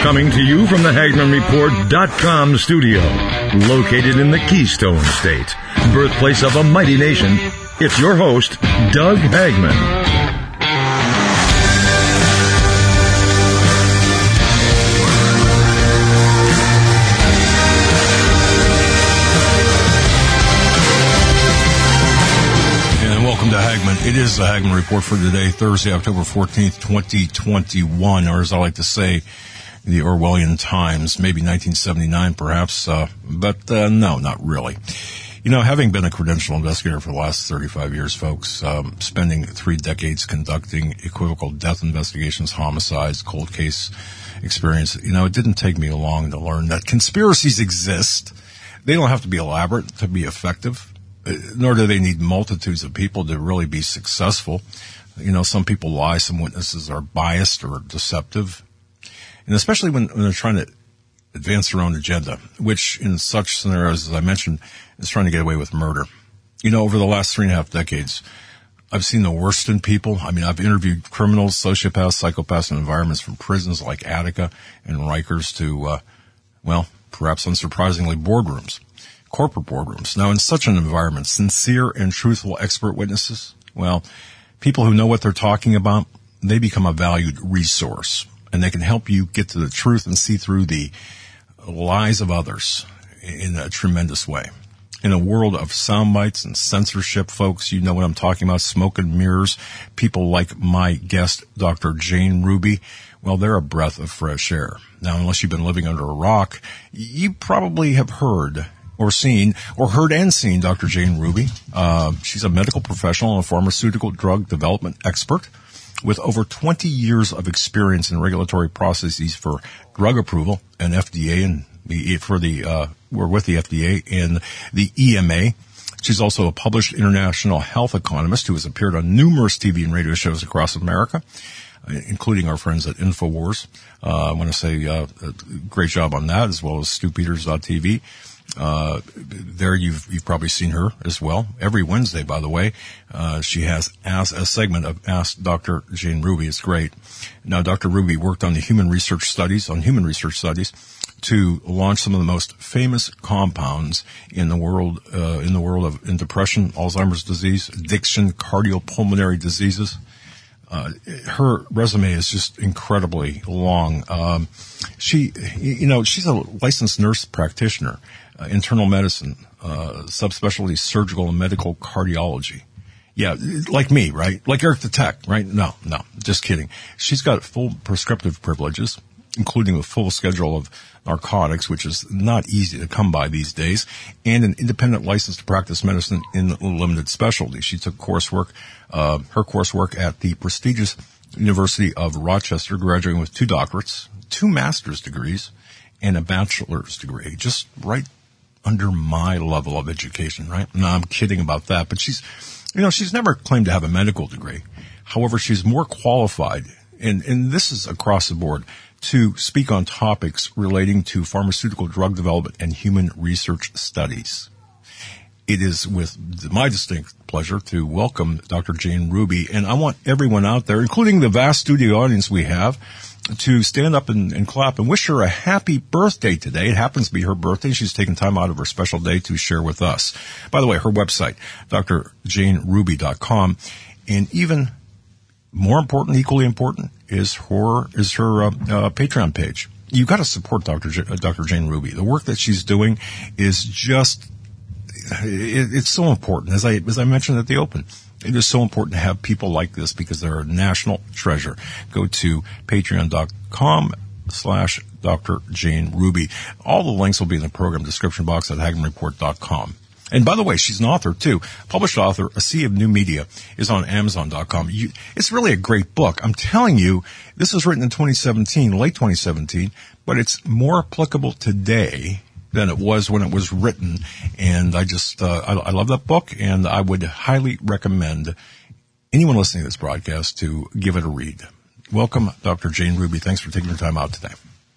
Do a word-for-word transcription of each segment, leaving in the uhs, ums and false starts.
Coming to you from the Hagman Report dot com studio, located in the Keystone State, birthplace of a mighty nation, it's your host, Doug Hagman. Welcome to Hagman. It is the Hagman Report for today, Thursday, October fourteenth, twenty twenty-one, or as I like to say, the Orwellian times, maybe nineteen seventy-nine perhaps, uh, but uh, no, not really. You know, having been a credential investigator for the last thirty-five years, folks, um, spending three decades conducting equivocal death investigations, homicides, cold case experience, you know, it didn't take me long to learn that conspiracies exist. They don't have to be elaborate to be effective. Nor do they need multitudes of people to really be successful. You know, some people lie, some witnesses are biased or deceptive. And especially when, when they're trying to advance their own agenda, which in such scenarios, as I mentioned, is trying to get away with murder. You know, over the last three and a half decades, I've seen the worst in people. I mean, I've interviewed criminals, sociopaths, psychopaths in environments from prisons like Attica and Rikers to, uh, well, perhaps unsurprisingly, boardrooms. Corporate boardrooms. Now, in such an environment, sincere and truthful expert witnesses, well, people who know what they're talking about, they become a valued resource, and they can help you get to the truth and see through the lies of others in a tremendous way. In a world of sound bites and censorship, folks, you know what I'm talking about, smoke and mirrors, people like my guest, Doctor Jane Ruby, well, they're a breath of fresh air. Now, unless you've been living under a rock, you probably have heard or seen, or heard and seen Doctor Jane Ruby. Uh, she's a medical professional and a pharmaceutical drug development expert with over twenty years of experience in regulatory processes for drug approval and F D A and the, for the, uh, we're with the F D A and the E M A. She's also a published international health economist who has appeared on numerous T V and radio shows across America, including our friends at InfoWars. Uh, I want to say, uh, a great job on that, as well as Stu Peters dot T V. Uh, there you've, you've probably seen her as well. Every Wednesday, by the way, uh, she has as a segment of Ask Doctor Jane Ruby. It's great. Now, Doctor Ruby worked on the human research studies, on human research studies to launch some of the most famous compounds in the world, uh, in the world of in depression, Alzheimer's disease, addiction, cardiopulmonary diseases. Uh, her resume is just incredibly long. Um, she, you know, she's a licensed nurse practitioner. Uh, internal medicine, uh, subspecialty surgical and medical cardiology. Yeah, like me, right? Like Eric the Tech, right? No, no, just kidding. She's got full prescriptive privileges, including a full schedule of narcotics, which is not easy to come by these days, and an independent license to practice medicine in limited specialty. She took coursework, uh, her coursework at the prestigious University of Rochester, graduating with two doctorates, two master's degrees, and a bachelor's degree, just right under my level of education, right? No, I'm kidding about that, but she's, you know, she's never claimed to have a medical degree. However, she's more qualified, and, and this is across the board, to speak on topics relating to pharmaceutical drug development and human research studies. It is with my distinct pleasure to welcome Doctor Jane Ruby, and I want everyone out there, including the vast studio audience we have, to stand up and, and clap and wish her a happy birthday today. It happens to be her birthday. She's taken time out of her special day to share with us. By the way, her website, D R Jane Ruby dot com, and even more important, equally important, is her is her uh, uh, Patreon page. You got to support Doctor J, uh, Doctor Jane Ruby. The work that she's doing is just it, it's so important. As I as I mentioned at the open, it is so important to have people like this because they're a national treasure. Go to patreon dot com slash Doctor Jane Ruby. All the links will be in the program description box at Hagman Report dot com. And by the way, she's an author too. Published author, A Sea of New Media, is on Amazon dot com. You, it's really a great book. I'm telling you, this was written in twenty seventeen, late twenty seventeen, but it's more applicable today than it was when it was written. And I just, uh, I, I love that book, and I would highly recommend anyone listening to this broadcast to give it a read. Welcome, Doctor Jane Ruby. Thanks for taking your time out today.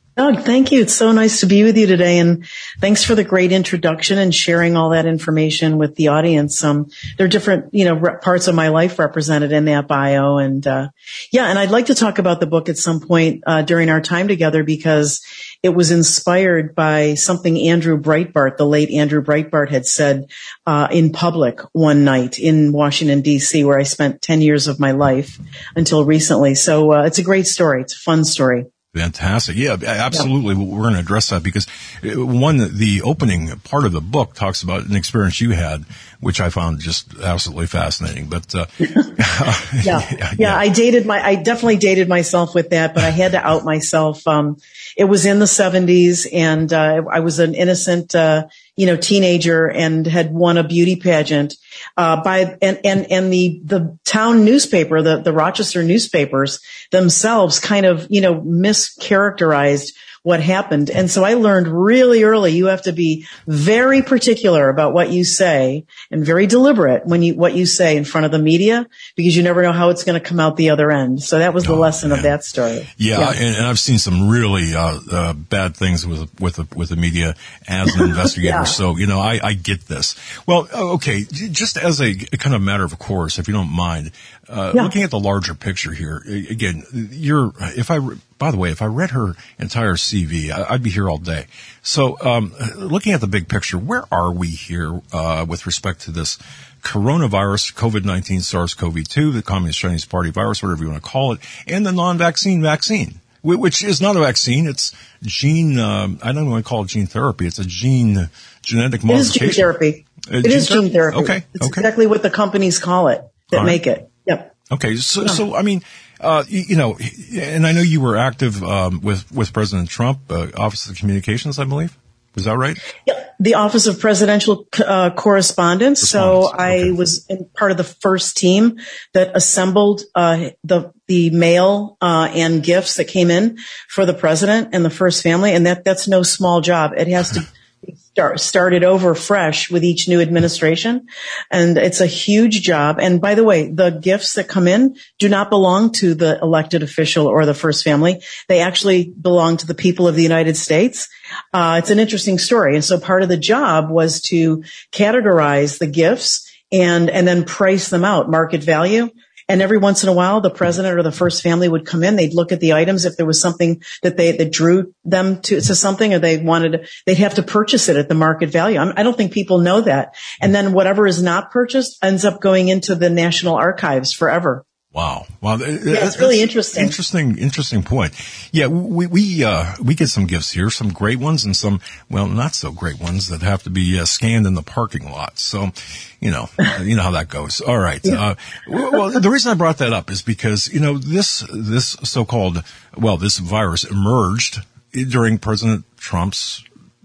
Doug, thank you. It's so nice to be with you today, and thanks for the great introduction and sharing all that information with the audience. Um, there are different, you know, re- parts of my life represented in that bio, and uh, yeah, and I'd like to talk about the book at some point uh, during our time together because it was inspired by something Andrew Breitbart, the late Andrew Breitbart, had said uh, in public one night in Washington, D C, where I spent ten years of my life until recently. So uh, it's a great story. It's a fun story. Fantastic. Yeah, absolutely. Yeah. We're going to address that because one, the opening part of the book talks about an experience you had, which I found just absolutely fascinating. But, uh, yeah. yeah, yeah, I dated my, I definitely dated myself with that, but I had to out myself. Um, it was in the seventies and, uh, I was an innocent, uh, you know, teenager and had won a beauty pageant. Uh, by, and, and, and the, the town newspaper, the, the Rochester newspapers themselves kind of, you know, mischaracterized what happened. And so I learned really early, you have to be very particular about what you say and very deliberate when you, what you say in front of the media, because you never know how it's going to come out the other end. So that was the oh, lesson man. of that story. Yeah. yeah. And, and I've seen some really, uh, uh, bad things with, with, the, with the media as an investigator. yeah. So, you know, I, I get this. Well, okay. Just as a kind of matter of course, if you don't mind, uh, yeah. looking at the larger picture here, again, you're, if I, by the way, if I read her entire C V, I'd be here all day. So, um, looking at the big picture, where are we here, uh, with respect to this coronavirus, COVID nineteen, SARS-C o V two, the Communist Chinese Party virus, whatever you want to call it, and the non-vaccine vaccine, which is not a vaccine. It's gene, um, I don't want to call it gene therapy. It's a gene, genetic modification. It is gene therapy. Uh, it gene is therapy? gene therapy. Okay. It's okay. exactly what the companies call it that all make right. it. Yep. Okay. So, yeah. so, I mean, Uh, you, you know, and I know you were active, um, with, with President Trump, uh, Office of Communications, I believe. Was that right? Yeah, the Office of Presidential uh, Correspondence. So I okay. was in part of the first team that assembled uh, the the mail uh, and gifts that came in for the president and the first family, and that that's no small job. It has to start started over fresh with each new administration, and it's a huge job. And by the way, the gifts that come in do not belong to the elected official or the first family. They actually belong to the people of the United States. Uh, it's an interesting story. And so part of the job was to categorize the gifts and, and then price them out, market value. And every once in a while, the president or the first family would come in. They'd look at the items. If there was something that they, that drew them to, to something, or they wanted, they'd have to purchase it at the market value. I'm, I don't think people know that. And then whatever is not purchased ends up going into the National Archives forever. Wow. Wow. Yeah, it's really interesting. Interesting, interesting point. Yeah, we, we, uh, we get some gifts here, some great ones and some, well, not so great ones that have to be uh, scanned in the parking lot. So, you know, you know how that goes. All right. Uh, well, the reason I brought that up is because, you know, this, this so-called, well, this virus emerged during President Trump's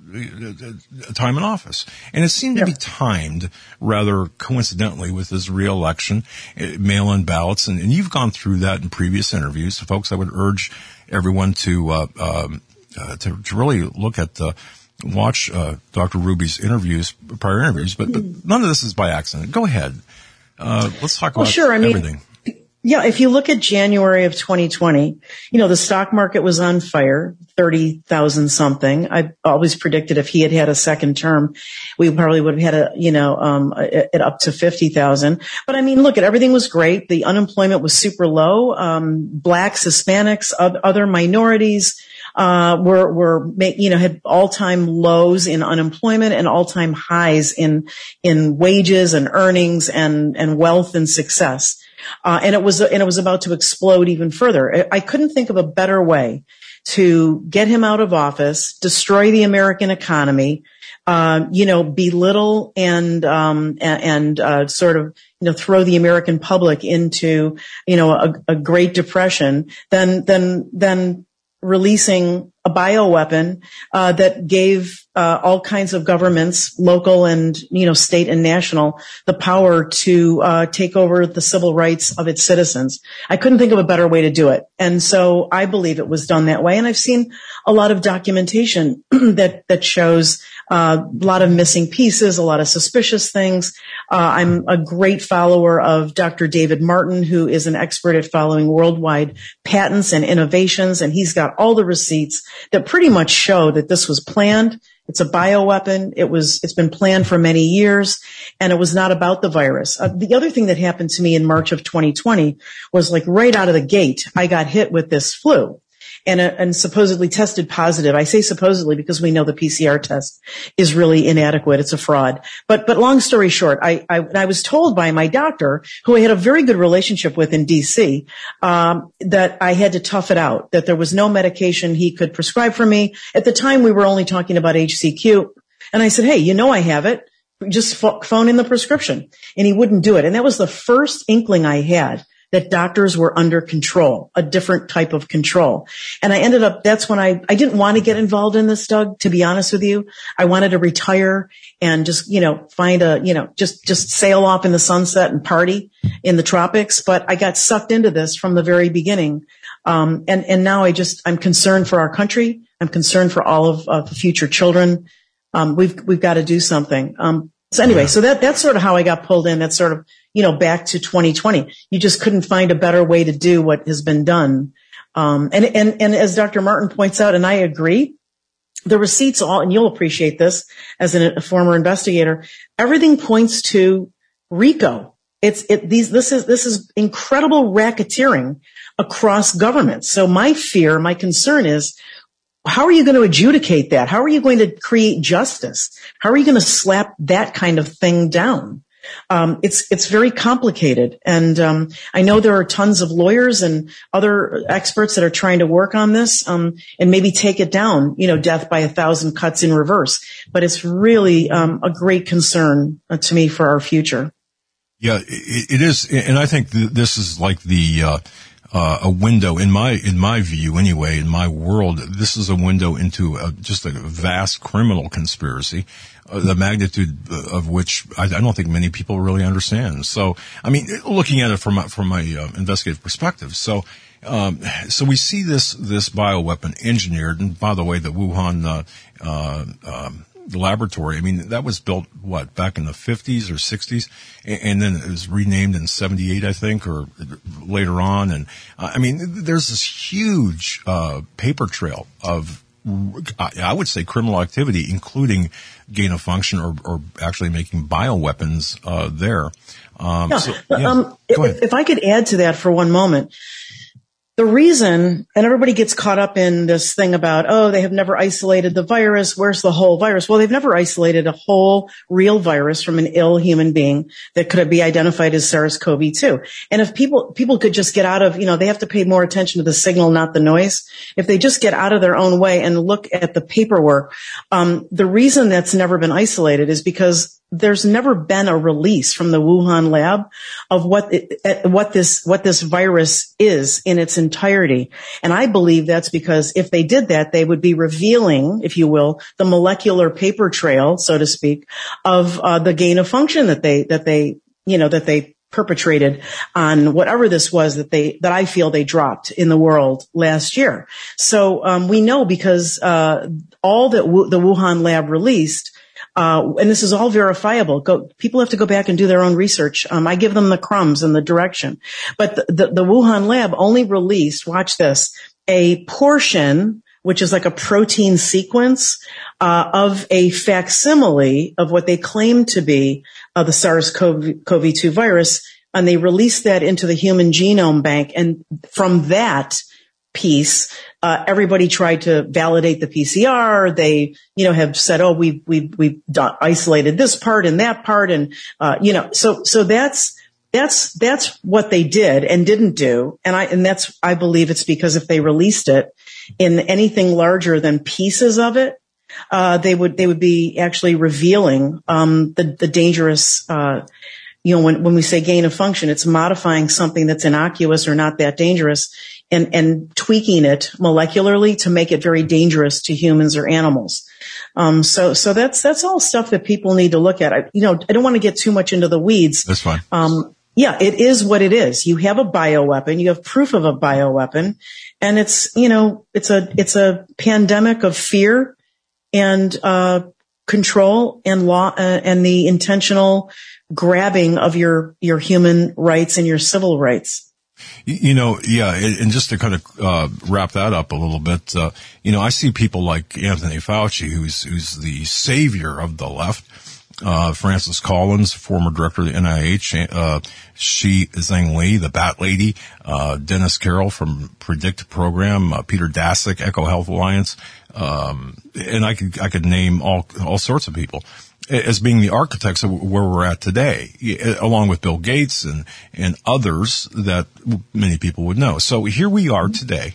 time in office. And it seemed to be timed rather coincidentally with his reelection, mail-in ballots. And, and you've gone through that in previous interviews. So folks, I would urge everyone to, uh, um, uh, to, to really look at the, watch, uh, Doctor Ruby's interviews, prior interviews, but, but none of this is by accident. Go ahead. Uh, let's talk about well, sure. I mean, everything. Yeah, if you look at January of twenty twenty, you know, the stock market was on fire, thirty thousand something. I always predicted if he had had a second term, we probably would have had a, you know, um, it up to fifty thousand. But I mean, look at everything was great. The unemployment was super low. Um, blacks, Hispanics, other minorities, uh, were, were, you know, had all-time lows in unemployment and all-time highs in, in wages and earnings and, and wealth and success. Uh, and it was, and it was about to explode even further. I couldn't think of a better way to get him out of office, destroy the American economy, uh, you know, belittle and, um, and, and uh, sort of, you know, throw the American public into, you know, a, a Great Depression, than, than, than releasing a bioweapon, uh, that gave, uh, all kinds of governments, local and, you know, state and national, the power to, uh, take over the civil rights of its citizens. I couldn't think of a better way to do it. And so I believe it was done that way. And I've seen a lot of documentation that, that shows, uh, a lot of missing pieces, a lot of suspicious things. Uh, I'm a great follower of Doctor David Martin, who is an expert at following worldwide patents and innovations. And he's got all the receipts that pretty much show that this was planned. It's a bioweapon. It was, it's been planned for many years, and it was not about the virus. Uh, the other thing that happened to me in March of twenty twenty was, like, right out of the gate, I got hit with this flu. And, uh, and supposedly tested positive. I say supposedly because we know the P C R test is really inadequate. It's a fraud. But, but long story short, I, I, I was told by my doctor, who I had a very good relationship with in D C, um, that I had to tough it out, that there was no medication he could prescribe for me. At the time, we were only talking about H C Q. And I said, hey, you know, I have it. Just phone in the prescription. And he wouldn't do it. And that was the first inkling I had that doctors were under control, a different type of control. And I ended up, that's when I, I didn't want to get involved in this, Doug, to be honest with you. I wanted to retire and just, you know, find a, you know, just, just sail off in the sunset and party in the tropics. But I got sucked into this from the very beginning. Um, and, and now I just, I'm concerned for our country. I'm concerned for all of, of the future children. Um, we've, we've got to do something. Um, so anyway, yeah. so that, that's sort of how I got pulled in. That's sort of, you know, back to twenty twenty. You just couldn't find a better way to do what has been done. Um, and, and, and as Doctor Martin points out, and I agree, the receipts all, and you'll appreciate this as an, a former investigator, everything points to RICO. It's, it, these, this is, this is incredible racketeering across governments. So my fear, my concern is, how are you going to adjudicate that? How are you going to create justice? How are you going to slap that kind of thing down? Um, it's, it's very complicated. And, um, I know there are tons of lawyers and other experts that are trying to work on this, um, and maybe take it down, you know, death by a thousand cuts in reverse. But it's really, um, a great concern uh, to me for our future. Yeah, it, it is. And I think th- this is like the, uh, Uh, a window in my, in my view anyway, in my world, this is a window into a, just a vast criminal conspiracy, uh, the magnitude of which I, I don't think many people really understand. So, I mean, looking at it from my, from my uh, investigative perspective. So, um, so we see this, this bioweapon engineered. And by the way, the Wuhan, uh, uh, um, the laboratory, I mean, that was built, what, back in the fifties or sixties, and, and then it was renamed in seventy-eight, I think, or later on. And, uh, I mean, there's this huge, uh, paper trail of, I would say, criminal activity, including gain of function or, or actually making bioweapons, uh, there. Um, yeah. So, yeah. Um, if, if I could add to that for one moment. The reason, and everybody gets caught up in this thing about, oh, they have never isolated the virus. Where's the whole virus? Well, they've never isolated a whole real virus from an ill human being that could be identified as SARS-C o V two. And if people, people could just get out of, you know, they have to pay more attention to the signal, not the noise. If they just get out of their own way and look at the paperwork, um, the reason that's never been isolated is because there's never been a release from the Wuhan lab of what it, what this what this virus is in its entirety. And I believe that's because if they did that, they would be revealing, if you will, the molecular paper trail, so to speak, of uh, the gain of function that they that they you know that they perpetrated on whatever this was that they that I feel they dropped in the world last year. So um, we know because uh, all that w- the Wuhan lab released. Uh, and this is all verifiable. Go, people have to go back and do their own research. Um, I give them the crumbs and the direction. But the, the, the Wuhan lab only released, watch this, a portion, which is like a protein sequence, uh, of a facsimile of what they claim to be, uh, the SARS-C o V two virus. And they released that into the Human Genome Bank. And from that piece, Uh, everybody tried to validate the P C R. They, you know, have said, oh, we've, we've, we've done, isolated this part and that part. And, uh, you know, so, so that's, that's, that's what they did and didn't do. And I, and that's, I believe it's because if they released it in anything larger than pieces of it, uh, they would, they would be actually revealing, um, the, the dangerous, uh, you know, when, when we say gain of function, it's modifying something that's innocuous or not that dangerous. And, and tweaking it molecularly to make it very dangerous to humans or animals. Um, so, so that's, that's all stuff that people need to look at. I, you know, I don't want to get too much into the weeds. That's fine. Um, yeah, it is what it is. You have a bioweapon. You have proof of a bioweapon, and it's, you know, it's a, it's a pandemic of fear and, uh, control and law, uh, and the intentional grabbing of your, your human rights and your civil rights. You know, yeah, and just to kind of uh, wrap that up a little bit, uh, you know, I see people like Anthony Fauci, who's who's the savior of the left. Uh, Francis Collins, former director of the N I H, uh, Shi Zhengli, the Bat Lady, uh, Dennis Carroll from Predict Program, uh, Peter Daszak, EcoHealth Alliance, um, and I could I could name all all sorts of people as being the architects of where we're at today, along with Bill Gates and, and others that many people would know. So here we are today,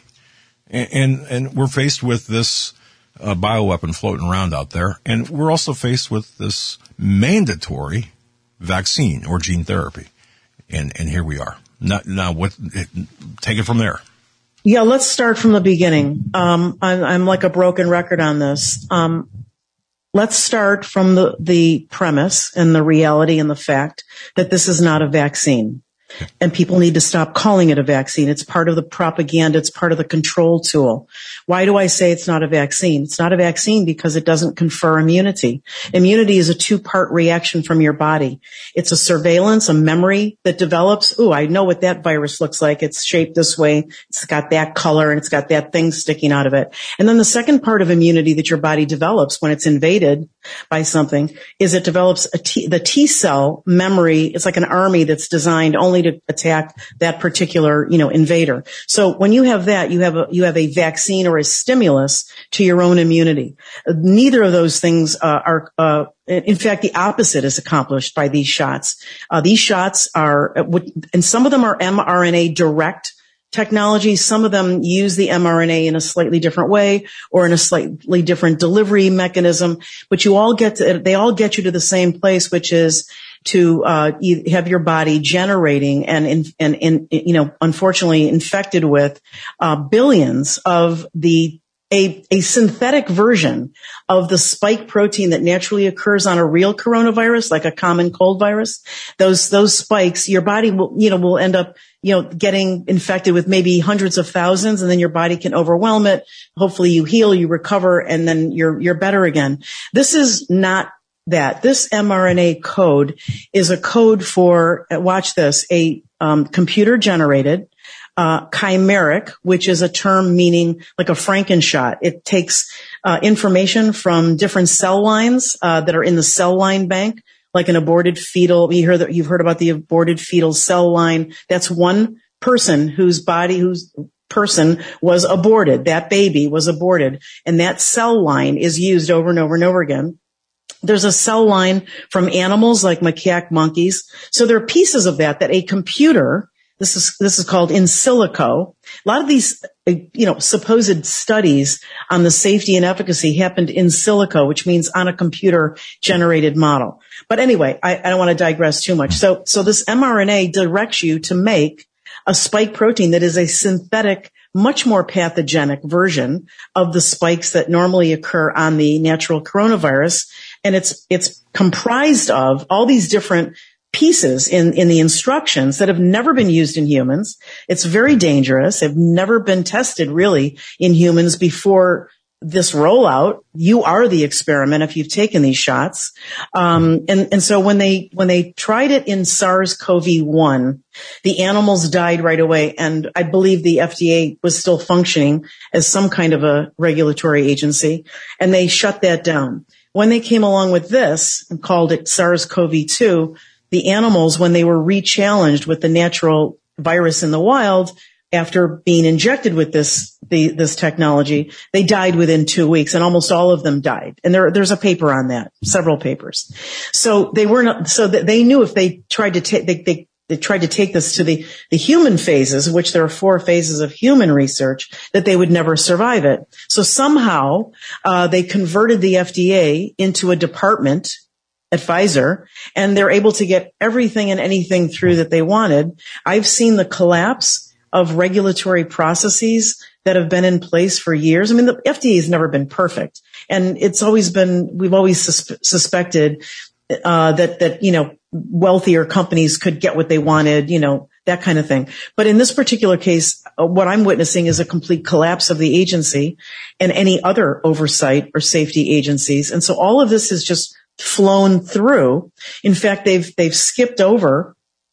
and, and we're faced with this uh, bioweapon floating around out there, and we're also faced with this mandatory vaccine or gene therapy. And, and here we are. Now, now what, take it from there. Yeah, let's start from the beginning. Um, I'm, I'm like a broken record on this. Um, Let's start from the, the premise and the reality and the fact that this is not a vaccine. And people need to stop calling it a vaccine. It's part of the propaganda. It's part of the control tool. Why do I say it's not a vaccine? It's not a vaccine because it doesn't confer immunity. Immunity is a two-part reaction from your body. It's a surveillance, a memory that develops. Ooh, I know what that virus looks like. It's shaped this way. It's got that color and it's got that thing sticking out of it. And then the second part of immunity that your body develops when it's invaded by something is it develops a T, the T cell memory. It's like an army that's designed only to attack that particular, you know, invader. So when you have that, you have a, you have a vaccine or a stimulus to your own immunity. Neither of those things uh, are, uh, in fact, the opposite is accomplished by these shots. Uh, these shots are, and some of them are mRNA direct technology. Some of them use the mRNA in a slightly different way or in a slightly different delivery mechanism, but you all get to, they all get you to the same place, which is to uh have your body generating and and and you know unfortunately infected with uh billions of the a a synthetic version of the spike protein that naturally occurs on a real coronavirus, like a common cold virus. Those those spikes, your body will you know will end up you know getting infected with maybe hundreds of thousands, and then your body can overwhelm it. Hopefully you heal, you recover, and then you're you're better again. This is not that. This mRNA code is a code for, watch this, a um, computer-generated uh chimeric, which is a term meaning like a Frankenshot. It takes uh information from different cell lines uh that are in the cell line bank, like an aborted fetal. You heard that, you've heard about the aborted fetal cell line. That's one person whose body, whose person was aborted. That baby was aborted, and that cell line is used over and over and over again. There's a cell line from animals like macaque monkeys. So there are pieces of that that a computer, this is, this is called in silico. A lot of these, you know, supposed studies on the safety and efficacy happened in silico, which means on a computer generated model. But anyway, I, I don't want to digress too much. So, so this mRNA directs you to make a spike protein that is a synthetic, much more pathogenic version of the spikes that normally occur on the natural coronavirus. And it's, it's comprised of all these different pieces in, in the instructions that have never been used in humans. It's very dangerous. Have never been tested really in humans before this rollout. You are the experiment if you've taken these shots. Um, and, and so when they, when they tried it in SARS-C o V one, the animals died right away. And I believe the F D A was still functioning as some kind of a regulatory agency, and they shut that down. When they came along with this and called it SARS-C o V two, the animals, when they were re-challenged with the natural virus in the wild, after being injected with this, the, this technology, they died within two weeks, and almost all of them died. And there, there's a paper on that, several papers. So they weren't, so that they knew if they tried to take, they, they, they tried to take this to the, the human phases, which there are four phases of human research, that they would never survive it. So somehow, uh, they converted the F D A into a department at Pfizer, and they're able to get everything and anything through that they wanted. I've seen the collapse of regulatory processes that have been in place for years. I mean, the F D A has never been perfect, and it's always been, we've always sus- suspected uh that, that, you know, wealthier companies could get what they wanted, you know, that kind of thing. But in this particular case, uh, what I'm witnessing is a complete collapse of the agency and any other oversight or safety agencies. And so all of this has just flown through. In fact, they've, they've skipped over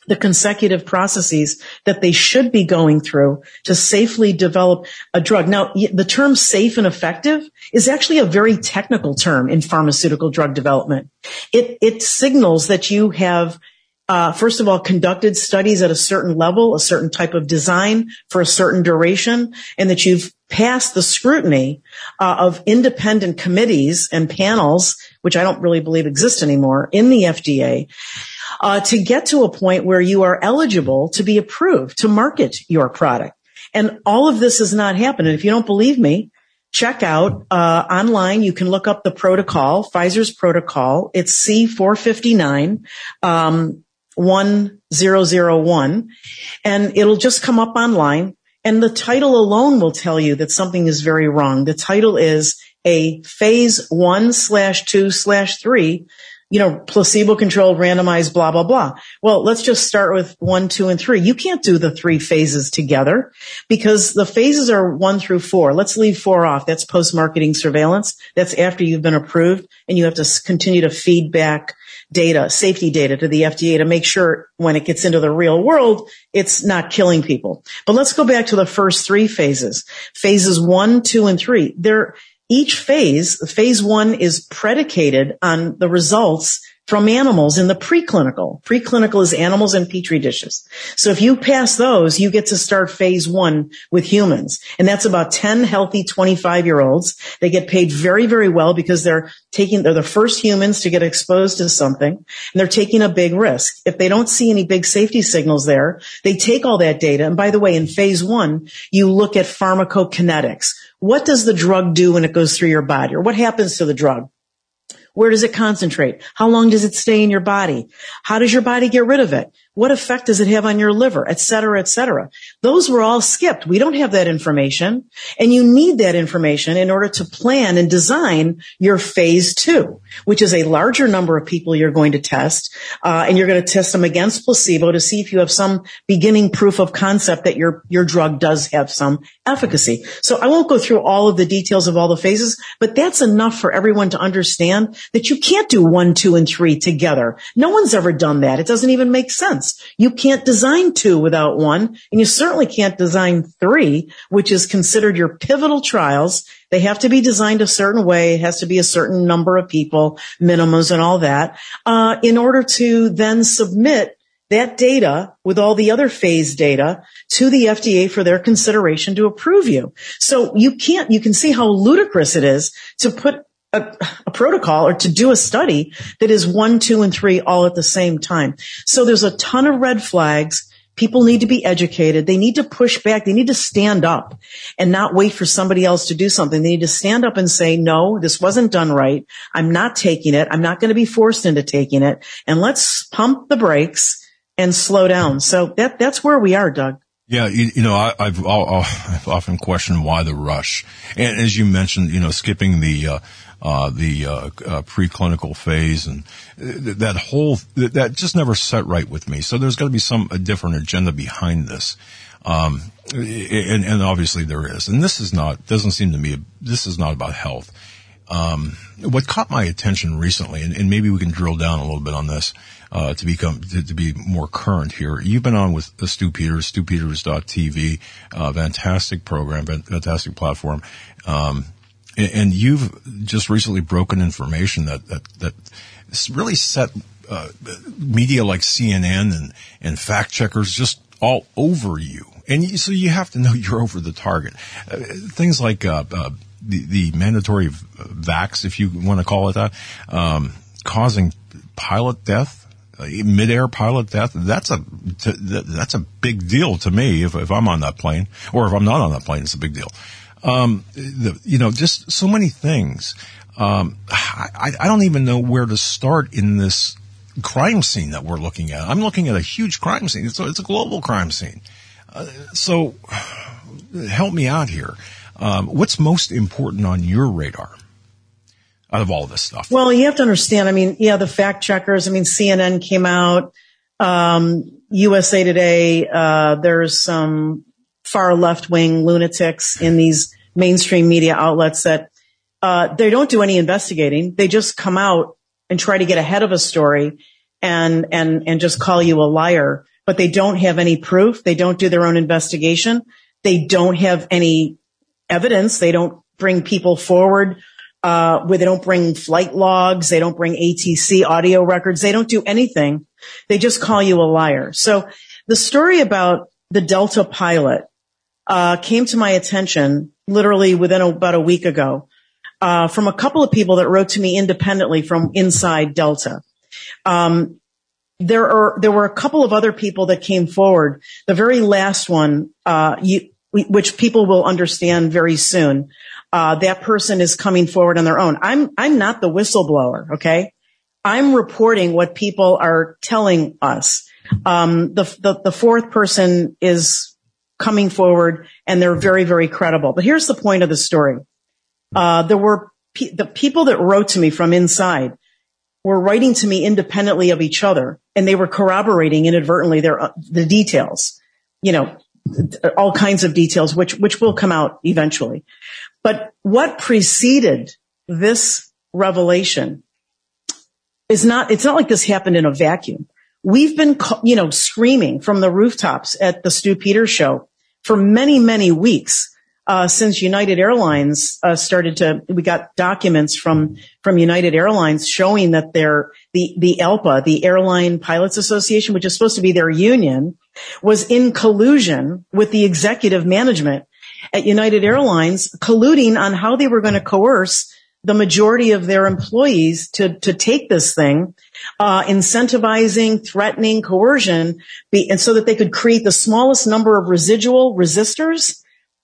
the consecutive processes that they should be going through to safely develop a drug. Now, the term safe and effective is actually a very technical term in pharmaceutical drug development. It, it signals that you have, uh, first of all, conducted studies at a certain level, a certain type of design for a certain duration, and that you've passed the scrutiny uh, of independent committees and panels, which I don't really believe exist anymore, in the F D A. Uh, to get to a point where you are eligible to be approved to market your product. And all of this has not happened. And if you don't believe me, check out uh online. You can look up the protocol, Pfizer's protocol. It's C four fifty-nine, um, one thousand one, and it'll just come up online. And the title alone will tell you that something is very wrong. The title is a phase one slash two slash three, you know, placebo-controlled, randomized, blah, blah, blah. Well, let's just start with one, two, and three. You can't do the three phases together because the phases are one through four. Let's leave four off. That's post-marketing surveillance. That's after you've been approved, and you have to continue to feed back data, safety data to the F D A to make sure when it gets into the real world, it's not killing people. But let's go back to the first three phases. Phases one, two, and three. They're Each phase, phase one is predicated on the results from animals in the preclinical. Preclinical is animals in petri dishes. So if you pass those, you get to start phase one with humans. And that's about ten healthy twenty-five-year-olds. They get paid very, very well because they're taking, they're the first humans to get exposed to something, and they're taking a big risk. If they don't see any big safety signals there, they take all that data. And by the way, in phase one, you look at pharmacokinetics. What does the drug do when it goes through your body? Or what happens to the drug? Where does it concentrate? How long does it stay in your body? How does your body get rid of it? What effect does it have on your liver, et cetera, et cetera? Those were all skipped. We don't have that information, and you need that information in order to plan and design your phase two, which is a larger number of people you're going to test, uh, and you're going to test them against placebo to see if you have some beginning proof of concept that your your drug does have some efficacy. So I won't go through all of the details of all the phases, but that's enough for everyone to understand that you can't do one, two, and three together. No one's ever done that. It doesn't even make sense. You can't design two without one, and you certainly can't design three, which is considered your pivotal trials. They have to be designed a certain way. It has to be a certain number of people, minimums and all that, uh, in order to then submit that data with all the other phase data to the F D A for their consideration to approve you. So you can't, you can see how ludicrous it is to put A, a protocol or to do a study that is one, two, and three all at the same time. So there's a ton of red flags. People need to be educated. They need to push back. They need to stand up and not wait for somebody else to do something. They need to stand up and say, no, this wasn't done right. I'm not taking it. I'm not going to be forced into taking it. And let's pump the brakes and slow down. So that that's where we are, Doug. Yeah, you, you know, I, I've, I've often questioned why the rush. And as you mentioned, you know, skipping the, uh, uh, the, uh, uh, preclinical phase and that whole, that just never set right with me. So there's got to be some, a different agenda behind this. Um, and, and obviously there is. And this is not, doesn't seem to me, this is not about health. Um, what caught my attention recently, and, and maybe we can drill down a little bit on this, uh, to become, to, to be more current here. You've been on with uh, Stu Peters, stu peters dot t v, uh, fantastic program, fantastic platform. Um, and, and you've just recently broken information that, that, that really set, uh, media like C N N and, and fact checkers just all over you. And you, so you have to know you're over the target. Uh, things like, uh, uh, The, the mandatory vax, if you want to call it that, um, causing pilot death, uh, mid-air pilot death. That's a t- that's a big deal to me. If, if I'm on that plane, or if I'm not on that plane, it's a big deal. Um, the, you know, just so many things. Um, I, I don't even know where to start in this crime scene that we're looking at. I'm looking at a huge crime scene. It's a, it's a global crime scene. Uh, so help me out here. Um, what's most important on your radar out of all this stuff? Well, you have to understand, I mean, yeah, the fact checkers, I mean, C N N came out, um, U S A Today, uh, there's some far left-wing lunatics in these mainstream media outlets that, uh, they don't do any investigating. They just come out and try to get ahead of a story and, and, and just call you a liar but they don't have any proof. They don't do their own investigation. They don't have any evidence. They don't bring people forward, uh, where they don't bring flight logs. They don't bring A T C audio records. They don't do anything. They just call you a liar. So the story about the Delta pilot, uh, came to my attention literally within a, about a week ago, uh, from a couple of people that wrote to me independently from inside Delta. Um, there are, there were a couple of other people that came forward. The very last one, uh, you, which people will understand very soon. Uh, that person is coming forward on their own. I'm, I'm not the whistleblower. Okay. I'm reporting what people are telling us. Um, the, the, the fourth person is coming forward and they're very, very credible. But here's the point of the story. Uh, there were pe- the people that wrote to me from inside were writing to me independently of each other, and they were corroborating inadvertently their, uh, the details, you know, all kinds of details, which, which will come out eventually. But what preceded this revelation is not, it's not like this happened in a vacuum. We've been, you know, screaming from the rooftops at the Stu Peters show for many, many weeks, uh, since United Airlines, uh, started to, we got documents from, from United Airlines showing that their, the, the A L P A, the Airline Pilots Association, which is supposed to be their union, was in collusion with the executive management at United Airlines, colluding on how they were going to coerce the majority of their employees to, to take this thing, uh, incentivizing, threatening, coercion, be, and so that they could create the smallest number of residual resistors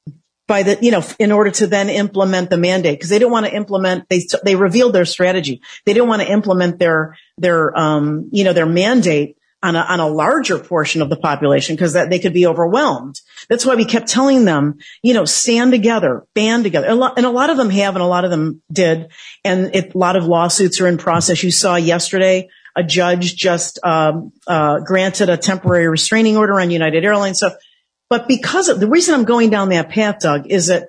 by the, you know, in order to then implement the mandate. Cause they didn't want to implement, they, they revealed their strategy. They didn't want to implement their, their, um, you know, their mandate on a, on a larger portion of the population because that they could be overwhelmed. That's why we kept telling them, you know, stand together, band together. And a lot, and a lot of them have, and a lot of them did. And it, a lot of lawsuits are in process. You saw yesterday a judge just, um, uh, granted a temporary restraining order on United Airlines. So, but because of the reason I'm going down that path, Doug, is that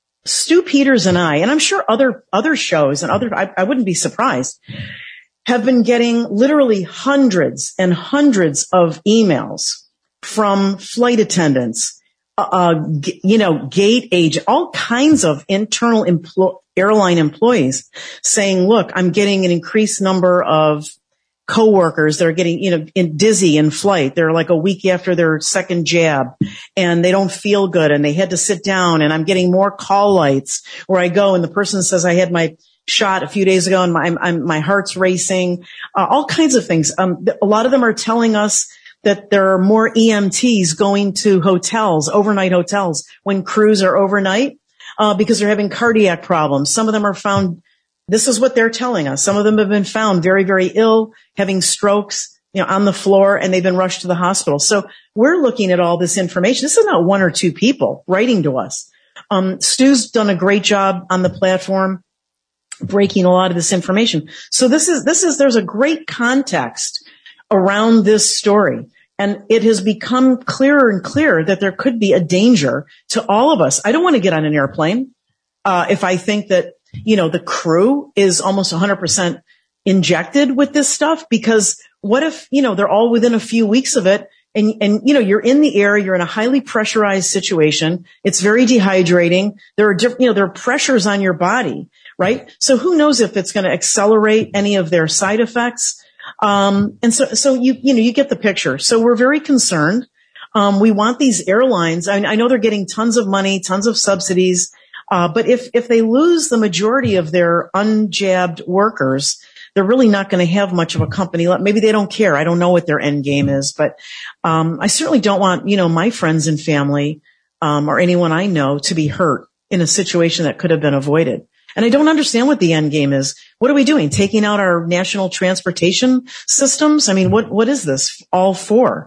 Stu Peters and I, and I'm sure other, other shows and other, I, I wouldn't be surprised, have been getting literally hundreds and hundreds of emails from flight attendants, uh, g- you know, gate agent, all kinds of internal empl- airline employees saying, look, I'm getting an increased number of coworkers that are getting, you know, in dizzy in flight. They're like a week after their second jab and they don't feel good and they had to sit down, and I'm getting more call lights where I go and the person says I had my shot a few days ago and my, I'm, my heart's racing, uh, all kinds of things. Um, a lot of them are telling us that there are more E M Ts going to hotels, overnight hotels, when crews are overnight, uh, because they're having cardiac problems. Some of them are found, this is what they're telling us. Some of them have been found very, very ill, having strokes, you know, on the floor, and they've been rushed to the hospital. So we're looking at all this information. This is not one or two people writing to us. Um, Stu's done a great job on the platform, breaking a lot of this information. So this is, this is, there's a great context around this story. And it has become clearer and clearer that there could be a danger to all of us. I don't want to get on an airplane, uh, if I think that, you know, the crew is almost one hundred percent injected with this stuff, because what if, you know, they're all within a few weeks of it, and, and, you know, you're in the air, you're in a highly pressurized situation. It's very dehydrating. There are different, you know, there are pressures on your body. Right? So who knows if it's going to accelerate any of their side effects. Um, and so, so you, you know, you get the picture. So we're very concerned. Um, we want these airlines. I, I know they're getting tons of money, tons of subsidies. Uh, but if, if they lose the majority of their unjabbed workers, they're really not going to have much of a company left. Maybe they don't care. I don't know what their end game is, but, um, I certainly don't want, you know, my friends and family, um, or anyone I know to be hurt in a situation that could have been avoided. And I don't understand what the end game is. What are we doing? Taking out our national transportation systems? I mean, what, what is this all for?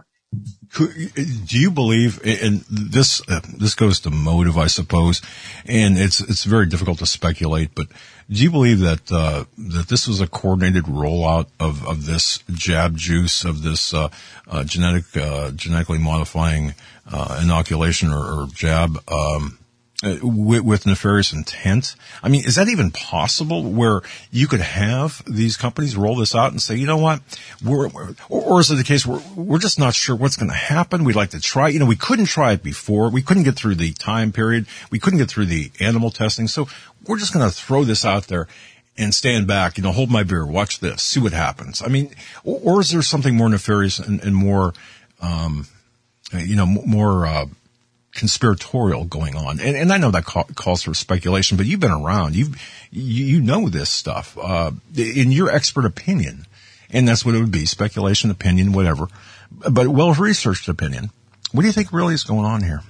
Do you believe, and this, uh, this goes to motive, I suppose, and it's, it's very difficult to speculate, but do you believe that, uh, that this was a coordinated rollout of, of this jab juice, of this, uh, uh, genetic, uh, genetically modifying, uh, inoculation or, or jab, um, uh, with, with nefarious intent? I mean, is that even possible where you could have these companies roll this out and say, you know what, we're, we're or, or is it the case where we're just not sure what's going to happen? We'd like to try, you know, we couldn't try it before. We couldn't get through the time period. We couldn't get through the animal testing. So we're just going to throw this out there and stand back, you know, hold my beer, watch this, see what happens. I mean, or, or is there something more nefarious and, and more, um, you know, more, uh, conspiratorial going on? And, and I know that call, calls for speculation, but you've been around. You've, you, you know this stuff, uh, in your expert opinion. And that's what it would be. Speculation, opinion, whatever, but well-researched opinion. What do you think really is going on here?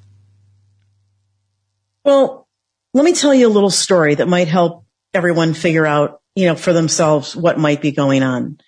Well, let me tell you a little story that might help everyone figure out, you know, for themselves what might be going on.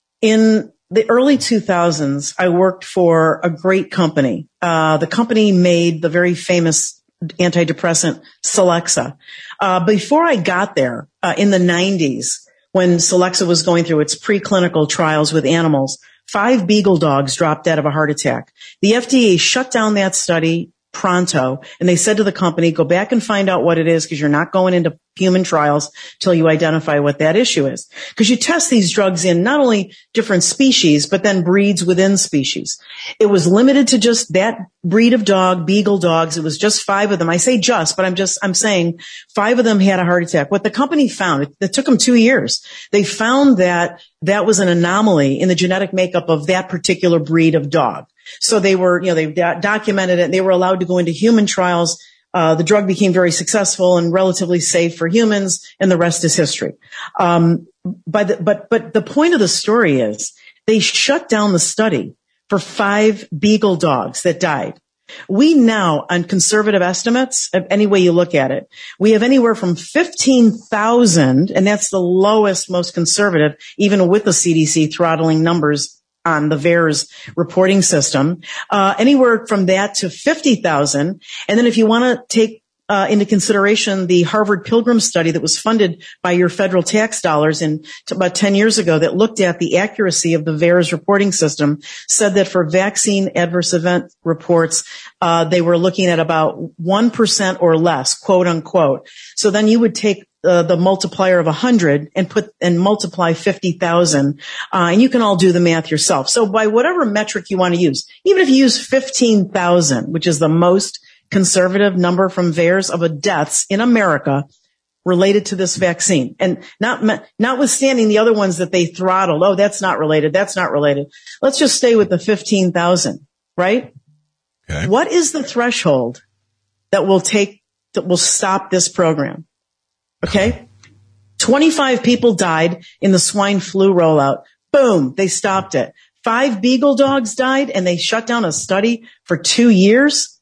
In the early two thousands, I worked for a great company. Uh, the company made the very famous antidepressant Celexa. Uh, before I got there, uh, in the nineties, when Celexa was going through its preclinical trials with animals, five beagle dogs dropped dead of a heart attack. The F D A shut down that study pronto, and they said to the company, go back and find out what it is, because you're not going into human trials till you identify what that issue is. Because you test these drugs in not only different species, but then breeds within species. It was limited to just that breed of dog, beagle dogs. It was just five of them. I say just, but I'm just, I'm saying five of them had a heart attack. What the company found, it, it took them two years. They found that that was an anomaly in the genetic makeup of that particular breed of dog. So they were, you know, they do- documented it, and they were allowed to go into human trials. Uh, the drug became very successful and relatively safe for humans, and the rest is history. Um, by the, but, but the point of the story is they shut down the study for five beagle dogs that died. We now, on conservative estimates, of any way you look at it, we have anywhere from fifteen thousand, and that's the lowest, most conservative, even with the C D C throttling numbers on the V A E R S reporting system, uh, anywhere from that to fifty thousand. And then if you want to take uh, into consideration the Harvard Pilgrim study that was funded by your federal tax dollars in t- about ten years ago that looked at the accuracy of the V A E R S reporting system, said that for vaccine adverse event reports, uh, they were looking at about one percent or less, quote unquote. So then you would take Uh, the multiplier of one hundred and put and multiply fifty thousand, uh, and you can all do the math yourself. So by whatever metric you want to use, even if you use fifteen thousand, which is the most conservative number from V A E R S of a deaths in America related to this vaccine, and not notwithstanding the other ones that they throttled, oh, that's not related, that's not related. Let's just stay with the fifteen thousand, right? Okay. What is the threshold that will take that will stop this program? Okay. twenty-five people died in the swine flu rollout. Boom. They stopped it. Five beagle dogs died, and they shut down a study for two years.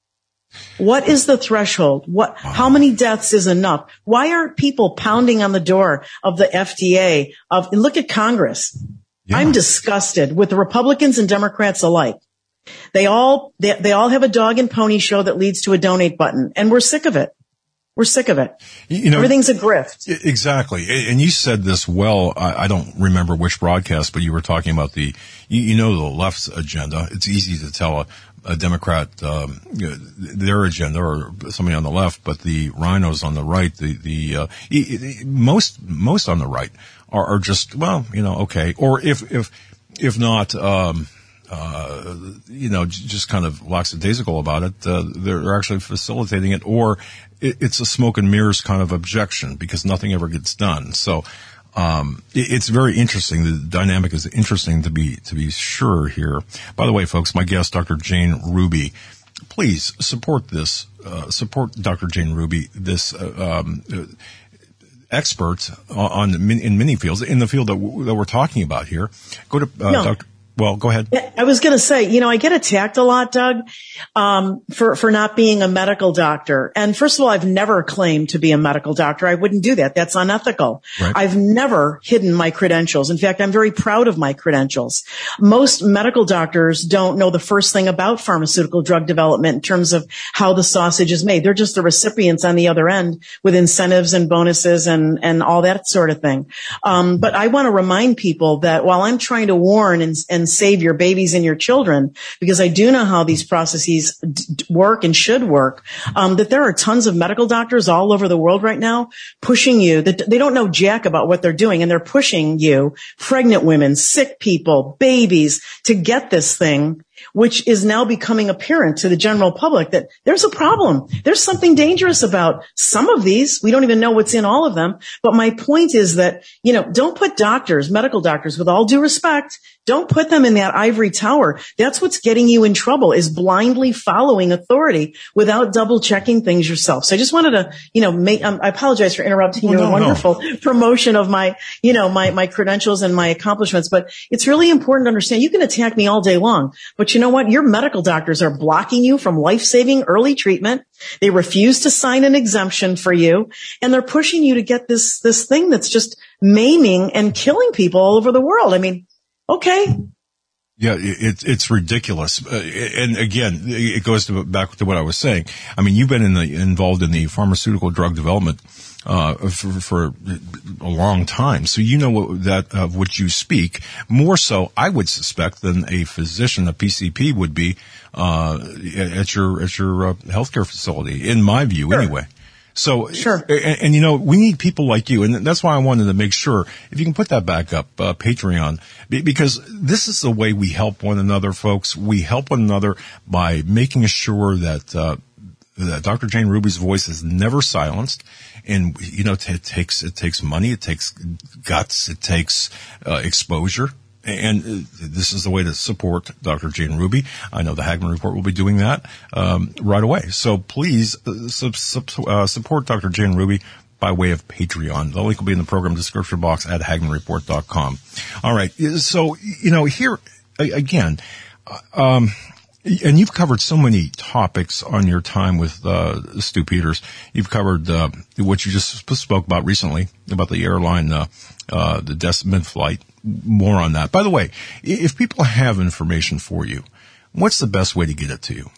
What is the threshold? What, how many deaths is enough? Why aren't people pounding on the door of the F D A of, and look at Congress. Yeah. I'm disgusted with the Republicans and Democrats alike. They all, they, they all have a dog and pony show that leads to a donate button, and we're sick of it. We're sick of it. You know, everything's a grift. Exactly. And you said this well. I, I don't remember which broadcast, but you were talking about the, you, you know, the left's agenda. It's easy to tell a, a Democrat, um, their agenda, or somebody on the left, but the rhinos on the right, the, the, uh, most, most on the right are, are just, well, you know, okay. Or if, if, if not, um, Uh, you know, just kind of lackadaisical about it. Uh, they're actually facilitating it, or it, it's a smoke and mirrors kind of objection because nothing ever gets done. So, um, it, it's very interesting. The dynamic is interesting to be, to be sure here. By the way, folks, my guest, Doctor Jane Ruby, please support this, uh, support Doctor Jane Ruby, this, uh, um, uh, expert on, on in many fields, in the field that, w- that we're talking about here. Go to, uh, no. Doctor Well, go ahead. I was going to say, you know, I get attacked a lot, Doug, um, for, for not being a medical doctor. And first of all, I've never claimed to be a medical doctor. I wouldn't do that. That's unethical. Right. I've never hidden my credentials. In fact, I'm very proud of my credentials. Most medical doctors don't know the first thing about pharmaceutical drug development in terms of how the sausage is made. They're just the recipients on the other end with incentives and bonuses and, and all that sort of thing. Um, but I want to remind people that while I'm trying to warn and, and and save your babies and your children, because I do know how these processes d- work and should work, um, that there are tons of medical doctors all over the world right now pushing you, that they don't know jack about what they're doing, and they're pushing you, pregnant women, sick people, babies, to get this thing, which is now becoming apparent to the general public that there's a problem. There's something dangerous about some of these. We don't even know what's in all of them. But my point is that, you know, don't put doctors, medical doctors, with all due respect, don't put them in that ivory tower. That's what's getting you in trouble, is blindly following authority without double checking things yourself. So I just wanted to, you know, make, um, I apologize for interrupting well, your no, wonderful no. promotion of my, you know, my, my credentials and my accomplishments. But it's really important to understand you can attack me all day long, but you know what? Your medical doctors are blocking you from life-saving early treatment. They refuse to sign an exemption for you, and they're pushing you to get this, this thing that's just maiming and killing people all over the world. I mean, okay. Yeah, it, it's ridiculous. Uh, and again, it goes to, back to what I was saying. I mean, you've been in the, involved in the pharmaceutical drug development uh, for, for a long time. So you know what, that of which you speak more so, I would suspect, than a physician, a P C P would be, uh, at your, at your uh, healthcare facility, in my view, sure. anyway. So, sure. And, and you know, we need people like you. And that's why I wanted to make sure, if you can put that back up, uh, Patreon, because this is the way we help one another, folks. We help one another by making sure that, uh, that Doctor Jane Ruby's voice is never silenced. And, you know, it takes, it takes money, it takes guts, it takes, uh, exposure. And this is the way to support Doctor Jane Ruby. I know the Hagmann Report will be doing that um, right away. So please uh, sub, sub, uh, support Doctor Jane Ruby by way of Patreon. The link will be in the program description box at hagmann report dot com. All right. So, you know, here again, um, and you've covered so many topics on your time with uh, Stu Peters. You've covered uh, what you just spoke about recently about the airline, uh, uh, the Des mid-flight. More on that. By the way, if people have information for you, what's the best way to get it to you?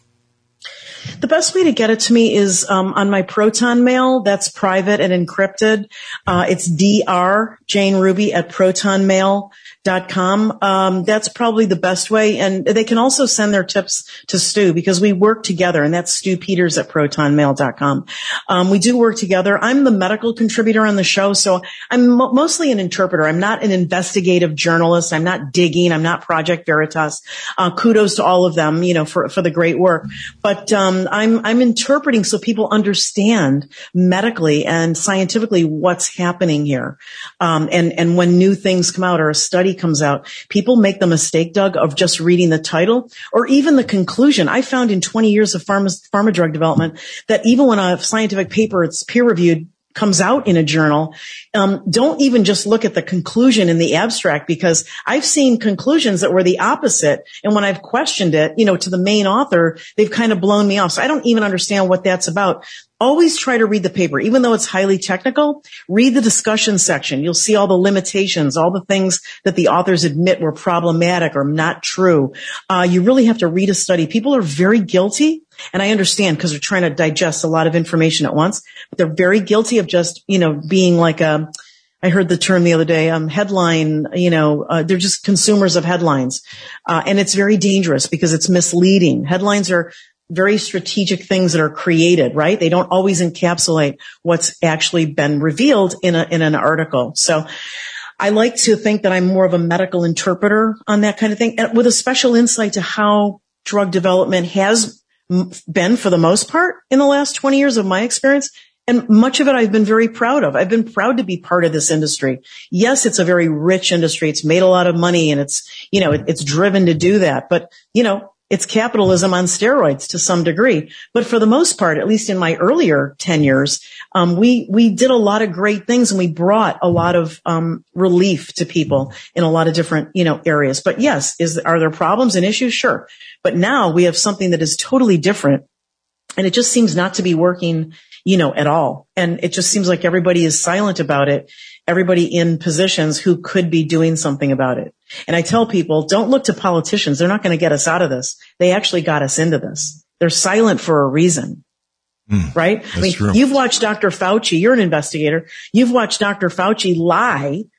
The best way to get it to me is um, on my Proton mail. That's private and encrypted. Uh, it's Doctor Jane Ruby at proton mail dot com. Um, that's probably the best way. And they can also send their tips to Stu, because we work together, and that's Stu Peters at proton mail dot com. Um, we do work together. I'm the medical contributor on the show, so I'm mo- mostly an interpreter. I'm not an investigative journalist. I'm not digging. I'm not Project Veritas. Uh, kudos to all of them, you know, for, for the great work. But, um, I'm, I'm interpreting so people understand medically and scientifically what's happening here. Um, and, and when new things come out or a study comes out, people make the mistake, Doug, of just reading the title or even the conclusion. I found in twenty years of pharma, pharma drug development that even when a scientific paper, it's peer reviewed, comes out in a journal, um, don't even just look at the conclusion in the abstract, because I've seen conclusions that were the opposite. And when I've questioned it, you know, to the main author, they've kind of blown me off. So I don't even understand what that's about. Always try to read the paper, even though it's highly technical. Read the discussion section. You'll see all the limitations, all the things that the authors admit were problematic or not true. Uh, you really have to read a study. People are very guilty, and I understand because they're trying to digest a lot of information at once, but they're very guilty of just, you know, being like a, I heard the term the other day, um, headline, you know, uh, they're just consumers of headlines. Uh, and it's very dangerous because it's misleading. Headlines are very strategic things that are created, right? They don't always encapsulate what's actually been revealed in a, in an article. So I like to think that I'm more of a medical interpreter on that kind of thing, and with a special insight to how drug development has been for the most part in the last twenty years of my experience. And much of it I've been very proud of. I've been proud to be part of this industry. Yes, it's a very rich industry. It's made a lot of money, and it's, you know, it, it's driven to do that. But, you know, it's capitalism on steroids to some degree. But for the most part, at least in my earlier tenures, um, we, we did a lot of great things, and we brought a lot of, um, relief to people in a lot of different, you know, areas. But yes, is, are there problems and issues? Sure. But now we have something that is totally different, and it just seems not to be working, you know, at all. And it just seems like everybody is silent about it. Everybody in positions who could be doing something about it. And I tell people, don't look to politicians. They're not going to get us out of this. They actually got us into this. They're silent for a reason. Mm, right? I mean, true. You've watched Doctor Fauci. You're an investigator. You've watched Doctor Fauci lie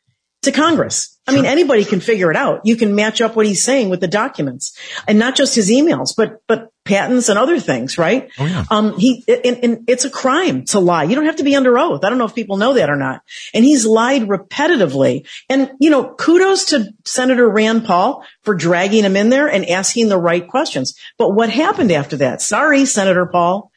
to Congress. I mean, anybody can figure it out. You can match up what he's saying with the documents, and not just his emails, but, but patents and other things, right? Oh, yeah. Um, he, and, and it's a crime to lie. You don't have to be under oath. I don't know if people know that or not. And he's lied repetitively. And, you know, kudos to Senator Rand Paul for dragging him in there and asking the right questions. But what happened after that? Sorry, Senator Paul.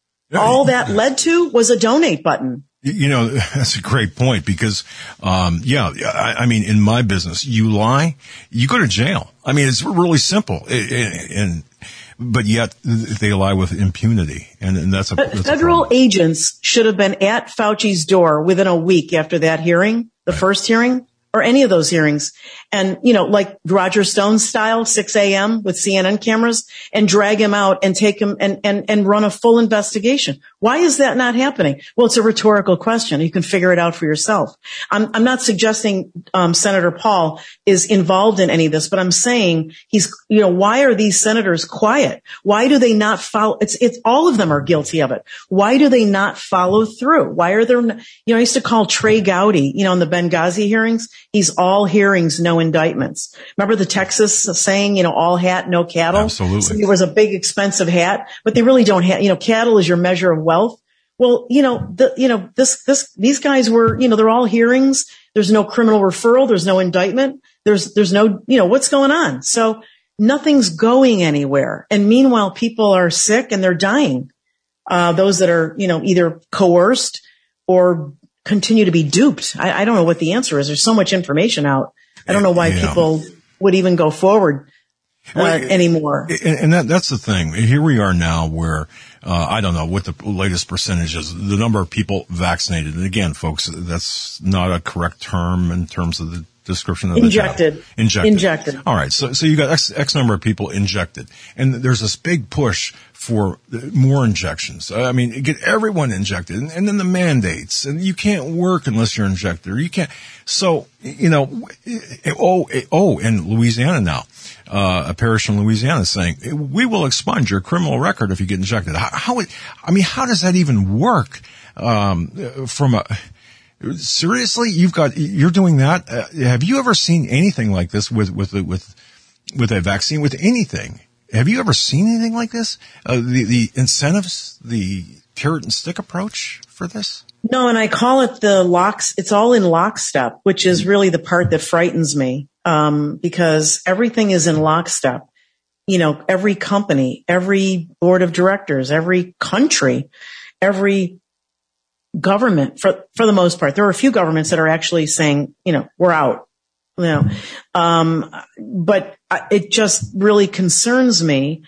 All that led to was a donate button. You know, that's a great point because, um, yeah, I, I mean, in my business, you lie, you go to jail. I mean, it's really simple. It, it, and, but yet they lie with impunity. And, and that's a, that's federal a agents should have been at Fauci's door within a week after that hearing, the right. first hearing, or any of those hearings. And, you know, like Roger Stone style, six a.m. with C N N cameras, and drag him out and take him and, and, and run a full investigation. Why is that not happening? Well, it's a rhetorical question. You can figure it out for yourself. I'm, I'm not suggesting, um, Senator Paul is involved in any of this, but I'm saying he's, you know, why are these senators quiet? Why do they not follow? It's, it's all of them are guilty of it. Why do they not follow through? Why are there, you know, I used to call Trey Gowdy, you know, in the Benghazi hearings, he's all hearings, no indictments. Remember the Texas saying, you know, all hat, no cattle? Absolutely. So there was a big expensive hat, but they really don't have, you know, cattle is your measure of wealth. Well, you know, the, you know, this, this, these guys were, you know, they're all hearings. There's no criminal referral. There's no indictment. There's, there's no, you know, what's going on? So nothing's going anywhere. And meanwhile, people are sick and they're dying. Uh, those that are, you know, either coerced or continue to be duped. I, I don't know what the answer is. There's so much information out. I don't know why yeah. people would even go forward uh, well, anymore. And, and that, that's the thing. Here we are now where, uh, I don't know what the latest percentage is, the number of people vaccinated. And again, folks, that's not a correct term in terms of the description of injected. the job. Injected. Injected. All right. So, so you got X, X number of people injected. And there's this big push for more injections. I mean, get everyone injected, and, and then the mandates, and you can't work unless you're injected, or you can't. So, you know, oh, oh, in Louisiana now, uh, a parish in Louisiana is saying, we will expunge your criminal record if you get injected. How, how I mean, how does that even work? Um, from a, seriously, you've got, you're doing that. Uh, have you ever seen anything like this with, with, with, with a vaccine, with anything? Have you ever seen anything like this? Uh, the, the incentives, the carrot and stick approach for this? No, and I call it the locks. It's all in lockstep, which is really the part that frightens me, um, because everything is in lockstep. You know, every company, every board of directors, every country, every government, for, for the most part. There are a few governments that are actually saying, you know, we're out. You know, um, but it just really concerns me.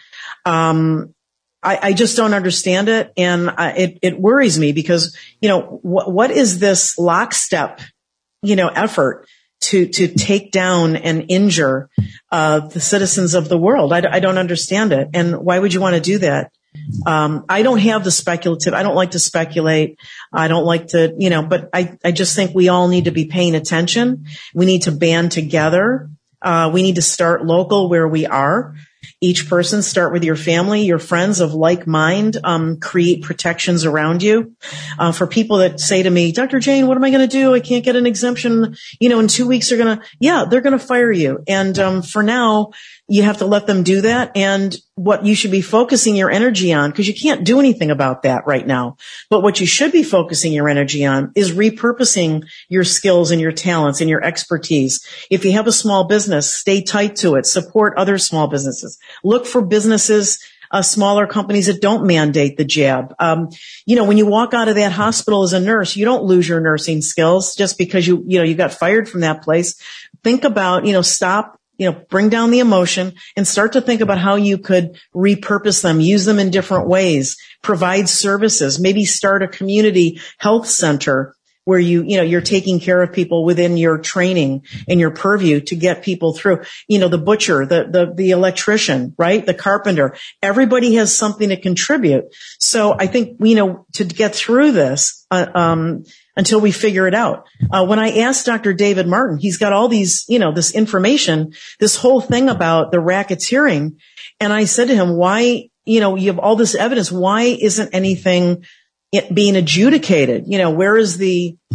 Um, I, I just don't understand it. And I, it, it worries me because, you know, what, what is this lockstep, you know, effort to, to take down and injure, uh, the citizens of the world? I, I don't understand it. And why would you want to do that? Um, I don't have the speculative. I don't like to speculate. I don't like to, you know, but I, I just think we all need to be paying attention. We need to band together. Uh, we need to start local where we are. Each person, start with your family, your friends of like mind, um, create protections around you. Uh, for people that say to me, Doctor Jane, what am I going to do? I can't get an exemption. You know, in two weeks they're going to, yeah, they're going to fire you. And, um, for now, you have to let them do that. And what you should be focusing your energy on, because you can't do anything about that right now. But what you should be focusing your energy on is repurposing your skills and your talents and your expertise. If you have a small business, stay tight to it. Support other small businesses. Look for businesses, uh, smaller companies that don't mandate the jab. Um, you know, when you walk out of that hospital as a nurse, you don't lose your nursing skills just because you, you know, you got fired from that place. Think about, you know, stop. You know, bring down the emotion and start to think about how you could repurpose them, use them in different ways, provide services, maybe start a community health center where you, you know, you're taking care of people within your training and your purview to get people through. You know, the butcher, the, the, the electrician, right? The carpenter, everybody has something to contribute. So I think, you know, to get through this, uh, um, until we figure it out. Uh, when I asked Doctor David Martin, he's got all these, you know, this information, this whole thing about the racketeering. And I said to him, why, you know, you have all this evidence. Why isn't anything being adjudicated? You know, where is the,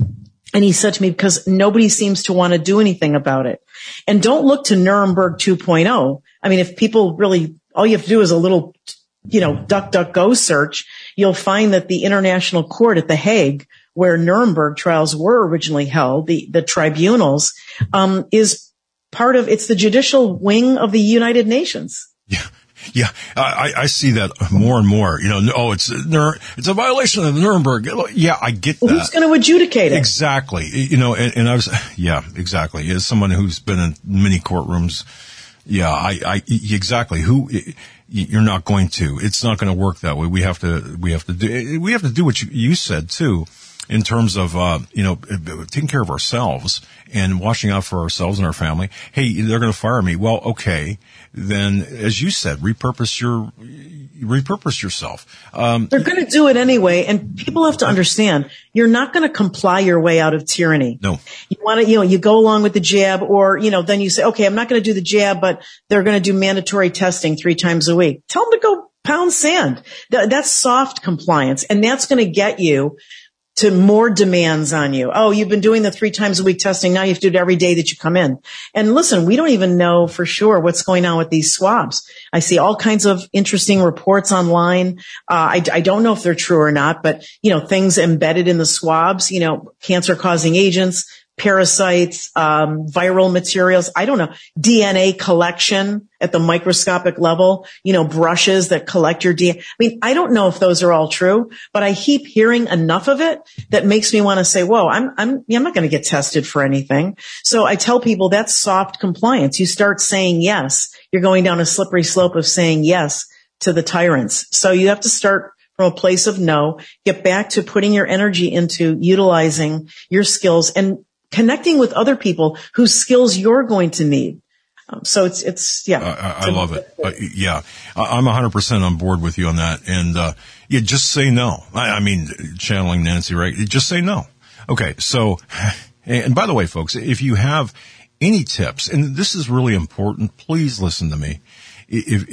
And he said to me, because nobody seems to want to do anything about it. And don't look to Nuremberg two point oh. I mean, if people really, all you have to do is a little, you know, duck, duck, go search, you'll find that the International Court at The Hague, where Nuremberg trials were originally held, the, the tribunals, um, is part of, it's the judicial wing of the United Nations. Yeah. Yeah, I, I see that more and more. You know, oh, it's it's a violation of Nuremberg. Yeah, I get that. Well, who's going to adjudicate it? Exactly. You know, and, and I was, yeah, exactly. As someone who's been in many courtrooms, yeah, I, I, exactly. Who, you're not going to. It's not going to work that way. We have to, we have to do, we have to do what you, you said too, in terms of, uh, you know, taking care of ourselves and watching out for ourselves and our family. Hey, they're going to fire me. Well, okay. Then, as you said, repurpose your, repurpose yourself. Um, They're going to do it anyway, and people have to understand, you're not going to comply your way out of tyranny. No. You want to, you know, you go along with the jab, or, you know, then you say, okay, I'm not going to do the jab, but they're going to do mandatory testing three times a week. Tell them to go pound sand. Th- that's soft compliance, and that's going to get you to more demands on you. Oh, you've been doing the three times a week testing. Now you have to do it every day that you come in. And listen, we don't even know for sure what's going on with these swabs. I see all kinds of interesting reports online. Uh, I, I don't know if they're true or not, but, you know, things embedded in the swabs, you know, cancer causing agents, parasites, um, viral materials. I don't know. D N A collection at the microscopic level, you know, brushes that collect your D N A. I mean, I don't know if those are all true, but I keep hearing enough of it that makes me want to say, whoa, I'm, I'm, I'm not going to get tested for anything. So I tell people that's soft compliance. You start saying yes. You're going down a slippery slope of saying yes to the tyrants. So you have to start from a place of no, get back to putting your energy into utilizing your skills and connecting with other people whose skills you're going to need. Um, so it's, it's, yeah. I, I love it. Uh, yeah. I'm one hundred percent on board with you on that. And, uh, yeah, just say no. I, I mean, channeling Nancy, right? Just say no. Okay. So, and by the way, folks, if you have any tips, and this is really important, please listen to me. If,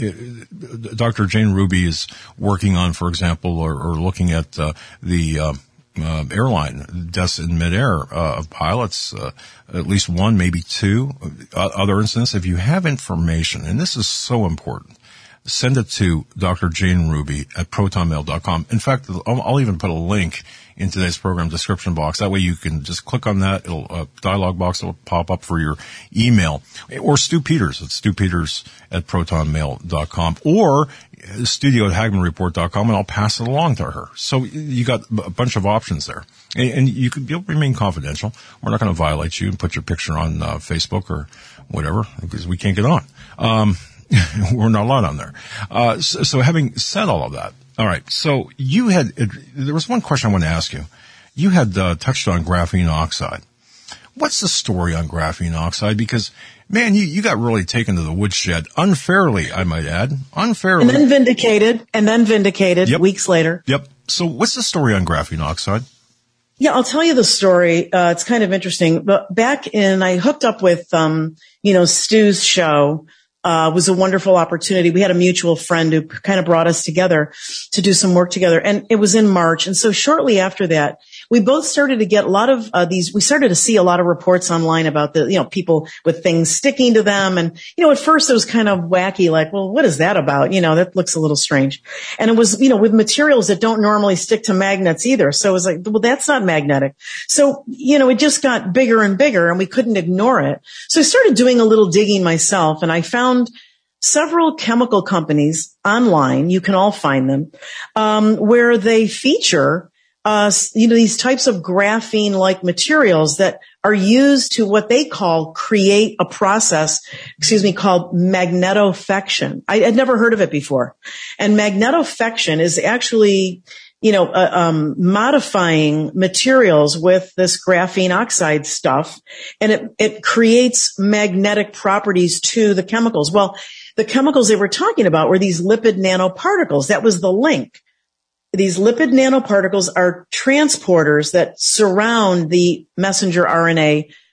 if Doctor Jane Ruby is working on, for example, or, or looking at, uh, the, uh, Uh, airline deaths in midair uh, of pilots, uh, at least one, maybe two uh, other incidents. If you have information, and this is so important, send it to Doctor Jane Ruby at proton mail dot com. In fact, I'll, I'll even put a link in today's program description box. That way you can just click on that. It'll, a uh, dialog box will pop up for your email. Or Stu Peters. It's Stu Peters at proton mail dot com. Or studio at hagman report dot com, and I'll pass it along to her. So you got a bunch of options there. And, and you could you'll remain confidential. We're not going to violate you and put your picture on uh, Facebook or whatever, because we can't get on. Um, we're not allowed on there. Uh, so, so having said all of that, all right, so you had, there was one question I wanted to ask you. You had uh, touched on graphene oxide. What's the story on graphene oxide? Because, man, you, you got really taken to the woodshed unfairly, I might add. Unfairly. And then vindicated, and then vindicated yep. weeks later. Yep. So what's the story on graphene oxide? Yeah, I'll tell you the story. Uh, it's kind of interesting. But back in, I hooked up with, um, you know, Stu's show. Uh, was a wonderful opportunity. We had a mutual friend who kind of brought us together to do some work together. And it was in March. And so shortly after that, we both started to get a lot of uh, these, we started to see a lot of reports online about the, you know, people with things sticking to them. And, you know, at first it was kind of wacky, like, well, what is that about? You know, that looks a little strange. And it was, you know, with materials that don't normally stick to magnets either. So it was like, well, that's not magnetic. So, you know, it just got bigger and bigger and we couldn't ignore it. So I started doing a little digging myself, and I found several chemical companies online, you can all find them, um, where they feature Uh, you know, these types of graphene-like materials that are used to what they call create a process, excuse me, called magnetofection. I had never heard of it before. And magnetofection is actually, you know, uh, um, modifying materials with this graphene oxide stuff, and it, it creates magnetic properties to the chemicals. Well, the chemicals they were talking about were these lipid nanoparticles. That was the link. These lipid nanoparticles are transporters that surround the messenger R N A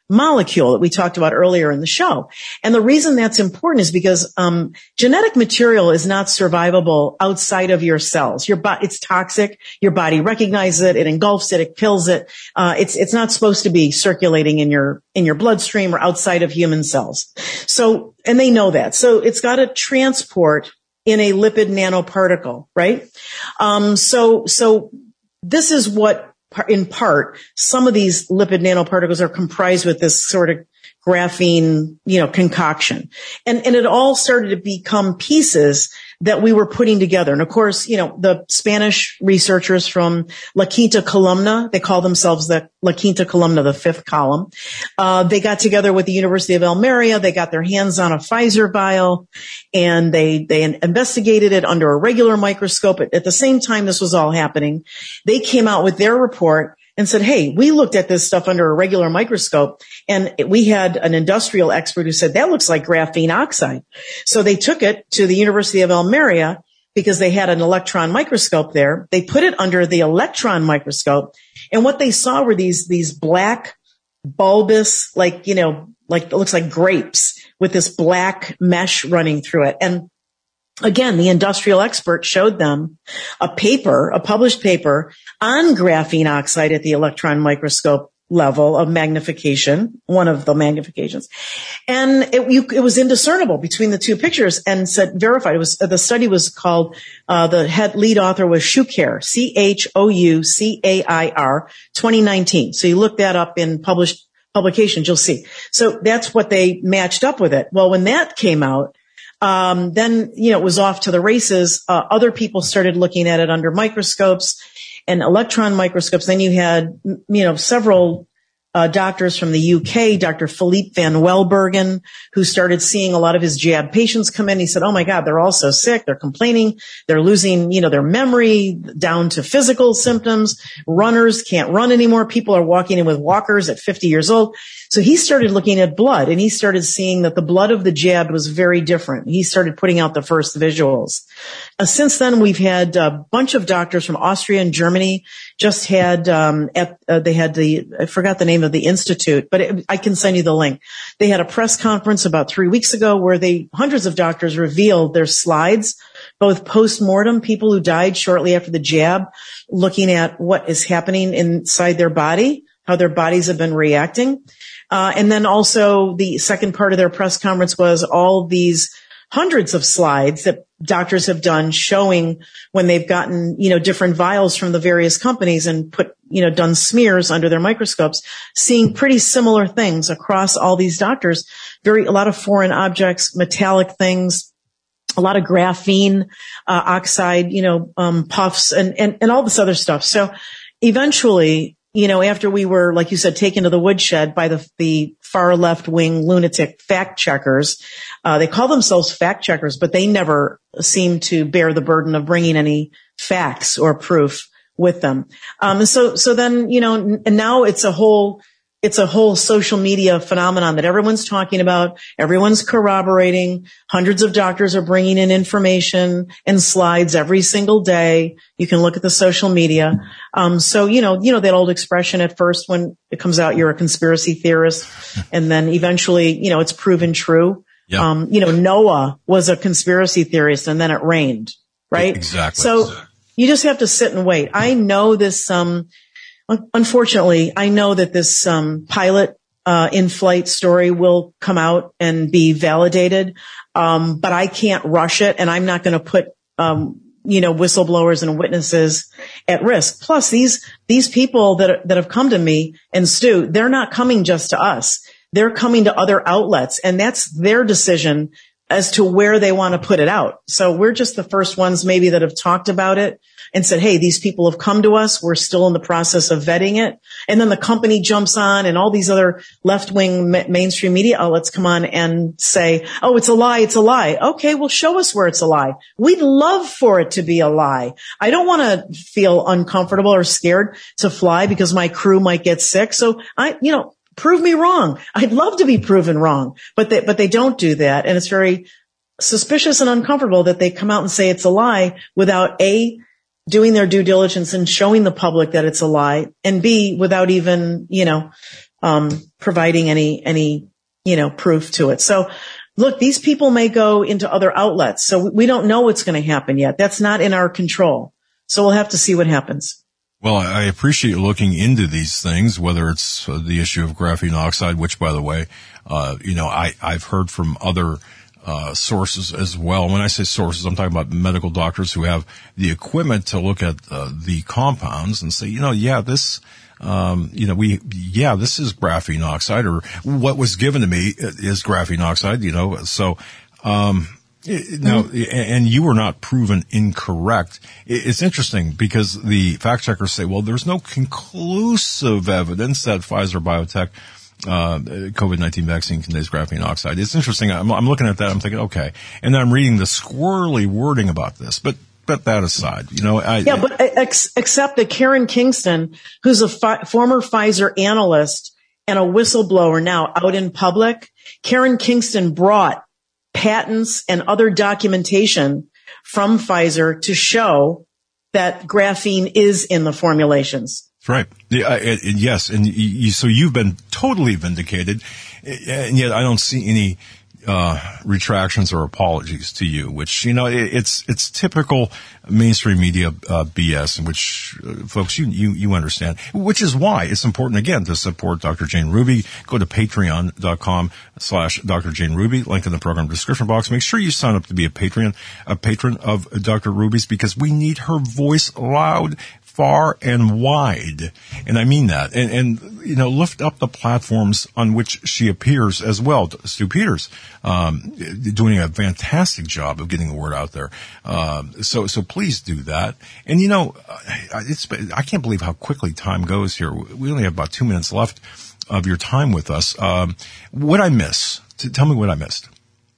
molecule that we talked about earlier in the show. And the reason that's important is because um genetic material is not survivable outside of your cells. Your body, it's toxic. Your body recognizes it. It engulfs it. It kills it. Uh, it's it's not supposed to be circulating in your in your bloodstream or outside of human cells. So, and they know that. So it's got to transport in a lipid nanoparticle, right? Um, so so this is what, in part, some of these lipid nanoparticles are comprised with this sort of graphene, you know, concoction. And, and it all started to become pieces that we were putting together. And of course, you know, the Spanish researchers from La Quinta Columna, they call themselves the La Quinta Columna, the fifth column. Uh, they got together with the University of Almeria. They got their hands on a Pfizer vial and they, they investigated it under a regular microscope. At, at the same time this was all happening, they came out with their report and said, hey, we looked at this stuff under a regular microscope and we had an industrial expert who said, that looks like graphene oxide. So they took it to the University of Almeria because they had an electron microscope there. They put it under the electron microscope. And what they saw were these, these black bulbous, like, you know, like it looks like grapes with this black mesh running through it. And again, the industrial expert showed them a paper, a published paper on graphene oxide at the electron microscope level of magnification, one of the magnifications. And it, you, it was indiscernible between the two pictures and said verified. It was, the study was called, uh, the head lead author was Choucair, C H O U C A I R, twenty nineteen. So you look that up in published publications, you'll see. So that's what they matched up with it. Well, when that came out, Um, then, you know, it was off to the races. Uh, other people started looking at it under microscopes and electron microscopes. Then you had, you know, several uh, doctors from the U K, Doctor Philippe van Welbergen, who started seeing a lot of his jab patients come in. He said, oh my God, they're all so sick. They're complaining. They're losing, you know, their memory down to physical symptoms. Runners can't run anymore. People are walking in with walkers at fifty years old. So he started looking at blood and he started seeing that the blood of the jabbed was very different. He started putting out the first visuals. Uh, since then, we've had a bunch of doctors from Austria and Germany just had, um, at, uh, they had the, I forgot the name of the institute, but it, I can send you the link. They had a press conference about three weeks ago where they, hundreds of doctors revealed their slides, both post-mortem, people who died shortly after the jab, looking at what is happening inside their body, how their bodies have been reacting. Uh, and then also the second part of their press conference was all these hundreds of slides that doctors have done showing when they've gotten, you know, different vials from the various companies and put, you know, done smears under their microscopes, seeing pretty similar things across all these doctors. Very, a lot of foreign objects, metallic things, a lot of graphene, uh, oxide, you know, um, puffs and, and, and all this other stuff. So eventually, you know, after we were, like you said, taken to the woodshed by the, the far left wing lunatic fact checkers, uh, they call themselves fact checkers, but they never seem to bear the burden of bringing any facts or proof with them. Um, so, so then, you know, and now it's a whole, it's a whole social media phenomenon that everyone's talking about. Everyone's corroborating. Hundreds of doctors are bringing in information and slides every single day. You can look at the social media. Um, so, you know, you know, that old expression at first when it comes out, you're a conspiracy theorist. And then eventually, you know, it's proven true. Yep. Um, you know, Noah was a conspiracy theorist and then it rained, right? Exactly. So you just have to sit and wait. I know this, um, unfortunately, I know that this um, pilot uh, in-flight story will come out and be validated, um, but I can't rush it, and I'm not going to put, um, you know, whistleblowers and witnesses at risk. Plus, these these people that that have come to me and Stu, they're not coming just to us; they're coming to other outlets, and that's their decision as to where they want to put it out. So we're just the first ones maybe that have talked about it and said, hey, these people have come to us. We're still in the process of vetting it. And then the company jumps on and all these other left-wing ma- mainstream media outlets come on and say, oh, it's a lie. It's a lie. Okay, well, show us where it's a lie. We'd love for it to be a lie. I don't want to feel uncomfortable or scared to fly because my crew might get sick. So I, you know, prove me wrong. I'd love to be proven wrong, but they, but they don't do that. And it's very suspicious and uncomfortable that they come out and say it's a lie without A, doing their due diligence and showing the public that it's a lie, and B, without even, you know, um, providing any, any, you know, proof to it. So look, these people may go into other outlets. So we don't know what's going to happen yet. That's not in our control. So we'll have to see what happens. Well, I appreciate you looking into these things, whether it's uh, the issue of graphene oxide, which, by the way, uh, you know, I, I've heard from other uh, sources as well. When I say sources, I'm talking about medical doctors who have the equipment to look at uh, the compounds and say, you know, yeah, this, um, you know, we, yeah, this is graphene oxide, or what was given to me is graphene oxide, you know, so, um, Now, and you were not proven incorrect. It's interesting because the fact checkers say, well, there's no conclusive evidence that Pfizer BioNTech uh COVID nineteen vaccine contains graphene oxide. It's interesting. I'm, I'm looking at that. I'm thinking, okay. And then I'm reading the squirrely wording about this. But Put that aside, you know. I, yeah, but ex- except that Karen Kingston, who's a fi- former Pfizer analyst and a whistleblower now out in public, Karen Kingston brought patents and other documentation from Pfizer to show that graphene is in the formulations. That's right. Yeah, uh, yes. And you, so you've been totally vindicated, and yet I don't see any uh retractions or apologies to you, which, you know, it, it's it's typical mainstream media uh, B S, in which uh, folks, you, you you understand, which is why it's important, again, to support Doctor Jane Ruby. Go to patreon.com slash Dr. Jane Ruby, link in the program description box. Make sure you sign up to be a Patreon, a patron of Doctor Ruby's, because we need her voice loud, far and wide. And I mean that. And, and, you know, lift up the platforms on which she appears as well. Stu Peters, um, doing a fantastic job of getting the word out there. Um, so, so please do that. And, you know, it's, I can't believe how quickly time goes here. We only have about two minutes left of your time with us. Um, what I miss? Tell me what I missed.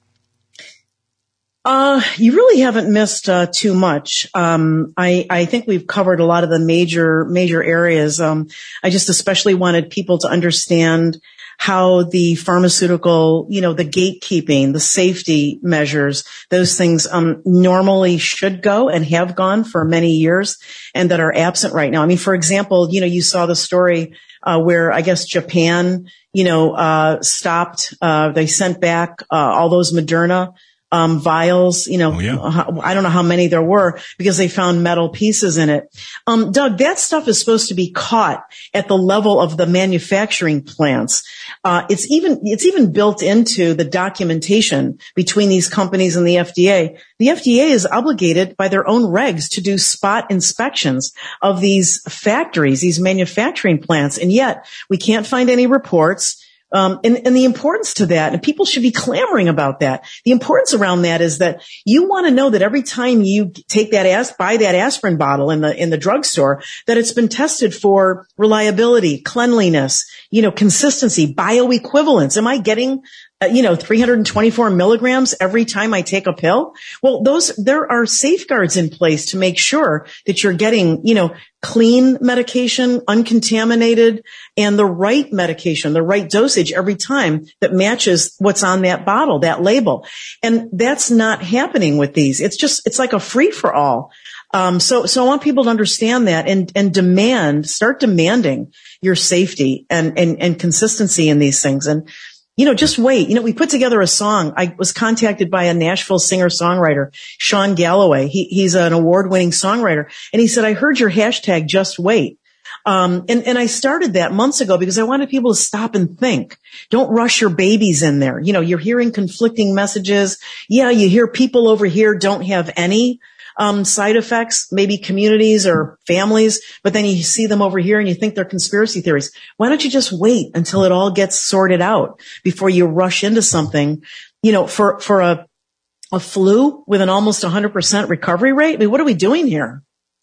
Uh, you really haven't missed, uh, too much. Um, I, I think we've covered a lot of the major, major areas. Um, I just especially wanted people to understand how the pharmaceutical, you know, the gatekeeping, the safety measures, those things, um, normally should go and have gone for many years and that are absent right now. I mean, for example, you know, you saw the story, uh, where I guess Japan, you know, uh, stopped, uh, they sent back, uh, all those Moderna Um, vials, you know, oh, yeah. I don't know how many there were because they found metal pieces in it. Um, Doug, that stuff is supposed to be caught at the level of the manufacturing plants. Uh, it's even, it's even built into the documentation between these companies and the F D A. The F D A is obligated by their own regs to do spot inspections of these factories, these manufacturing plants. And yet we can't find any reports. Um, and, and the importance to that, and people should be clamoring about that. The importance around that is that you want to know that every time you take that as, buy that aspirin bottle in the, in the drugstore, that it's been tested for reliability, cleanliness, you know, consistency, bioequivalence. Am I getting, uh, you know, three hundred twenty-four milligrams every time I take a pill? Well, those, there are safeguards in place to make sure that you're getting, you know, clean medication, uncontaminated, and the right medication, the right dosage every time that matches what's on that bottle, that label. And that's not happening with these. It's just, it's like a free for all. Um, so, so I want people to understand that and, and demand, start demanding your safety and, and, and consistency in these things. And, you know, just wait. You know, we put together a song. I was contacted by a Nashville singer-songwriter, Sean Galloway. He, he's an award-winning songwriter. And he said, I heard your hashtag, just wait. Um, and, and I started that months ago because I wanted people to stop and think. Don't rush your babies in there. You know, you're hearing conflicting messages. Yeah, you hear people over here don't have any Um, side effects, maybe communities or families, but then you see them over here and you think they're conspiracy theories. Why don't you just wait until it all gets sorted out before you rush into something, you know, for, for a, a flu with an almost one hundred percent recovery rate? I mean, what are we doing here?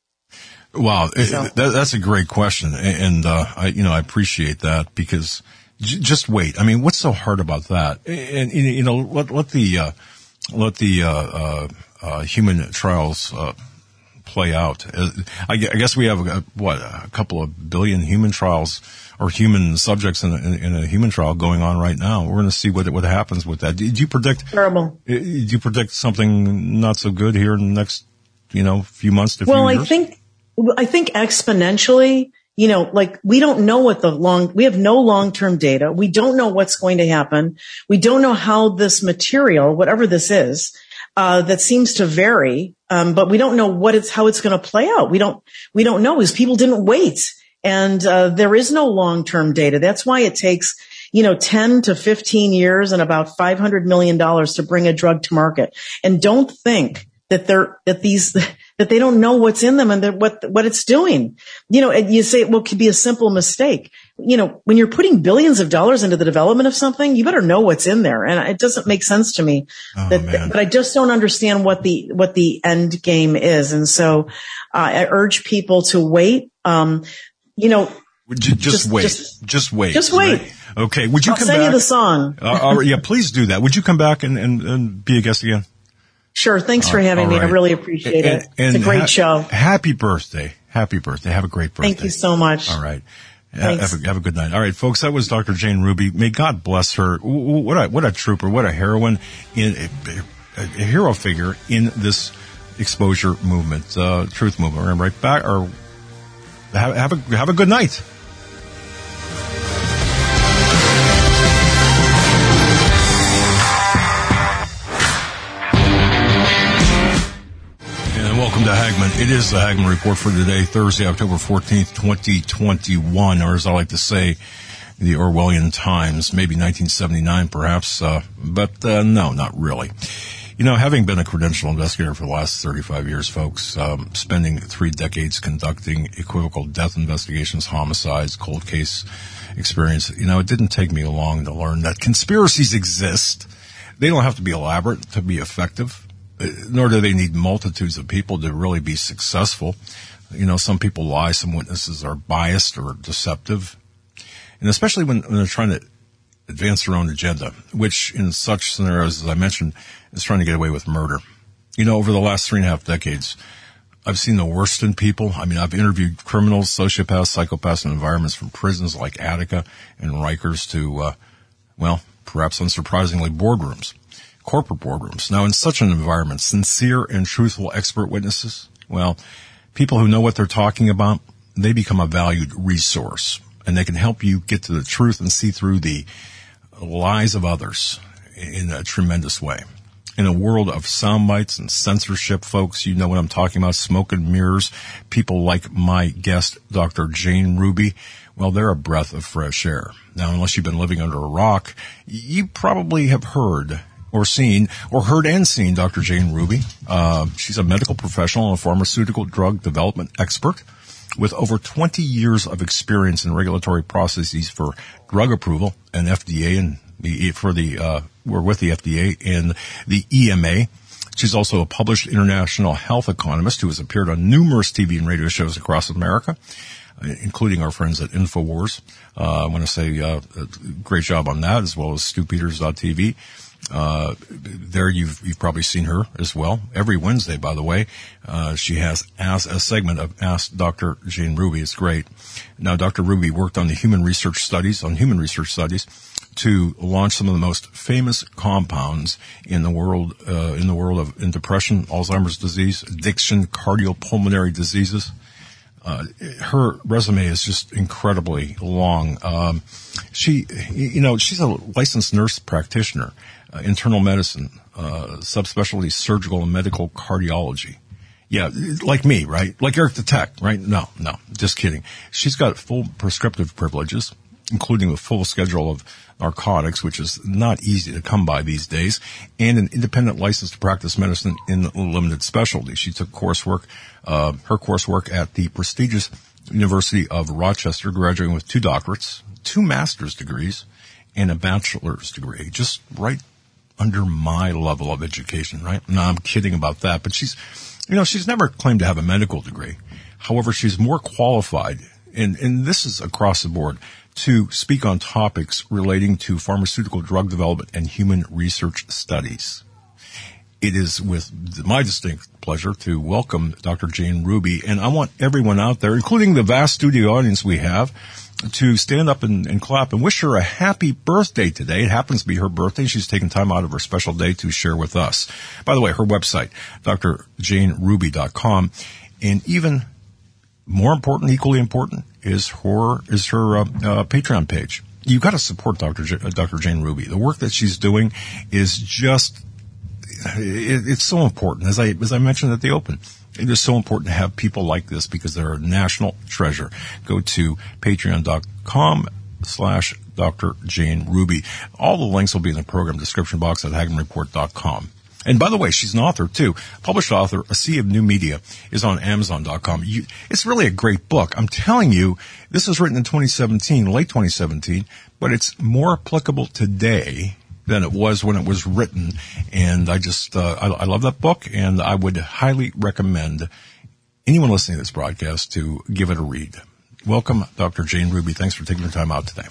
Wow. So. It, that, that's a great question. And, uh, I, you know, I appreciate that because j- just wait. I mean, what's so hard about that? And, you know, let, let the, uh, let the, uh, uh, Uh, human trials uh, play out. Uh, I, I guess we have a, what a couple of billion human trials or human subjects in a, in a human trial going on right now. We're going to see what what happens with that. Did you predict? Terrible. Did you predict something not so good here in the next, you know, few months to well, few years? Well, I think I think exponentially You know, like we don't know what the long, we have no long-term data. We don't know what's going to happen. We don't know how this material, whatever this is, uh, that seems to vary. Um, but we don't know what it's, how it's going to play out. We don't, we don't know because people didn't wait. And, uh, there is no long-term data. That's why it takes, you know, ten to fifteen years and about five hundred million dollars to bring a drug to market. And don't think that they're, that these, that they don't know what's in them and that what, what it's doing. You know, and you say, well, it could be a simple mistake. You know, when you're putting billions of dollars into the development of something, you better know what's in there. And it doesn't make sense to me oh, that, man. but I just don't understand what the, what the end game is. And so, uh, I urge people to wait. Um, you know, just, just wait, just, just wait, just wait. Right? Okay. Would you I'll come send back? you the song. uh, uh, yeah, please do that. Would you come back and, and, and be a guest again? Sure. Thanks for having me. Right. I really appreciate and, it. And it's a great ha- show. Happy birthday. Happy birthday. Have a great birthday. Thank you so much. All right. Thanks. Have a, have a good night. All right, folks, that was Doctor Jane Ruby. May God bless her. What a, what a trooper. What a heroine, in a, a hero figure in this exposure movement, uh, truth movement. We're right back. Or have, have a, have a good night. Welcome to Hagman. It is the Hagman Report for today, Thursday, October fourteenth, twenty twenty-one, or as I like to say, the Orwellian times, maybe nineteen seventy-nine perhaps, uh, but uh, no, not really. You know, having been a credential investigator for the last thirty-five years, folks, um, spending three decades conducting equivocal death investigations, homicides, cold case experience, you know, it didn't take me long to learn that conspiracies exist. They don't have to be elaborate to be effective. Nor do they need multitudes of people to really be successful. You know, some people lie, some witnesses are biased or deceptive. And especially when, when they're trying to advance their own agenda, which in such scenarios, as I mentioned, is trying to get away with murder. You know, over the last three and a half decades, I've seen the worst in people. I mean, I've interviewed criminals, sociopaths, psychopaths in environments from prisons like Attica and Rikers to, uh, well, perhaps unsurprisingly, boardrooms. Corporate boardrooms. Now, in such an environment, sincere and truthful expert witnesses, well, people who know what they're talking about, they become a valued resource, and they can help you get to the truth and see through the lies of others in a tremendous way. In a world of sound bites and censorship, folks, you know what I'm talking about, smoke and mirrors, people like my guest, Doctor Jane Ruby, well, they're a breath of fresh air. Now, unless you've been living under a rock, you probably have heard or seen, or heard and seen Doctor Jane Ruby. Uh, she's a medical professional and a pharmaceutical drug development expert with over twenty years of experience in regulatory processes for drug approval and F D A and the, for the, uh, we're with the F D A and the E M A. She's also a published international health economist who has appeared on numerous T V and radio shows across America, including our friends at InfoWars. Uh, I want to say, uh, a great job on that, as well as Stu Peters dot T V. Uh, there you've, you've probably seen her as well. Every Wednesday, by the way, uh, she has as a segment of Ask Doctor Jane Ruby. It's great. Now, Doctor Ruby worked on the human research studies, on human research studies to launch some of the most famous compounds in the world, uh, in the world of in depression, Alzheimer's disease, addiction, cardiopulmonary diseases. Uh, her resume is just incredibly long. Um, she, you know, she's a licensed nurse practitioner, uh, internal medicine, uh, subspecialty surgical and medical cardiology. Yeah, like me, right? Like Eric the Tech, right? No, no, just kidding. She's got full prescriptive privileges, including a full schedule of narcotics, which is not easy to come by these days, and an independent license to practice medicine in limited specialty. She took coursework, uh, her coursework at the prestigious University of Rochester, graduating with two doctorates, two master's degrees, and a bachelor's degree, just right under my level of education, right? No, I'm kidding about that, but she's, you know, she's never claimed to have a medical degree. However, she's more qualified, and, and this is across the board, to speak on topics relating to pharmaceutical drug development and human research studies. It is with my distinct pleasure to welcome Doctor Jane Ruby, and I want everyone out there, including the vast studio audience we have, to stand up and, and clap and wish her a happy birthday today. It happens to be her birthday. She's taken time out of her special day to share with us. By the way, her website, D R jane ruby dot com, and even more important, equally important, is her is her uh, uh, Patreon page. You got to support Doctor J, uh, Doctor Jane Ruby. The work that she's doing is just it, it's so important. As I as I mentioned at the open, it is so important to have people like this because they're a national treasure. Go to patreon dot com slash Doctor Jane Ruby. All the links will be in the program description box at hagman report dot com. And by the way, she's an author too. Published author, A Sea of New Media, is on amazon dot com. You, it's really a great book. I'm telling you, this was written in twenty seventeen, late twenty seventeen, but it's more applicable today than it was when it was written. And I just, uh, I, I love that book, and I would highly recommend anyone listening to this broadcast to give it a read. Welcome, Doctor Jane Ruby. Thanks for taking the time out today.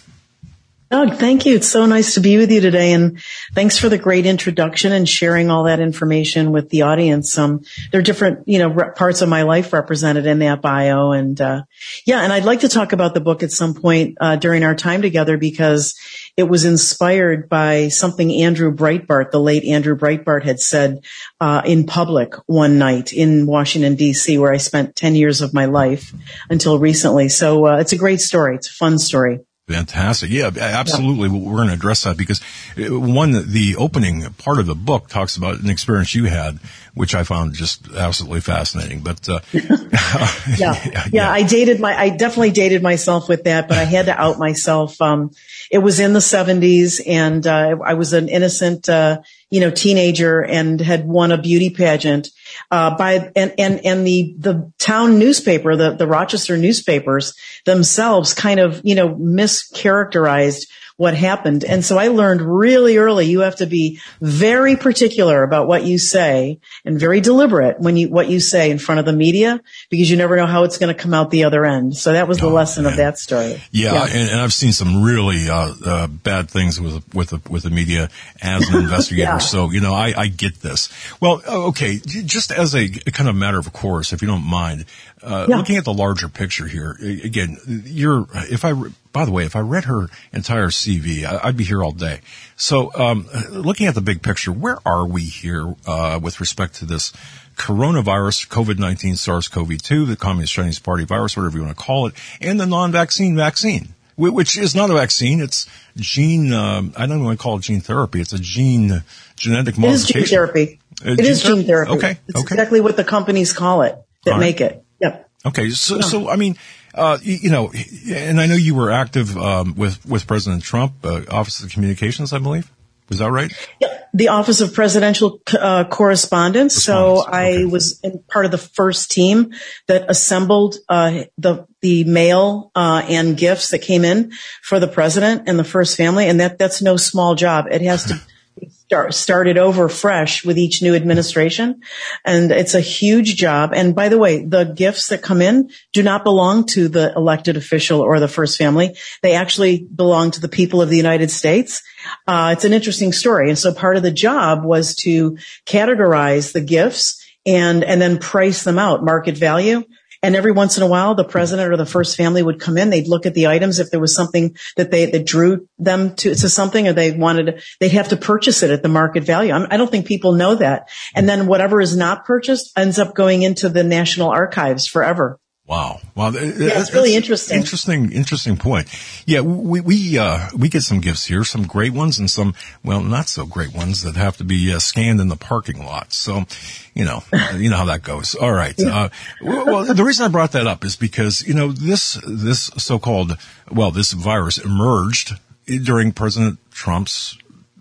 Doug, thank you. It's so nice to be with you today, and thanks for the great introduction and sharing all that information with the audience. Um, there are different, you know, re- parts of my life represented in that bio, and uh, yeah, and I'd like to talk about the book at some point uh, during our time together because it was inspired by something Andrew Breitbart, the late Andrew Breitbart, had said uh, in public one night in Washington, D C, where I spent ten years of my life until recently. So uh, it's a great story. It's a fun story. Fantastic. Yeah, absolutely. Yeah. We're going to address that because one, the opening part of the book talks about an experience you had, which I found just absolutely fascinating. But, uh, yeah. yeah, yeah, I dated my, I definitely dated myself with that, but I had to out myself. Um, it was in the seventies and, uh, I was an innocent, uh, you know, teenager and had won a beauty pageant. Uh, by, and, and, and the, the town newspaper, the, the Rochester newspapers themselves kind of, you know, mischaracterized what happened. And so I learned really early, you have to be very particular about what you say and very deliberate when you, what you say in front of the media, because you never know how it's going to come out the other end. So that was the oh, lesson man. of that story. Yeah. yeah. And, and I've seen some really, uh, uh, bad things with, with, the, with the media as an investigator. yeah. So, you know, I, I get this. Well, okay. Just as a kind of matter of course, if you don't mind, uh, yeah. looking at the larger picture here, again, you're, if I, by the way, if I read her entire C V, I'd be here all day. So, um, looking at the big picture, where are we here, uh, with respect to this coronavirus, COVID nineteen, SARS-C o V two, the Communist Chinese Party virus, whatever you want to call it, and the non-vaccine vaccine, which is not a vaccine. It's gene, um, I don't want to call it gene therapy. It's a gene, genetic modification. It is gene therapy. Uh, it gene is therapy? gene therapy. Okay. It's okay. exactly what the companies call it that all make right. it. Yep. Okay. So, yeah. so, I mean, Uh, you, you know, and I know you were active, um, with, with President Trump, uh, Office of Communications, I believe. Was that right? Yeah, the Office of Presidential uh, Correspondence. So I okay. was in part of the first team that assembled uh, the the mail uh, and gifts that came in for the president and the first family, and that that's no small job. It has to start started over fresh with each new administration, and it's a huge job. And by the way, the gifts that come in do not belong to the elected official or the first family. They actually belong to the people of the United States. Uh, it's an interesting story. And so part of the job was to categorize the gifts and, and then price them out, market value. And every once in a while, the president or the first family would come in. They'd look at the items. If there was something that they, that drew them to, to something, or they wanted, they'd have to purchase it at the market value. I'm, I don't think people know that. And then whatever is not purchased ends up going into the National Archives forever. Wow. Wow. Yeah, it's really interesting. Interesting, interesting point. Yeah, we, we, uh, we get some gifts here, some great ones and some, well, not so great ones that have to be uh, scanned in the parking lot. So, you know, you know how that goes. All right. Uh, well, the reason I brought that up is because, you know, this, this so-called, well, this virus emerged during President Trump's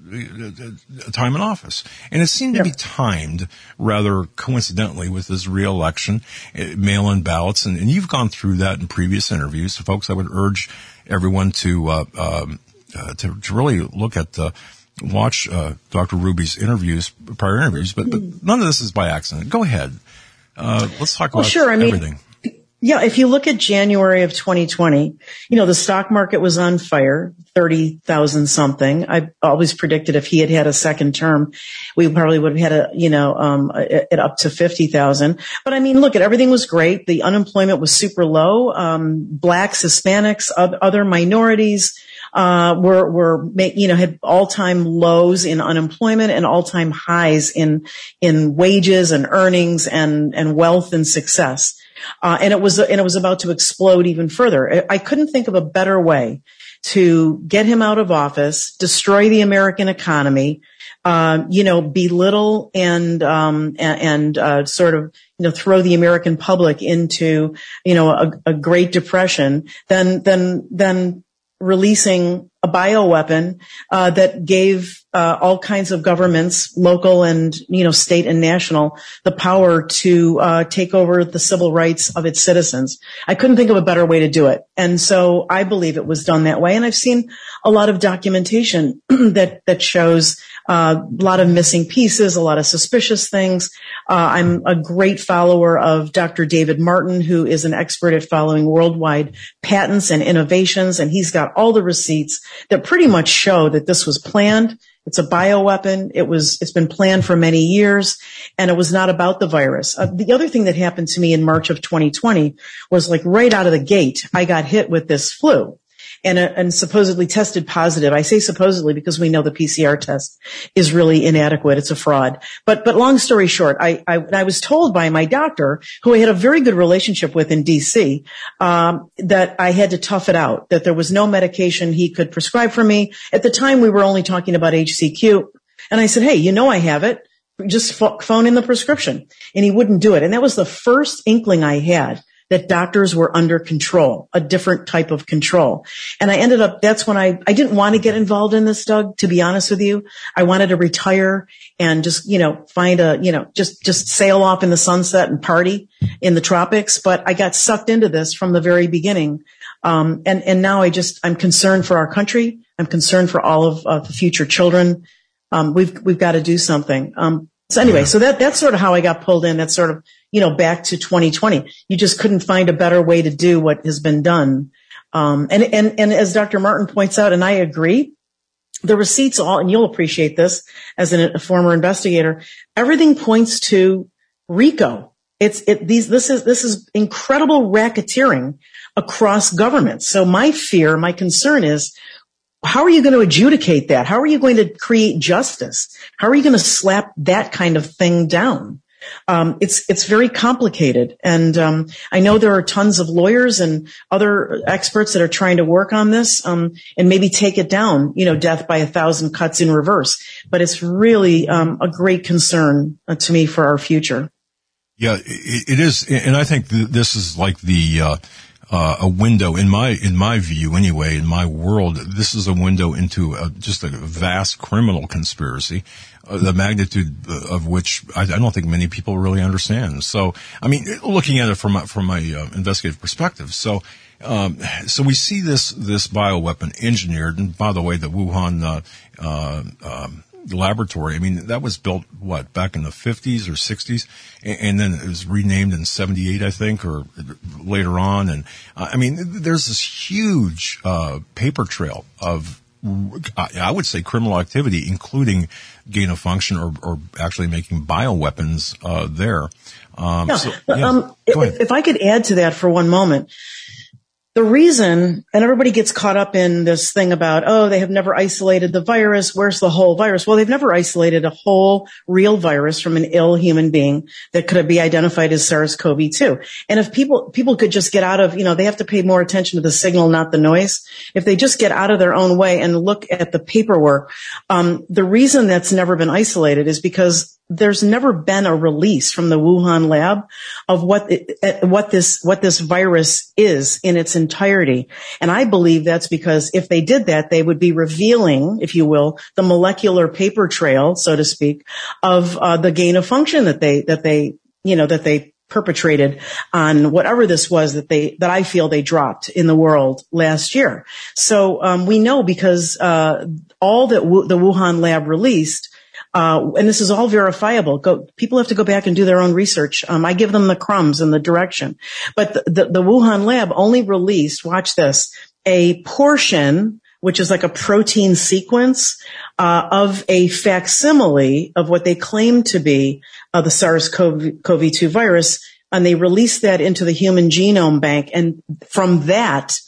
time in office. And it seemed to be timed rather coincidentally with his reelection, mail-in ballots. And, and you've gone through that in previous interviews. So folks, I would urge everyone to, uh, um, uh, to, to really look at, uh, watch, uh, Doctor Ruby's interviews, prior interviews, but, but none of this is by accident. Go ahead. Uh, let's talk about well, sure. I mean, everything. Yeah, if you look at January of twenty twenty, you know, the stock market was on fire, thirty thousand something. I always predicted if he had had a second term, we probably would have had a, you know, um, it up to fifty thousand. But I mean, look at everything was great. The unemployment was super low. Um, blacks, Hispanics, other minorities, uh, were, were, you know, had all-time lows in unemployment and all-time highs in, in wages and earnings and, and wealth and success. Uh, and it was, and it was about to explode even further. I couldn't think of a better way to get him out of office, destroy the American economy, uh, you know, belittle and, um, and, and uh, sort of, you know, throw the American public into, you know, a, a Great Depression, than, than, than releasing a bioweapon, uh, that gave, uh, all kinds of governments, local and, you know, state and national, the power to, uh, take over the civil rights of its citizens. I couldn't think of a better way to do it. And so I believe it was done that way. And I've seen a lot of documentation that, that shows, uh, a lot of missing pieces, a lot of suspicious things. Uh, I'm a great follower of Doctor David Martin, who is an expert at following worldwide patents and innovations. And he's got all the receipts that pretty much show that this was planned. It's a bioweapon. It was, it's been planned for many years, and it was not about the virus. Uh, the other thing that happened to me in March of twenty twenty was, like, right out of the gate, I got hit with this flu. And, uh, and supposedly tested positive. I say supposedly because we know the P C R test is really inadequate. It's a fraud. But, but long story short, I, I, I was told by my doctor, who I had a very good relationship with in D C, um, that I had to tough it out, that there was no medication he could prescribe for me. At the time, we were only talking about H C Q. And I said, hey, you know, I have it. Just phone in the prescription. And he wouldn't do it. And that was the first inkling I had that doctors were under control, a different type of control. And I ended up, that's when I, I didn't want to get involved in this, Doug, to be honest with you. I wanted to retire and just, you know, find a, you know, just, just sail off in the sunset and party in the tropics. But I got sucked into this from the very beginning. Um, and, and now I just, I'm concerned for our country. I'm concerned for all of uh, the future children. Um, we've, we've got to do something. Um, so anyway, so that, that's sort of how I got pulled in. That's sort of, you know, back to twenty twenty. You just couldn't find a better way to do what has been done. Um, and, and, and as Doctor Martin points out, and I agree, the receipts all, and you'll appreciate this as an, a former investigator, everything points to RICO. It's, it, these, this is, this is incredible racketeering across governments. So my fear, my concern is, how are you going to adjudicate that? How are you going to create justice? How are you going to slap that kind of thing down? Um, it's, it's very complicated. And, um, I know there are tons of lawyers and other experts that are trying to work on this, um, and maybe take it down, you know, death by a thousand cuts in reverse. But it's really, um, a great concern uh, to me for our future. Yeah, it, it is. And I think th- this is like the, uh, Uh, a window in my, in my view anyway, in my world, this is a window into a, just a vast criminal conspiracy, uh, the magnitude of which I, I don't think many people really understand. So, I mean, looking at it from a, from a uh, investigative perspective. So, um, so we see this, this bioweapon engineered. And by the way, the Wuhan, uh, uh, um, laboratory, I mean, that was built, what, back in the fifties or sixties, and, and then it was renamed in seventy-eight, I think, or later on. And, uh, I mean, there's this huge, uh, paper trail of, I would say, criminal activity, including gain of function or, or actually making bioweapons, uh, there. Um, yeah. So, yeah. Um, if, if I could add to that for one moment. The reason, and everybody gets caught up in this thing about, oh, they have never isolated the virus. Where's the whole virus? Well, they've never isolated a whole real virus from an ill human being that could be identified as SARS-C o V two. And if people, people could just get out of, you know, they have to pay more attention to the signal, not the noise. If they just get out of their own way and look at the paperwork, um, the reason that's never been isolated is because there's never been a release from the Wuhan lab of what it, what this what this virus is in its entirety. And I believe that's because if they did that, they would be revealing, if you will, the molecular paper trail, so to speak, of uh, the gain of function that they that they you know that they perpetrated on whatever this was that they that I feel they dropped in the world last year. So um, we know because uh, all that w- the Wuhan lab released. Uh, and this is all verifiable. Go, people have to go back and do their own research. Um, I give them the crumbs and the direction. But the, the, the Wuhan lab only released, watch this, a portion, which is like a protein sequence, uh, of a facsimile of what they claim to be, uh, the SARS-C o V two virus. And they released that into the Human Genome Bank. And from that,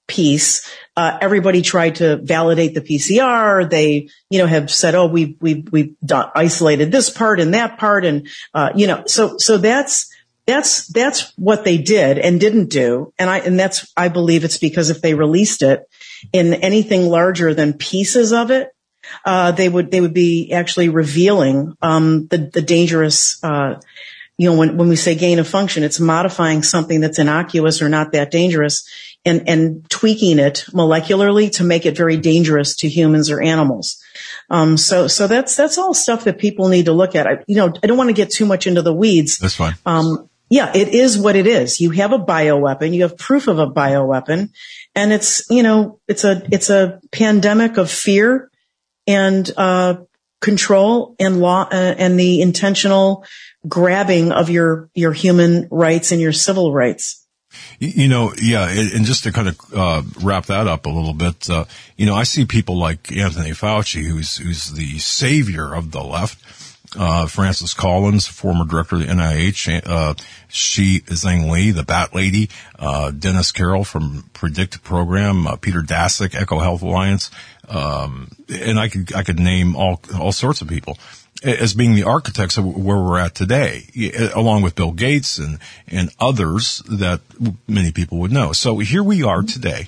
piece, uh, everybody tried to validate the P C R. They, you know, have said, oh, we, we, we've done, isolated this part and that part. And, uh, you know, so, so that's, that's, that's what they did and didn't do. And I, and that's, I believe it's because if they released it in anything larger than pieces of it, uh, they would, they would be actually revealing, um, the, the dangerous, uh, you know, when, when we say gain of function, it's modifying something that's innocuous or not that dangerous and, and tweaking it molecularly to make it very dangerous to humans or animals. Um, so, so that's, that's all stuff that people need to look at. I, you know, I don't want to get too much into the weeds. That's fine. Um, yeah, it is what it is. You have a bioweapon, you have proof of a bioweapon, and it's, you know, it's a, it's a pandemic of fear and, uh, control and law, uh, and the intentional grabbing of your, your human rights and your civil rights. You know, yeah, and just to kind of uh, wrap that up a little bit, uh, you know, I see people like Anthony Fauci, who's who's the savior of the left. Uh, Francis Collins, former director of the N I H, uh, Shi Zheng Li, the Bat Lady, uh, Dennis Carroll from Predict Program, uh, Peter Daszak, Eco Health Alliance, um, and I could I could name all all sorts of people as being the architects of where we're at today, along with Bill Gates and, and others that many people would know. So here we are today,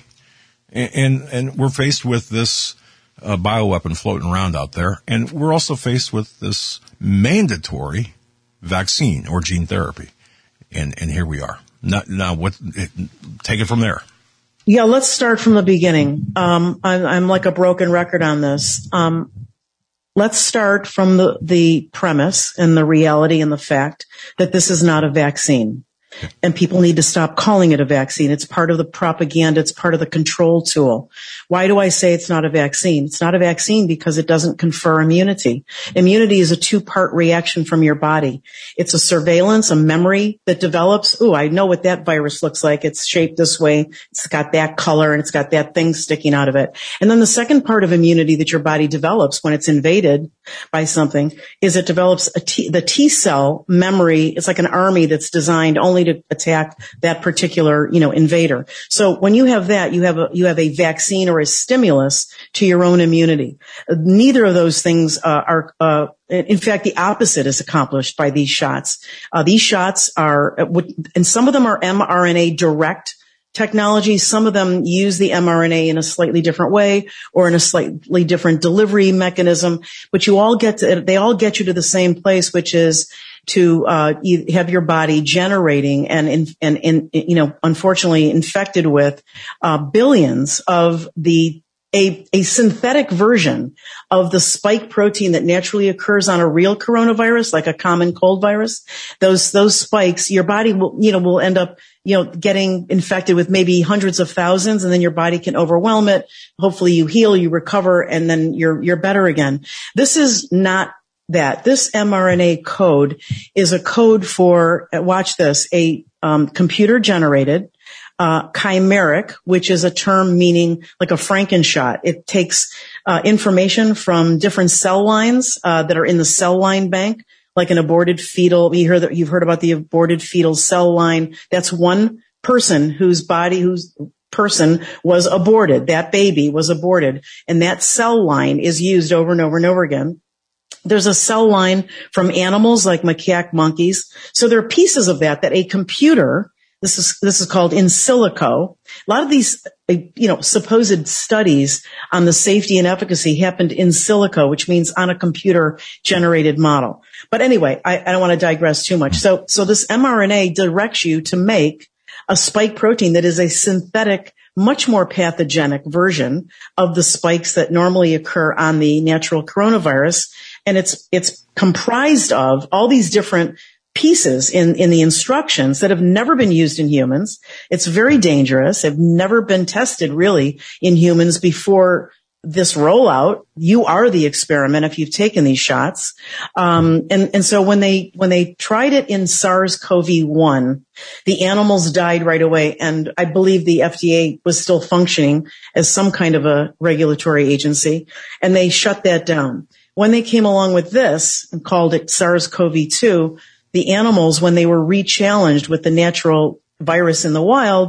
and, and we're faced with this uh, bioweapon floating around out there, and we're also faced with this mandatory vaccine or gene therapy. And, and here we are. Now, now what, take it from there. Yeah, let's start from the beginning. Um, I'm, I'm like a broken record on this. Um, Let's start from the, the premise and the reality and the fact that this is not a vaccine. And people need to stop calling it a vaccine. It's part of the propaganda. It's part of the control tool. Why do I say it's not a vaccine? It's not a vaccine because it doesn't confer immunity. Immunity is a two-part reaction from your body. It's a surveillance, a memory that develops. Ooh, I know what that virus looks like. It's shaped this way. It's got that color and it's got that thing sticking out of it. And then the second part of immunity that your body develops when it's invaded by something is it develops a T, the T cell memory. It's like an army that's designed only to attack that particular, you know, invader. So when you have that, you have a, you have a vaccine or a stimulus to your own immunity. Neither of those things uh, are, uh, in fact, the opposite is accomplished by these shots. Uh, these shots are, and some of them are mRNA direct technology. Some of them use the mRNA in a slightly different way or in a slightly different delivery mechanism, but you all get to, they all get you to the same place, which is to uh have your body generating and and and you know unfortunately infected with uh billions of the a a synthetic version of the spike protein that naturally occurs on a real coronavirus, like a common cold virus. Those those spikes, your body will you know will end up you know getting infected with maybe hundreds of thousands, and then your body can overwhelm it. Hopefully you heal, you recover, and then you're you're better again. This is not that. This mRNA code is a code for, watch this, a um, computer-generated uh chimeric, which is a term meaning like a Frankenshot. It takes uh information from different cell lines uh that are in the cell line bank, like an aborted fetal. You heard that, you've heard about the aborted fetal cell line. That's one person whose body, whose person was aborted. That baby was aborted, and that cell line is used over and over and over again. There's a cell line from animals like macaque monkeys. So there are pieces of that that a computer, this is, this is called in silico. A lot of these, you know, supposed studies on the safety and efficacy happened in silico, which means on a computer generated model. But anyway, I, I don't want to digress too much. So, so this mRNA directs you to make a spike protein that is a synthetic, much more pathogenic version of the spikes that normally occur on the natural coronavirus. And it's, it's comprised of all these different pieces in, in the instructions that have never been used in humans. It's very dangerous. Have never been tested really in humans before this rollout. You are the experiment if you've taken these shots. Um, and, and so when they, when they tried it in SARS-C o V one, the animals died right away. And I believe the F D A was still functioning as some kind of a regulatory agency, and they shut that down. When they came along with this and called it SARS-C o V two, the animals, when they were re-challenged with the natural virus in the wild,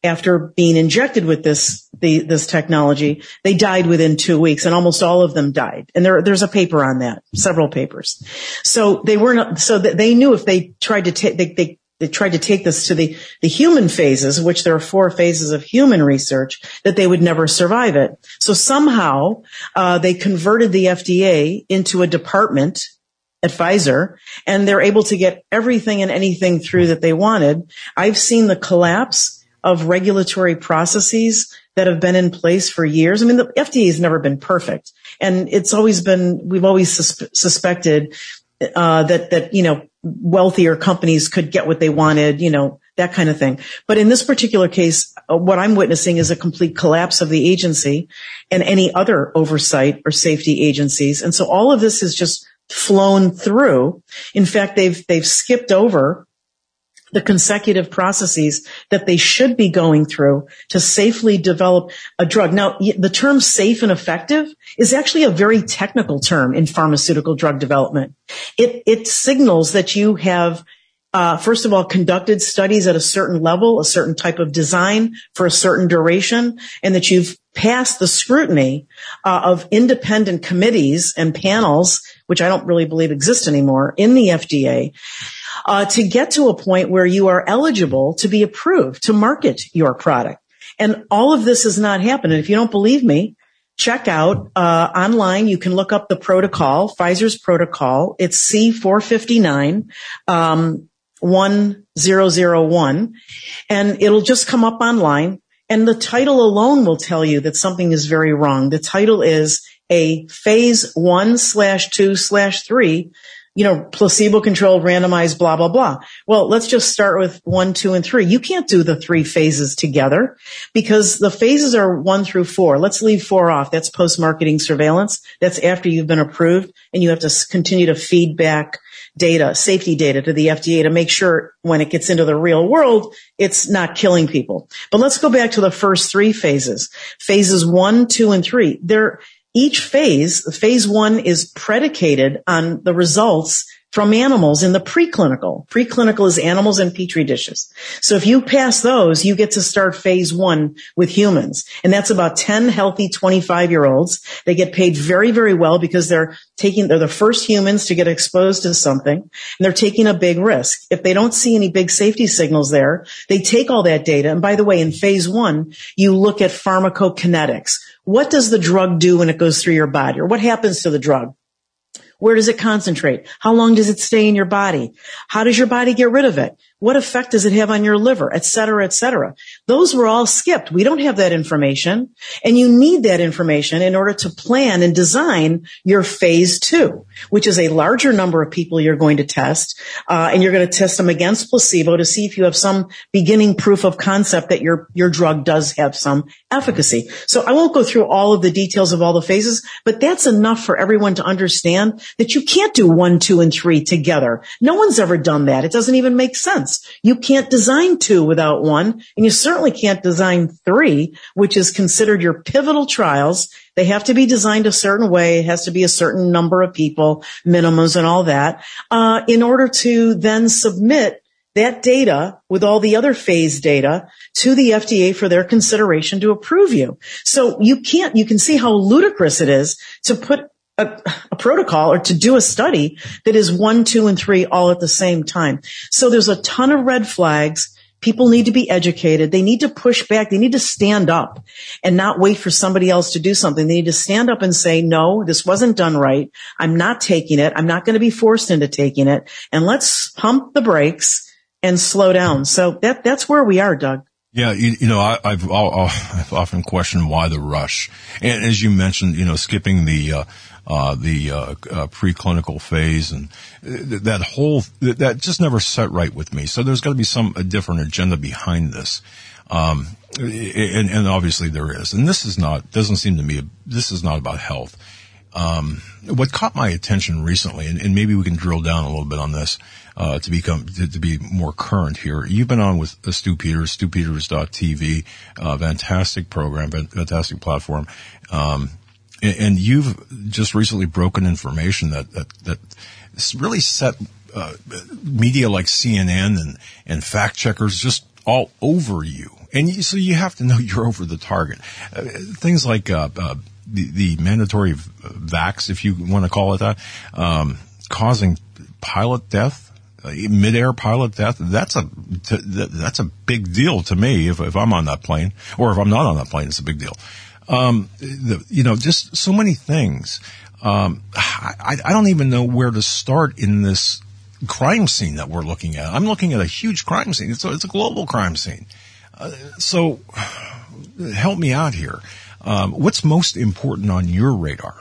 after being injected with this, the, this technology, they died within two weeks and almost all of them died. And there, there's a paper on that, several papers. So they weren't, so that they knew if they tried to take, they, they, they tried to take this to the, the human phases, which there are four phases of human research, that they would never survive it. So somehow, uh, they converted the F D A into a department at Pfizer, and they're able to get everything and anything through that they wanted. I've seen the collapse of regulatory processes that have been in place for years. I mean, the F D A has never been perfect, and it's always been, we've always sus- suspected uh that, that, you know, wealthier companies could get what they wanted, you know, that kind of thing. But in this particular case, uh, what I'm witnessing is a complete collapse of the agency and any other oversight or safety agencies. And so all of this has just flown through. In fact, they've, they've skipped over the consecutive processes that they should be going through to safely develop a drug. Now, the term safe and effective is actually a very technical term in pharmaceutical drug development. It, it signals that you have, uh, first of all, conducted studies at a certain level, a certain type of design for a certain duration, and that you've passed the scrutiny uh, of independent committees and panels, which I don't really believe exist anymore, in the F D A. Uh, to get to a point where you are eligible to be approved to market your product. And all of this has not happened. And if you don't believe me, check out uh online. You can look up the protocol, Pfizer's protocol. It's C four fifty-nine, um, one zero zero one, and it'll just come up online. And the title alone will tell you that something is very wrong. The title is a phase one slash two slash three, you know, placebo-controlled, randomized, blah, blah, blah. Well, let's just start with one, two, and three. You can't do the three phases together because the phases are one through four. Let's leave four off. That's post-marketing surveillance. That's after you've been approved, and you have to continue to feed back data, safety data to the F D A to make sure when it gets into the real world, it's not killing people. But let's go back to the first three phases. Phases one, two, and three. They're Each phase, phase one is predicated on the results from animals in the preclinical. Preclinical is animals in petri dishes. So if you pass those, you get to start phase one with humans. And that's about ten healthy twenty-five-year-olds. They get paid very, very well because they're taking, they're the first humans to get exposed to something, and they're taking a big risk. If they don't see any big safety signals there, they take all that data. And by the way, in phase one, you look at pharmacokinetics. What does the drug do when it goes through your body? Or what happens to the drug? Where does it concentrate? How long does it stay in your body? How does your body get rid of it? What effect does it have on your liver, et cetera, et cetera? Those were all skipped. We don't have that information, and you need that information in order to plan and design your phase two, which is a larger number of people you're going to test, uh, and you're going to test them against placebo to see if you have some beginning proof of concept that your, your drug does have some efficacy. So I won't go through all of the details of all the phases, but that's enough for everyone to understand that you can't do one, two, and three together. No one's ever done that. It doesn't even make sense. You can't design two without one, and you certainly can't design three, which is considered your pivotal trials. They have to be designed a certain way. It has to be a certain number of people, minimums and all that, uh, in order to then submit that data with all the other phase data to the F D A for their consideration to approve you. So you can't, you can see how ludicrous it is to put A, a protocol or to do a study that is one, two, and three all at the same time. So there's a ton of red flags. People need to be educated. They need to push back. They need to stand up and not wait for somebody else to do something. They need to stand up and say, no, this wasn't done right. I'm not taking it. I'm not going to be forced into taking it. And let's pump the brakes and slow down. So that, that's where we are, Doug. Yeah, you, you know, I, I've, I've often questioned why the rush. And as you mentioned, you know, skipping the, uh, uh, the, uh, uh, preclinical phase and th- that whole, th- that just never set right with me. So there's got to be some, a different agenda behind this. Um, and, and obviously there is. And this is not, doesn't seem to me, this is not about health. Um, what caught my attention recently, and, and maybe we can drill down a little bit on this, uh, to become, to, to be more current here. You've been on with uh, Stu Peters, stu peters dot t v, uh, fantastic program, fantastic platform. Um, and, and you've just recently broken information that, that, that really set, uh, media like C N N and, and fact checkers just all over you. And you, so you have to know you're over the target. Uh, things like uh, uh, the, the mandatory vax, if you want to call it that, um, causing pilot death, uh, mid-air pilot death. That's a t- that's a big deal to me. If, if I'm on that plane, or if I'm not on that plane, it's a big deal. Um, the, you know, just so many things. Um, I, I don't even know where to start in this crime scene that we're looking at. I'm looking at a huge crime scene. It's a, it's a global crime scene. Uh, so help me out here. Um, what's most important on your radar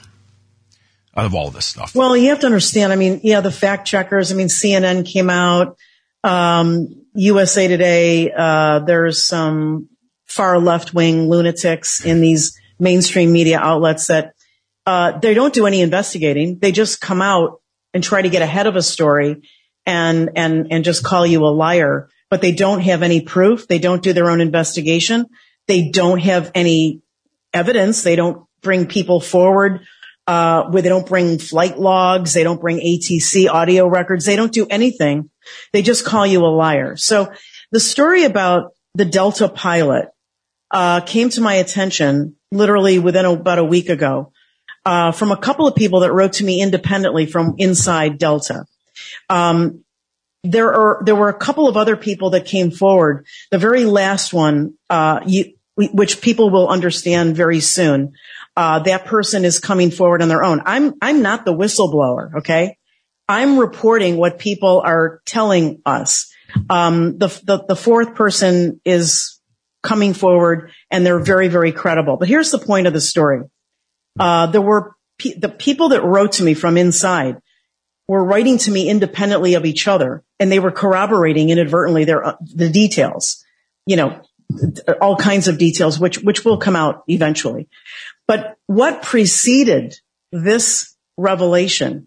out of all this stuff? Well, you have to understand, I mean, yeah, the fact checkers, I mean, C N N came out, um, U S A Today, uh, there's some far left-wing lunatics in these mainstream media outlets that, uh, they don't do any investigating. They just come out and try to get ahead of a story and, and, and just call you a liar. But they don't have any proof. They don't do their own investigation. They don't have any evidence. They don't bring people forward, uh, where they don't bring flight logs. They don't bring A T C audio records. They don't do anything. They just call you a liar. So the story about the Delta pilot, uh, came to my attention literally within a, about a week ago, uh, from a couple of people that wrote to me independently from inside Delta. Um, There are, there were a couple of other people that came forward. The very last one, uh, you, which people will understand very soon, uh, that person is coming forward on their own. I'm, I'm not the whistleblower, okay? I'm reporting what people are telling us. Um, the, the, the fourth person is coming forward and they're very, very credible. But here's the point of the story. Uh, there were pe- the people that wrote to me from inside were writing to me independently of each other, and they were corroborating inadvertently their uh, the details, you know, all kinds of details, which which will come out eventually. But what preceded this revelation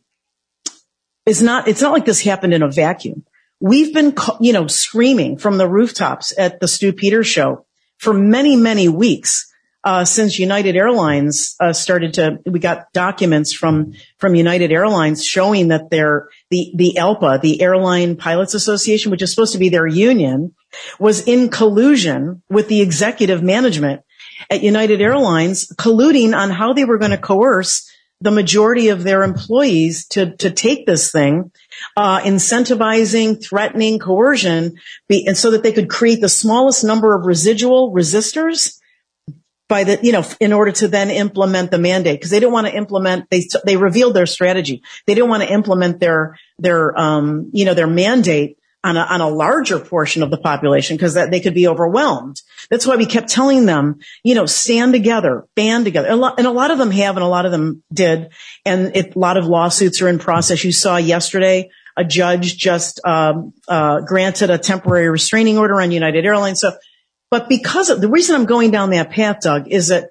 is not, it's not like this happened in a vacuum. We've been, you know, screaming from the rooftops at the Stu Peters show for many, many weeks. Uh, since United Airlines, uh, started to, we got documents from, from United Airlines showing that their, the, the ALPA, the Airline Pilots Association, which is supposed to be their union, was in collusion with the executive management at United Airlines, colluding on how they were going to coerce the majority of their employees to, to take this thing, uh, incentivizing, threatening, coercion, be, and so that they could create the smallest number of residual resistors by the, you know, in order to then implement the mandate, because they didn't want to implement, they, they revealed their strategy. They didn't want to implement their, their, um, you know, their mandate on a, on a larger portion of the population because that they could be overwhelmed. That's why we kept telling them, you know, stand together, band together. And a lot, and a lot of them have, and a lot of them did. And it, a lot of lawsuits are in process. You saw yesterday, a judge just, um, uh, granted a temporary restraining order on United Airlines. So, But because of the reason I'm going down that path, Doug, is that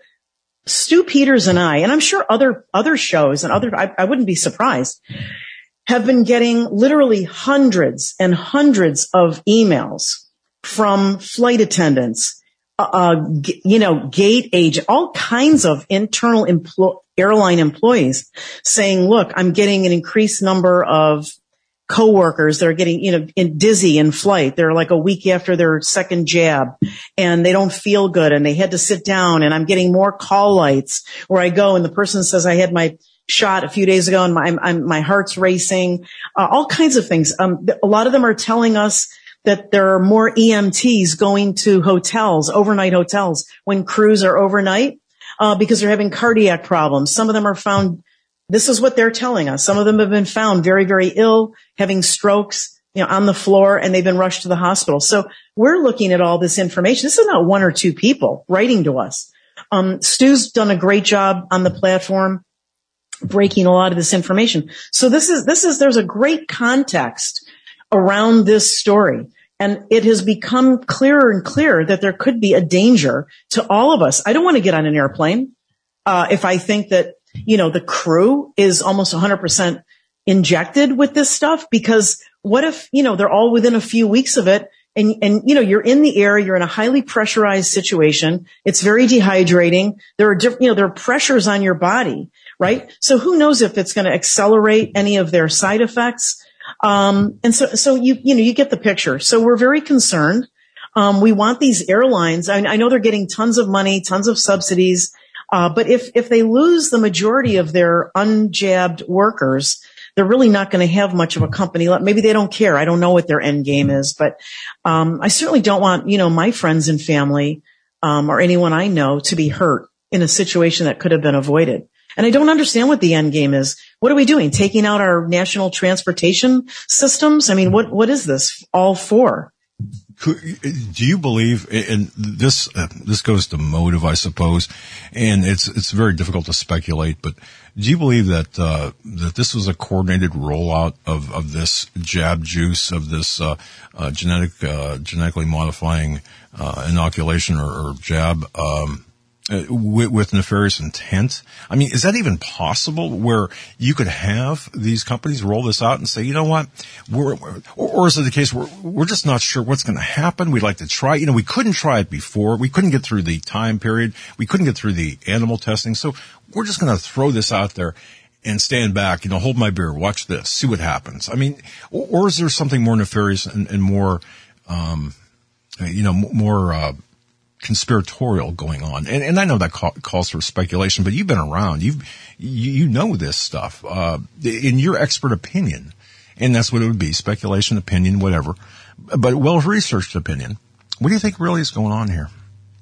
Stu Peters and I, and I'm sure other, other shows and other, I, I wouldn't be surprised, have been getting literally hundreds and hundreds of emails from flight attendants, uh, g- you know, gate agent, all kinds of internal empl- airline employees saying, look, I'm getting an increased number of coworkers that are getting, you know, in dizzy in flight. They're like a week after their second jab and they don't feel good and they had to sit down, and I'm getting more call lights where I go and the person says I had my shot a few days ago and my, I'm, my heart's racing, uh, all kinds of things. Um, a lot of them are telling us that there are more E M Ts going to hotels, overnight hotels when crews are overnight, uh, because they're having cardiac problems. Some of them are found, this is what they're telling us. Some of them have been found very, very ill, having strokes, you know, on the floor, and they've been rushed to the hospital. So we're looking at all this information. This is not one or two people writing to us. Um, Stu's done a great job on the platform, breaking a lot of this information. So this is, this is, there's a great context around this story. And it has become clearer and clearer that there could be a danger to all of us. I don't want to get on an airplane, uh, if I think that, you know, the crew is almost one hundred percent injected with this stuff, because what if, you know, they're all within a few weeks of it and, and, you know, you're in the air, you're in a highly pressurized situation. It's very dehydrating. There are different, you know, there are pressures on your body, right? So who knows if it's going to accelerate any of their side effects. Um, and so, so you, you know, you get the picture. So we're very concerned. Um, we want these airlines. I, I know they're getting tons of money, tons of subsidies. Uh, but if, if they lose the majority of their unjabbed workers, they're really not going to have much of a company left. Maybe they don't care. I don't know what their end game is, but, um, I certainly don't want, you know, my friends and family, um, or anyone I know to be hurt in a situation that could have been avoided. And I don't understand what the end game is. What are we doing? Taking out our national transportation systems? I mean, what, what is this all for? Do you believe, and this, uh, this goes to motive, I suppose, and it's, it's very difficult to speculate, but do you believe that, uh, that this was a coordinated rollout of, of this jab juice, of this, uh, uh, genetic, uh, genetically modifying, uh, inoculation or, or jab, um, Uh, with, with nefarious intent? I mean, is that even possible where you could have these companies roll this out and say, you know what, we're, we're or, or is it the case where we're just not sure what's going to happen? We'd like to try, you know, we couldn't try it before. We couldn't get through the time period. We couldn't get through the animal testing. So we're just going to throw this out there and stand back, you know, hold my beer, watch this, see what happens. I mean, or, or is there something more nefarious and, and more, um, you know, more, uh, conspiratorial going on? And, and I know that call, calls for speculation, but you've been around. You've, you, you know this stuff, uh, in your expert opinion. And that's what it would be. Speculation, opinion, whatever, but well-researched opinion. What do you think really is going on here?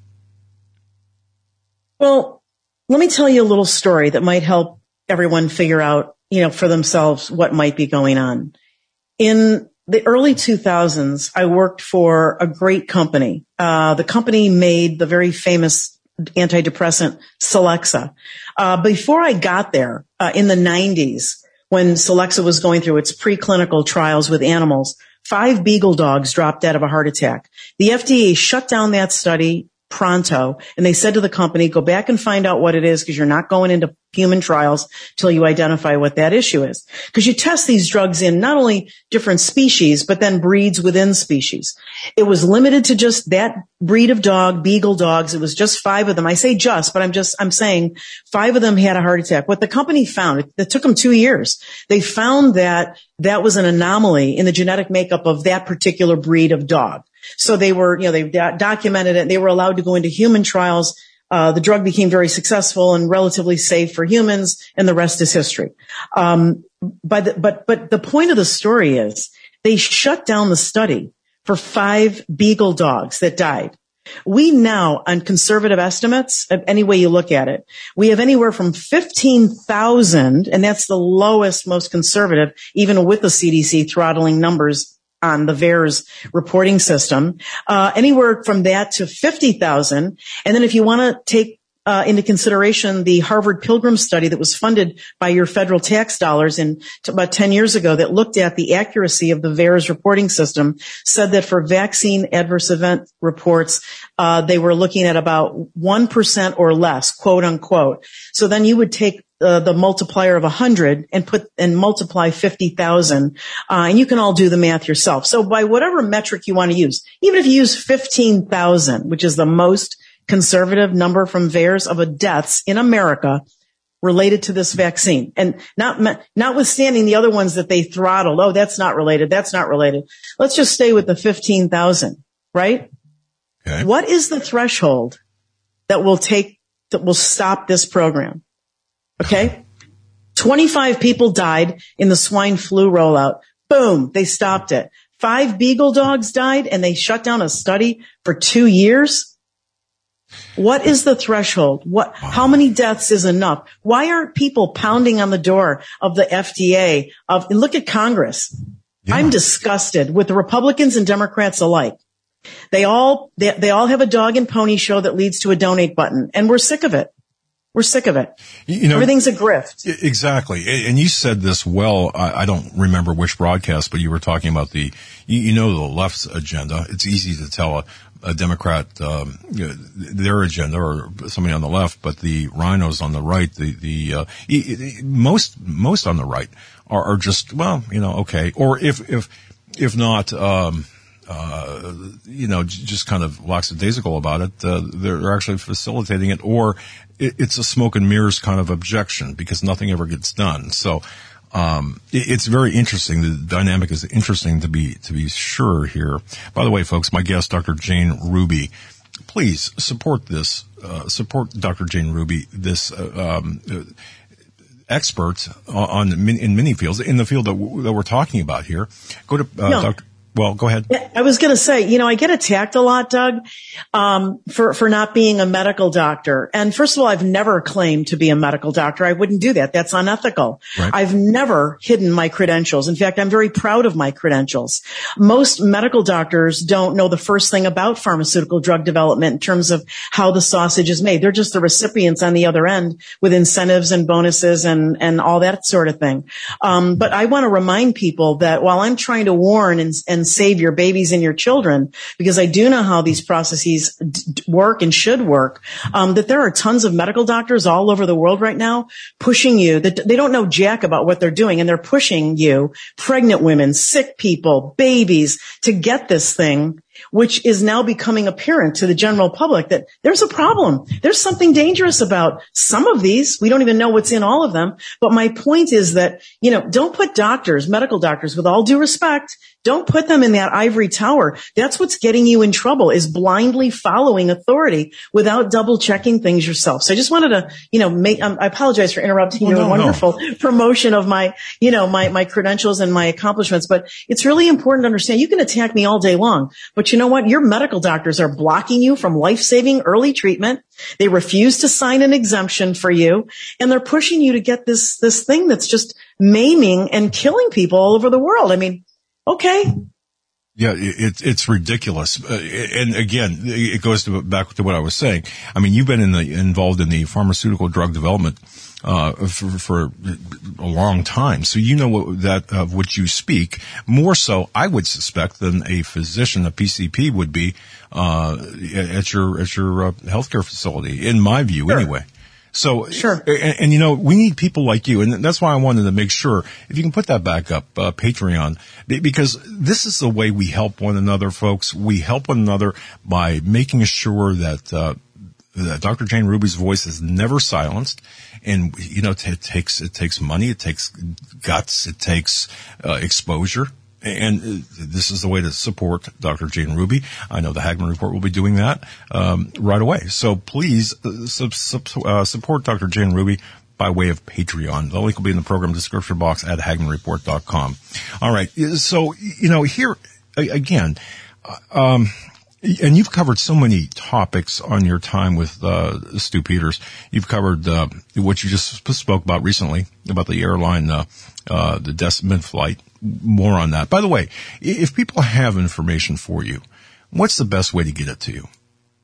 Well, let me tell you a little story that might help everyone figure out, you know, for themselves what might be going on. In the early two thousands, I worked for a great company. Uh, the company made the very famous antidepressant Celexa. Uh, before I got there, uh, in the nineties, when Celexa was going through its preclinical trials with animals, five beagle dogs dropped dead of a heart attack. The F D A shut down that study pronto, and they said to the company, go back and find out what it is, because you're not going into human trials till you identify what that issue is. Because you test these drugs in not only different species, but then breeds within species. It was limited to just that breed of dog, beagle dogs. It was just five of them. I say just, but I'm just, I'm saying five of them had a heart attack. What the company found, it, it took them two years. They found that that was an anomaly in the genetic makeup of that particular breed of dog. So they were, you know, they do- documented it. They were allowed to go into human trials. Uh, the drug became very successful and relatively safe for humans, and the rest is history. Um, but, the, but, but the point of the story is they shut down the study for five beagle dogs that died. We now, on conservative estimates, any way you look at it, we have anywhere from fifteen thousand, and that's the lowest, most conservative, even with the C D C throttling numbers on the V A E R S reporting system, uh, anywhere from that to fifty thousand. And then if you want to take uh, into consideration the Harvard Pilgrim study that was funded by your federal tax dollars in t- about ten years ago that looked at the accuracy of the V A E R S reporting system, said that for vaccine adverse event reports, uh, they were looking at about one percent or less, quote unquote. So then you would take Uh, the multiplier of one hundred and put and multiply fifty thousand, uh, and you can all do the math yourself. So by whatever metric you want to use, even if you use fifteen thousand, which is the most conservative number from V A E R S of a deaths in America related to this vaccine, and not notwithstanding the other ones that they throttled. Oh, that's not related. That's not related. Let's just stay with the fifteen thousand, right? Okay. What is the threshold that will take that will stop this program? Okay. twenty-five people died in the swine flu rollout. Boom. They stopped it. Five beagle dogs died and they shut down a study for two years. What is the threshold? What, how many deaths is enough? Why aren't people pounding on the door of the F D A of, and look at Congress. Yeah. I'm disgusted with the Republicans and Democrats alike. They all, they, they all have a dog and pony show that leads to a donate button, and we're sick of it. We're sick of it. You know, everything's a grift. Exactly. And you said this well. I, I don't remember which broadcast, but you were talking about the, you, you know, the left's agenda. It's easy to tell a, a Democrat, um, their agenda, or somebody on the left, but the rhinos on the right, the, the, uh, most, most on the right are, are just, well, you know, okay. Or if, if, if not, um, Uh, you know, just kind of lackadaisical about it. Uh, they're actually facilitating it, or it, it's a smoke and mirrors kind of objection because nothing ever gets done. So, Um, it, it's very interesting. The dynamic is interesting to be, to be sure here. By the way, folks, my guest, Doctor Jane Ruby, please support this, uh, support Doctor Jane Ruby, this, uh, um, uh, expert on, on in many fields, in the field that, w- that we're talking about here. Go to, uh, no. Doctor Well, go ahead. I was going to say, you know, I get attacked a lot, Doug, um, for, for not being a medical doctor. And first of all, I've never claimed to be a medical doctor. I wouldn't do that. That's unethical. Right. I've never hidden my credentials. In fact, I'm very proud of my credentials. Most medical doctors don't know the first thing about pharmaceutical drug development in terms of how the sausage is made. They're just the recipients on the other end with incentives and bonuses and, and all that sort of thing. Um, but I want to remind people that while I'm trying to warn and, and save your babies and your children, because I do know how these processes d- work and should work, um, that there are tons of medical doctors all over the world right now pushing you, that they don't know jack about what they're doing, and they're pushing you, pregnant women, sick people, babies, to get this thing, which is now becoming apparent to the general public that there's a problem. There's something dangerous about some of these. We don't even know what's in all of them. But my point is that, you know, don't put doctors, medical doctors, with all due respect, don't put them in that ivory tower. That's what's getting you in trouble, is blindly following authority without double checking things yourself. So I just wanted to, you know, make, um, I apologize for interrupting well, your no, wonderful no. promotion of my, you know, my, my credentials and my accomplishments. But it's really important to understand you can attack me all day long, but you know what? Your medical doctors are blocking you from life-saving early treatment. They refuse to sign an exemption for you, and they're pushing you to get this, this thing that's just maiming and killing people all over the world. I mean, okay. Yeah, it, it's ridiculous. Uh, and again, it goes to, back to what I was saying. I mean, you've been in the, involved in the pharmaceutical drug development, uh, for, for a long time. So you know what, that, of which you speak more so, I would suspect, than a physician, a P C P would be, uh, at your, at your, uh, healthcare facility, in my view, sure. anyway. So, sure. And, and you know, we need people like you, and that's why I wanted to make sure, if you can put that back up, uh, Patreon, because this is the way we help one another, folks. We help one another by making sure that, uh, that Doctor Jane Ruby's voice is never silenced. And, you know, it takes, it takes money, it takes guts, it takes, uh, exposure. And this is the way to support Doctor Jane Ruby. I know the Hagmann Report will be doing that um, right away. So please uh, sub, sub, uh, support Doctor Jane Ruby by way of Patreon. The link will be in the program description box at hagmann report dot com. All right. So, you know, here again, um, and you've covered so many topics on your time with uh, Stu Peters. You've covered uh, what you just spoke about recently, about the airline, uh, uh, the Desmond flight. More on that. By the way, if people have information for you, what's the best way to get it to you?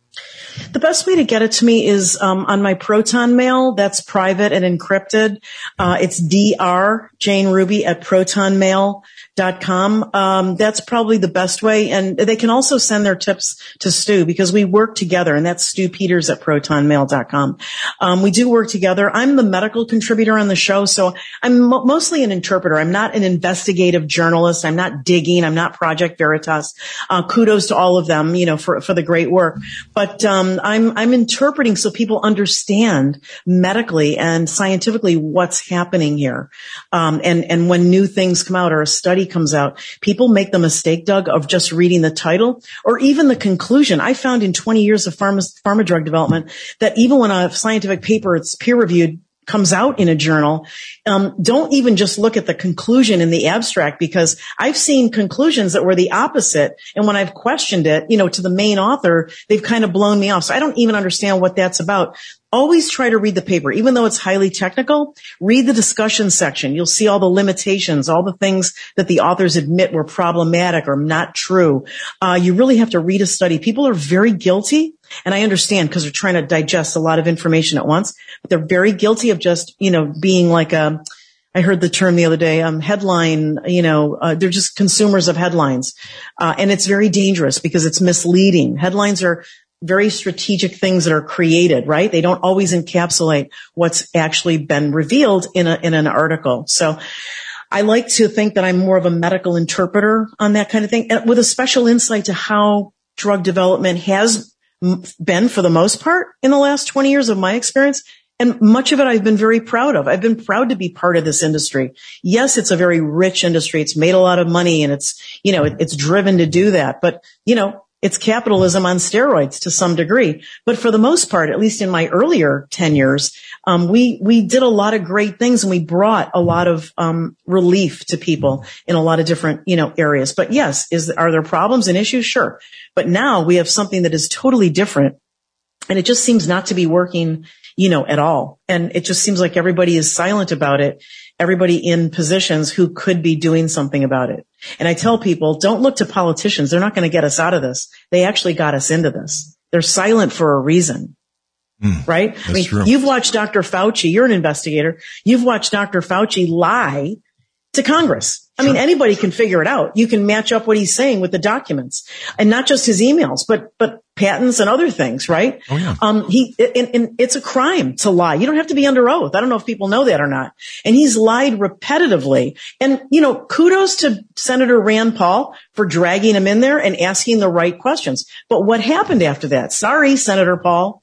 The best way to get it to me is um, on my Proton mail. That's private and encrypted. Uh, it's Doctor Jane Ruby at proton mail dot com. Um, that's probably the best way. And they can also send their tips to Stu, because we work together, and that's Stu Peters at proton mail dot com. Um, we do work together. I'm the medical contributor on the show, so I'm mo- mostly an interpreter. I'm not an investigative journalist. I'm not digging. I'm not Project Veritas. Uh, kudos to all of them, you know, for, for the great work. But, um, I'm, I'm interpreting so people understand medically and scientifically what's happening here. Um, and, and when new things come out or a study comes out, people make the mistake, Doug, of just reading the title or even the conclusion. I found in twenty years of pharma, pharma drug development that even when a scientific paper, it's peer reviewed, comes out in a journal, um, don't even just look at the conclusion in the abstract, because I've seen conclusions that were the opposite. And when I've questioned it, you know, to the main author, they've kind of blown me off. So I don't even understand what that's about. Always try to read the paper, even though it's highly technical. Read the discussion section. You'll see all the limitations, all the things that the authors admit were problematic or not true. Uh, you really have to read a study. People are very guilty, and I understand because they're trying to digest a lot of information at once, but they're very guilty of just, you know, being like a, I heard the term the other day, um, headline, you know, uh, they're just consumers of headlines. Uh, and it's very dangerous because it's misleading. Headlines are very strategic things that are created, right? They don't always encapsulate what's actually been revealed in a, in an article. So I like to think that I'm more of a medical interpreter on that kind of thing, and with a special insight to how drug development has been, for the most part, in the last twenty years of my experience, And much of it I've been very proud of. I've been proud to be part of this industry. Yes, it's a very rich industry. It's made a lot of money and it's, you know, it, it's driven to do that. But, you know, it's capitalism on steroids to some degree. But for the most part, at least in my earlier tenures, um, we, we did a lot of great things and we brought a lot of, um, relief to people in a lot of different, you know, areas. But yes, is, are there problems and issues? Sure. But now we have something that is totally different and it just seems not to be working, you know, at all. And it just seems like everybody is silent about it. Everybody in positions who could be doing something about it. And I tell people, don't look to politicians. They're not going to get us out of this. They actually got us into this. They're silent for a reason. Mm, right? I mean, true. You've watched Doctor Fauci. You're an investigator. You've watched Doctor Fauci lie to Congress. I sure. mean, anybody can figure it out. You can match up what he's saying with the documents and not just his emails, but, but patents and other things, right? Oh, yeah. Um, he, and, and it's a crime to lie. You don't have to be under oath. I don't know if people know that or not. And he's lied repetitively. And, you know, kudos to Senator Rand Paul for dragging him in there and asking the right questions. But what happened after that? Sorry, Senator Paul.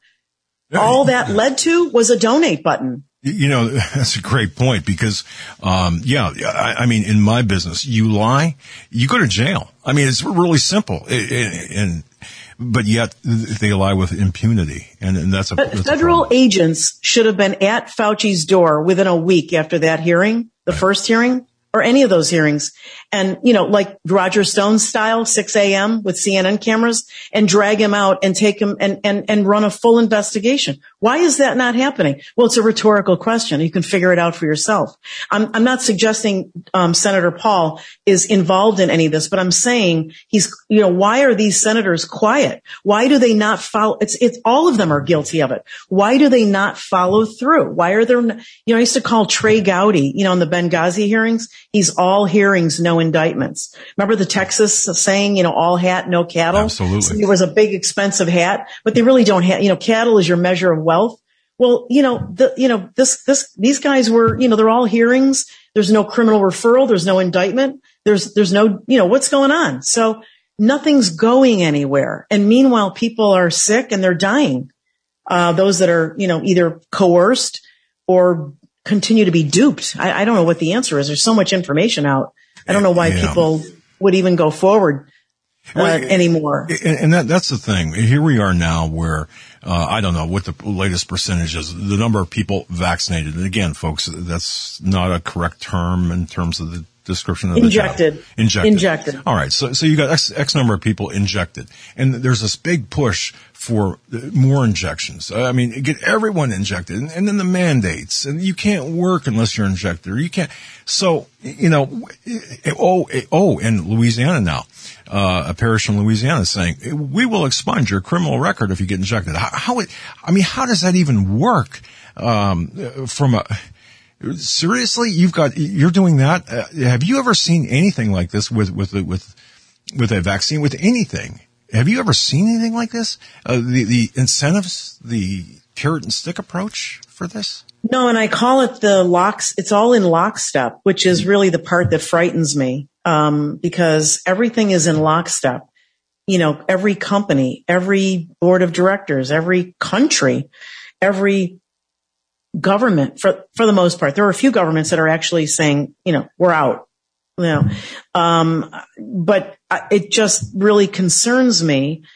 All that led to was a donate button. You know, that's a great point because, um, yeah, I, I mean, in my business, you lie, you go to jail. I mean, it's really simple. It, it, and, but yet they lie with impunity. And, and that's a, but that's federal a agents should have been at Fauci's door within a week after that hearing, the right. first hearing. Or any of those hearings. And, you know, like Roger Stone style, six a.m. with C N N cameras and drag him out and take him and, and, and run a full investigation. Why is that not happening? Well, it's a rhetorical question. You can figure it out for yourself. I'm, I'm not suggesting, um, Senator Paul is involved in any of this, but I'm saying he's, you know, why are these senators quiet? Why do they not follow? It's, it's all of them are guilty of it. Why do they not follow through? Why are there, you know, I used to call Trey Gowdy, you know, in the Benghazi hearings. He's all hearings, no indictments. Remember the Texas saying, you know, all hat, no cattle? Absolutely. So there was a big expensive hat, but they really don't have, you know, cattle is your measure of wealth. Well, you know, the, you know, this, this, these guys were, you know, they're all hearings. There's no criminal referral. There's no indictment. There's, there's no, you know, what's going on? So nothing's going anywhere. And meanwhile, people are sick and they're dying. Uh, those that are, you know, either coerced or continue to be duped. I, I don't know what the answer is. There's so much information out. I don't know why yeah. people would even go forward uh, well, anymore. And, and that, that's the thing. Here we are now where, uh, I don't know what the latest percentage is, the number of people vaccinated. And again, folks, that's not a correct term in terms of the description of injected. the job. Injected. Injected. All right. So, so you got X, X number of people injected. And there's this big push for more injections. I mean, get everyone injected and, and then the mandates and you can't work unless you're injected or you can't. So, you know, oh, oh, and Louisiana now, uh, a parish in Louisiana is saying, we will expunge your criminal record if you get injected. How, how it, I mean, how does that even work? Um, from a, seriously, you've got, you're doing that. Uh, have you ever seen anything like this with, with, with, with a vaccine, with anything? Have you ever seen anything like this? Uh, the, the incentives, the carrot and stick approach for this? No, and I call it the locks. It's all in lockstep, which is really the part that frightens me, um, because everything is in lockstep. You know, every company, every board of directors, every country, every government, for, for the most part. There are a few governments that are actually saying, you know, we're out. You know, um, but it just really concerns me.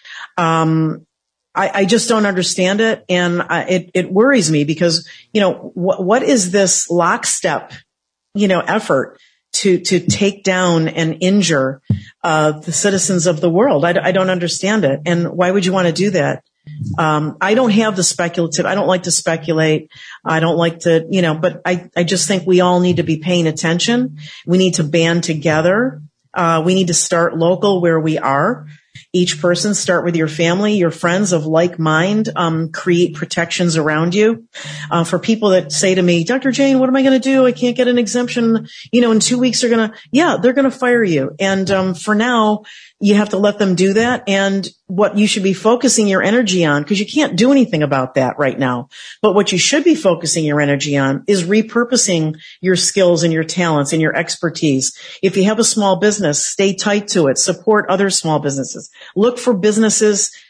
Um, I, I just don't understand it. And I, it, it worries me because, you know, what, what is this lockstep, you know, effort to, to take down and injure, uh, the citizens of the world? I, I don't understand it. And why would you want to do that? Um, I don't have the speculative. I don't like to speculate. I don't like to, you know, but I, I just think we all need to be paying attention. We need to band together. Uh, we need to start local where we are. Each person, start with your family, your friends of like mind, um, create protections around you. Uh, for people that say to me, Doctor Jane, what am I going to do? I can't get an exemption. You know, in two weeks they're going to, yeah, they're going to fire you. And, um, for now, you have to let them do that. And what you should be focusing your energy on, because you can't do anything about that right now. But what you should be focusing your energy on is repurposing your skills and your talents and your expertise. If you have a small business, stay tight to it. Support other small businesses. Look for businesses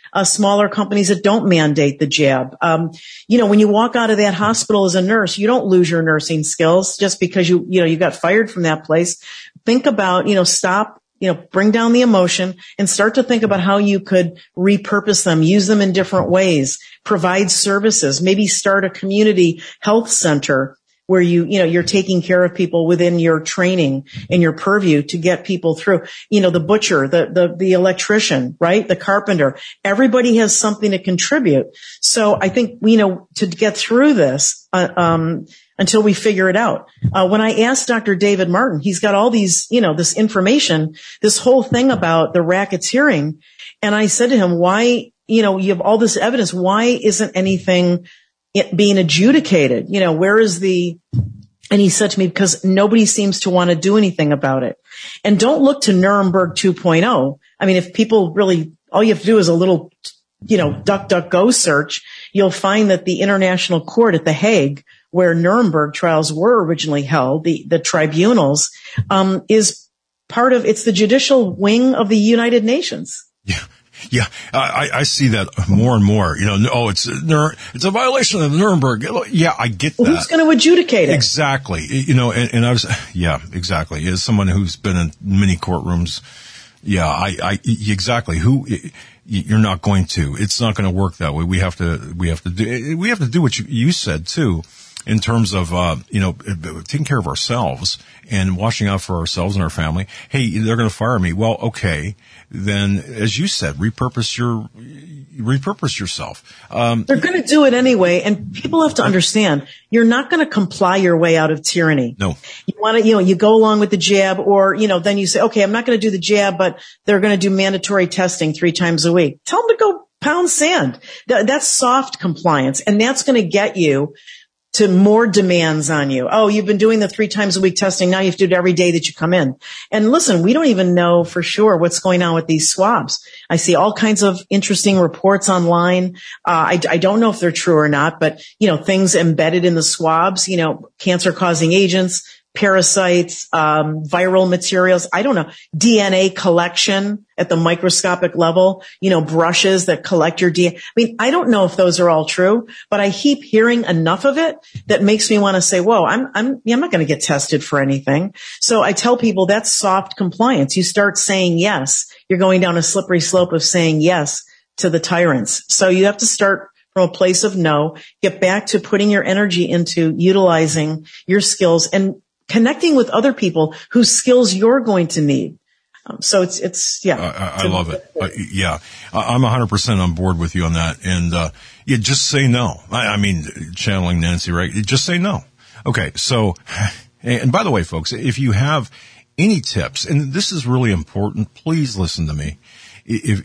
uh, smaller companies that don't mandate the jab. Um, you know, when you walk out of that hospital as a nurse, you don't lose your nursing skills just because you, you know, you got fired from that place. Think about, you know, stop, you know, bring down the emotion and start to think about how you could repurpose them, use them in different ways, provide services, maybe start a community health center where you, you know, you're taking care of people within your training and your purview to get people through. You know, the butcher, the, the, the electrician, right? The carpenter. Everybody has something to contribute. So I think, you know, to get through this, uh, um, until we figure it out. Uh, when I asked Doctor David Martin, he's got all these, you know, this information, this whole thing about the racketeering. And I said to him, why, you know, you have all this evidence. Why isn't anything it being adjudicated? You know, where is the, and he said to me, because nobody seems to want to do anything about it. And don't look to Nuremberg two point oh. I mean, if people really, all you have to do is a little, you know, duck, duck, go search, you'll find that the International Court at The Hague, where Nuremberg trials were originally held, the, the tribunals, um, is part of, it's the judicial wing of the United Nations. Yeah. Yeah, I, I see that more and more. You know, oh, it's it's a violation of Nuremberg. Yeah, I get that. Well, who's going to adjudicate it? Exactly. You know, and, and I was, yeah, exactly. As someone who's been in many courtrooms, yeah, I, I, exactly. Who, you're not going to. It's not going to work that way. We have to, we have to do, we have to do what you, you said too, in terms of, uh, you know, taking care of ourselves and watching out for ourselves and our family. Hey, they're going to fire me. Well, okay. Then, as you said, repurpose your, repurpose yourself. Um, They're going to do it anyway, and people have to understand, you're not going to comply your way out of tyranny. No. You want to, you know, you go along with the jab, or, you know, then you say, okay, I'm not going to do the jab, but they're going to do mandatory testing three times a week. Tell them to go pound sand. That, that's soft compliance, and that's going to get you to more demands on you. Oh, you've been doing the three times a week testing. Now you have to do it every day that you come in. And listen, we don't even know for sure what's going on with these swabs. I see all kinds of interesting reports online. Uh, I, I don't know if they're true or not, but, you know, things embedded in the swabs, you know, cancer causing agents, parasites, um, viral materials. I don't know. D N A collection at the microscopic level, you know, brushes that collect your D N A. I mean, I don't know if those are all true, but I keep hearing enough of it that makes me want to say, whoa, I'm, I'm, yeah, I'm not going to get tested for anything. So I tell people that's soft compliance. You start saying yes. You're going down a slippery slope of saying yes to the tyrants. So you have to start from a place of no, get back to putting your energy into utilizing your skills and connecting with other people whose skills you're going to need. Um, so it's, it's, yeah. I, I love it. Uh, yeah. I'm one hundred percent on board with you on that. And, uh, yeah, just say no. I, I mean, channeling Nancy, right? Just say no. Okay. So, and by the way, folks, if you have any tips, and this is really important, please listen to me. If,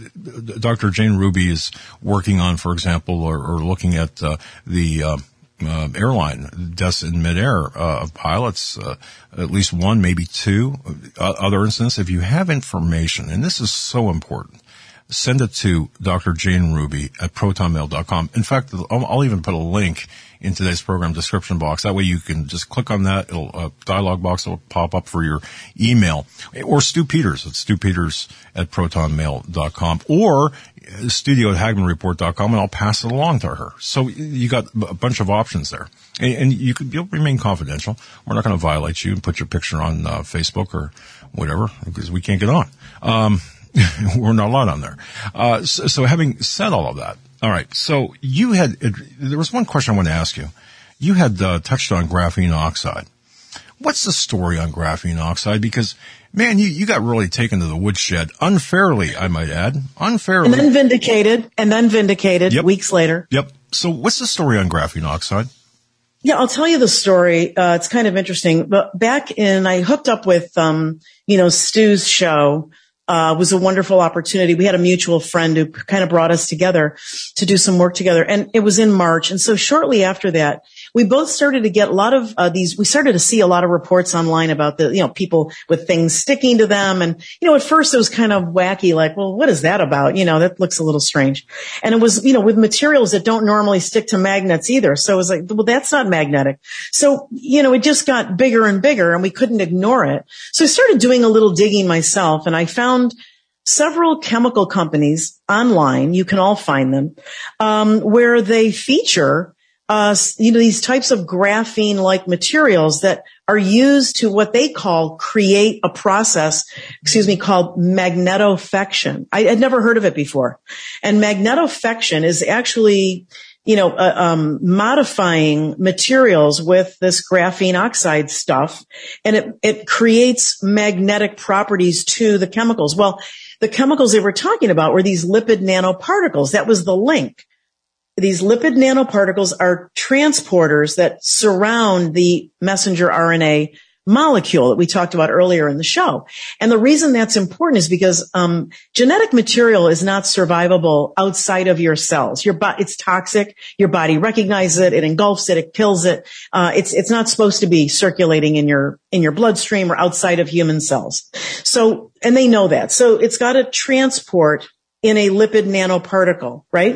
if Doctor Jane Ruby is working on, for example, or, or looking at, uh, the, uh, Uh, airline deaths in midair uh, of pilots, uh, at least one, maybe two uh, other instances. If you have information, and this is so important, send it to Doctor Jane Ruby at proton mail dot com. In fact, I'll, I'll even put a link in today's program description box. That way you can just click on that. It'll, a dialog box will pop up for your email. Or Stu Peters. It's Stu Peters at proton mail dot com. Or studio at hagman report dot com, and I'll pass it along to her. So you got a bunch of options there. And, and you could you'll remain confidential. We're not going to violate you and put your picture on uh, Facebook or whatever, because we can't get on. Um, we're not allowed on there. Uh, so, so having said all of that, all right, so you had, there was one question I wanted to ask you. You had uh, touched on graphene oxide. What's the story on graphene oxide? Because, man, you, you got really taken to the woodshed unfairly, I might add. Unfairly. And then vindicated, and then vindicated yep. weeks later. Yep. So what's the story on graphene oxide? Yeah, I'll tell you the story. Uh, it's kind of interesting. But back in, I hooked up with, um, you know, Stu's show. Uh, was a wonderful opportunity. We had a mutual friend who kind of brought us together to do some work together. And it was in March. And so shortly after that, we both started to get a lot of uh, these, we started to see a lot of reports online about the, you know, people with things sticking to them. And, you know, at first it was kind of wacky, like, well, what is that about? You know, that looks a little strange. And it was, you know, with materials that don't normally stick to magnets either. So it was like, well, that's not magnetic. So, you know, it just got bigger and bigger and we couldn't ignore it. So I started doing a little digging myself and I found several chemical companies online, you can all find them, um, where they feature, uh, you know, these types of graphene-like materials that are used to what they call create a process, excuse me, called magnetofection. I had never heard of it before. And magnetofection is actually, you know, uh, um, modifying materials with this graphene oxide stuff, and it, it creates magnetic properties to the chemicals. Well, the chemicals they were talking about were these lipid nanoparticles. That was the link. These lipid nanoparticles are transporters that surround the messenger R N A molecule that we talked about earlier in the show. And the reason that's important is because um genetic material is not survivable outside of your cells. Your bo- it's toxic. Your body recognizes it. It engulfs it. It kills it. Uh it's it's not supposed to be circulating in your in your bloodstream or outside of human cells. So, and they know that. So it's got to transport in a lipid nanoparticle, right?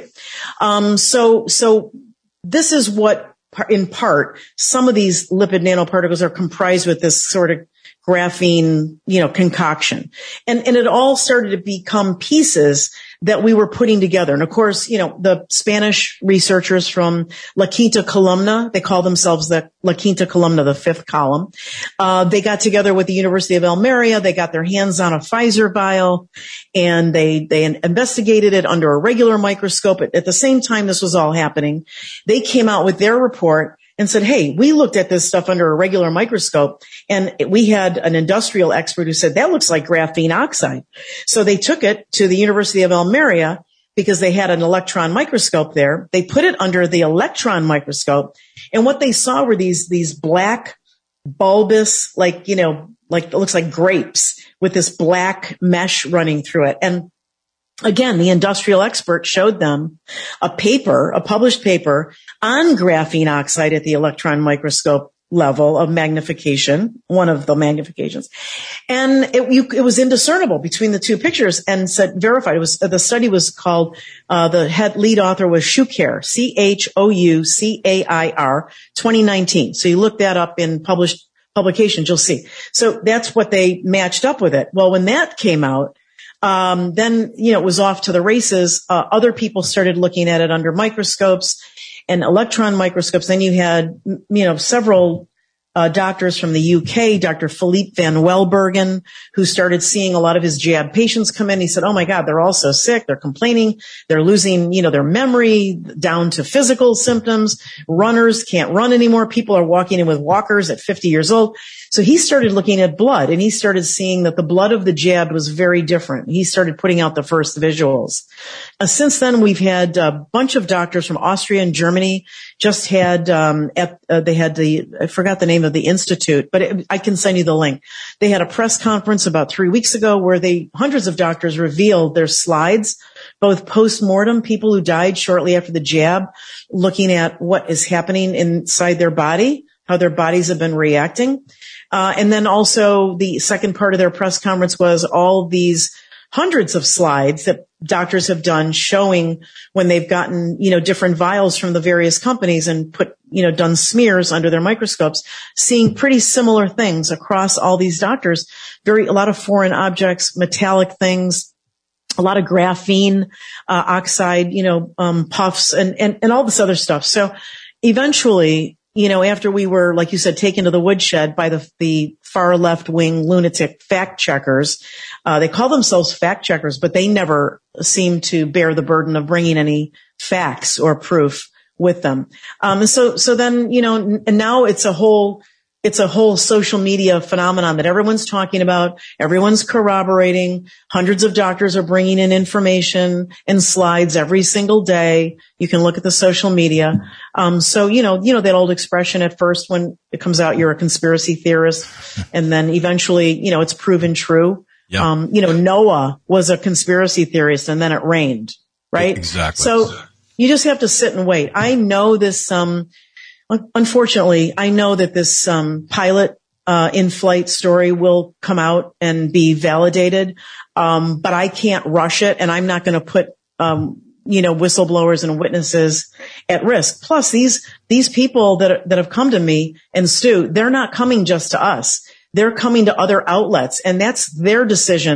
Um so so this is what, in part, some of these lipid nanoparticles are comprised with this sort of graphene, you know, concoction. And, and it all started to become pieces that we were putting together. And of course, you know, the Spanish researchers from La Quinta Columna, they call themselves the La Quinta Columna, the fifth column. Uh, they got together with the University of Almeria. They got their hands on a Pfizer vial and they, they investigated it under a regular microscope. At, at the same time this was all happening, they came out with their report and said, hey, we looked at this stuff under a regular microscope, and we had an industrial expert who said, that looks like graphene oxide. So they took it to the University of Almeria because they had an electron microscope there. They put it under the electron microscope, and what they saw were these, these black, bulbous, like, you know, like, it looks like grapes with this black mesh running through it. And again, the industrial expert showed them a paper, a published paper on graphene oxide at the electron microscope level of magnification, one of the magnifications. And it, you, it was indiscernible between the two pictures and said verified. It was, the study was called, uh, the head lead author was Choucair, C H O U C A I R, twenty nineteen. So you look that up in published publications, you'll see. So that's what they matched up with it. Well, when that came out, Um, then, you know, it was off to the races. Uh, other people started looking at it under microscopes and electron microscopes. Then you had, you know, several uh, doctors from the U K, Doctor Philippe Van Welbergen, who started seeing a lot of his jab patients come in. He said, oh my God, they're all so sick. They're complaining. They're losing, you know, their memory down to physical symptoms. Runners can't run anymore. People are walking in with walkers at fifty years old. So he started looking at blood, and he started seeing that the blood of the jabbed was very different. He started putting out the first visuals. Uh, since then, we've had a bunch of doctors from Austria and Germany. Just had, um, at, uh, they had the, I forgot the name of the institute, but it, I can send you the link. They had a press conference about three weeks ago where they, hundreds of doctors revealed their slides, both post-mortem, people who died shortly after the jab, looking at what is happening inside their body, how their bodies have been reacting. Uh, and then also the second part of their press conference was all these hundreds of slides that doctors have done showing when they've gotten, you know, different vials from the various companies and put, you know, done smears under their microscopes, seeing pretty similar things across all these doctors. Very, a lot of foreign objects, metallic things, a lot of graphene, uh, oxide, you know, um, puffs and, and, and all this other stuff. So eventually, you know, after we were, like you said, taken to the woodshed by the, the far left wing lunatic fact checkers, uh, they call themselves fact checkers, but they never seem to bear the burden of bringing any facts or proof with them. Um, and so, so then, you know, and now it's a whole, it's a whole social media phenomenon that everyone's talking about. Everyone's corroborating. Hundreds of doctors are bringing in information and slides every single day. You can look at the social media. Um, so, you know, you know, that old expression at first when it comes out, you're a conspiracy theorist. And then eventually, you know, it's proven true. Yep. Um, you know, Noah was a conspiracy theorist and then it rained, right? Exactly. So you just have to sit and wait. I know this, um, unfortunately, I know that this um, pilot uh, in-flight story will come out and be validated, um, but I can't rush it, and I'm not going to put, um, you know, whistleblowers and witnesses at risk. Plus, these these people that that have come to me and Stu, they're not coming just to us; they're coming to other outlets, and that's their decision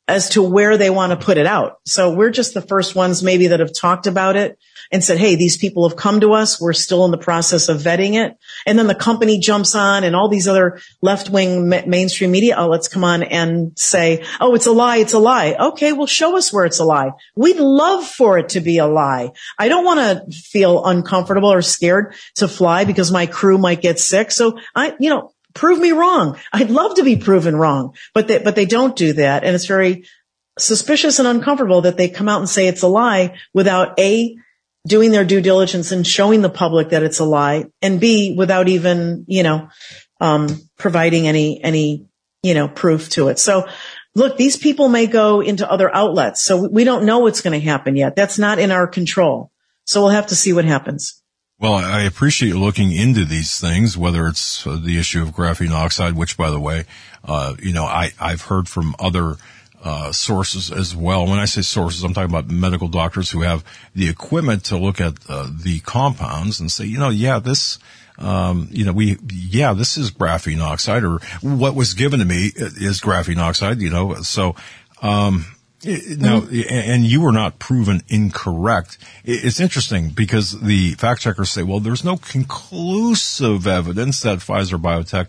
as to where they want to put it out. So we're just the first ones maybe that have talked about it and said, hey, these people have come to us. We're still in the process of vetting it. And then the company jumps on and all these other left-wing ma- mainstream media outlets come on and say, oh, it's a lie. It's a lie. Okay, well, show us where it's a lie. We'd love for it to be a lie. I don't want to feel uncomfortable or scared to fly because my crew might get sick. So I, you know, prove me wrong. I'd love to be proven wrong, but they, but they don't do that. And it's very suspicious and uncomfortable that they come out and say it's a lie without A, doing their due diligence and showing the public that it's a lie, and B, without even, you know, um, providing any, any, you know, proof to it. So look, these people may go into other outlets. So we don't know what's going to happen yet. That's not in our control. So we'll have to see what happens. Well, I appreciate you looking into these things, whether it's uh, the issue of graphene oxide, which, by the way, uh, you know, I, I've heard from other uh, sources as well. When I say sources, I'm talking about medical doctors who have the equipment to look at uh, the compounds and say, you know, yeah, this, um, you know, we, yeah, this is graphene oxide, or what was given to me is graphene oxide, you know, so, um, Now, and you were not proven incorrect. It's interesting because the fact checkers say, well, there's no conclusive evidence that Pfizer BioNTech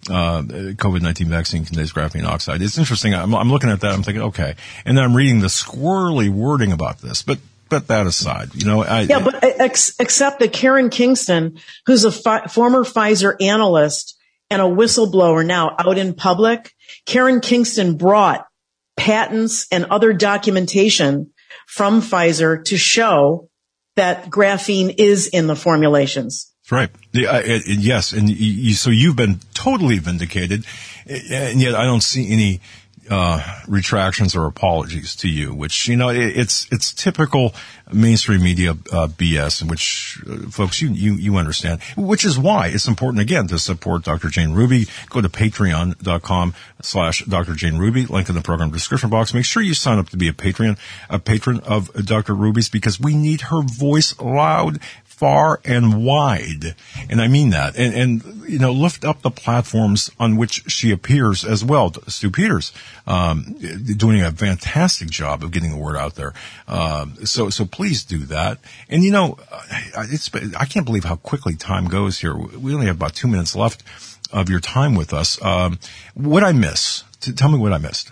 uh COVID nineteen vaccine contains graphene oxide. It's interesting. I'm, I'm looking at that. I'm thinking, okay. And then I'm reading the squirrely wording about this. But But that aside, you know, I, yeah, but ex- except that Karen Kingston, who's a fi- former Pfizer analyst and a whistleblower now out in public, Karen Kingston brought patents and other documentation from Pfizer to show that graphene is in the formulations. That's right. Yeah, uh, it, it, yes. And you, so you've been totally vindicated, and yet I don't see any uh retractions or apologies to you, which, you know, it, it's it's typical mainstream media uh, B S, in which uh, folks, you, you you understand, which is why it's important, again, to support Doctor Jane Ruby. Go to patreon.com slash Dr. Jane Ruby, link in the program description box. Make sure you sign up to be a Patreon, a patron of Doctor Ruby's, because we need her voice loud, far and wide. And I mean that. And, and, you know, lift up the platforms on which she appears as well. Stu Peters, um, doing a fantastic job of getting the word out there. Um, so, so please do that. And, you know, it's, I can't believe how quickly time goes here. We only have about two minutes left of your time with us. Um, what I miss? Tell me what I missed.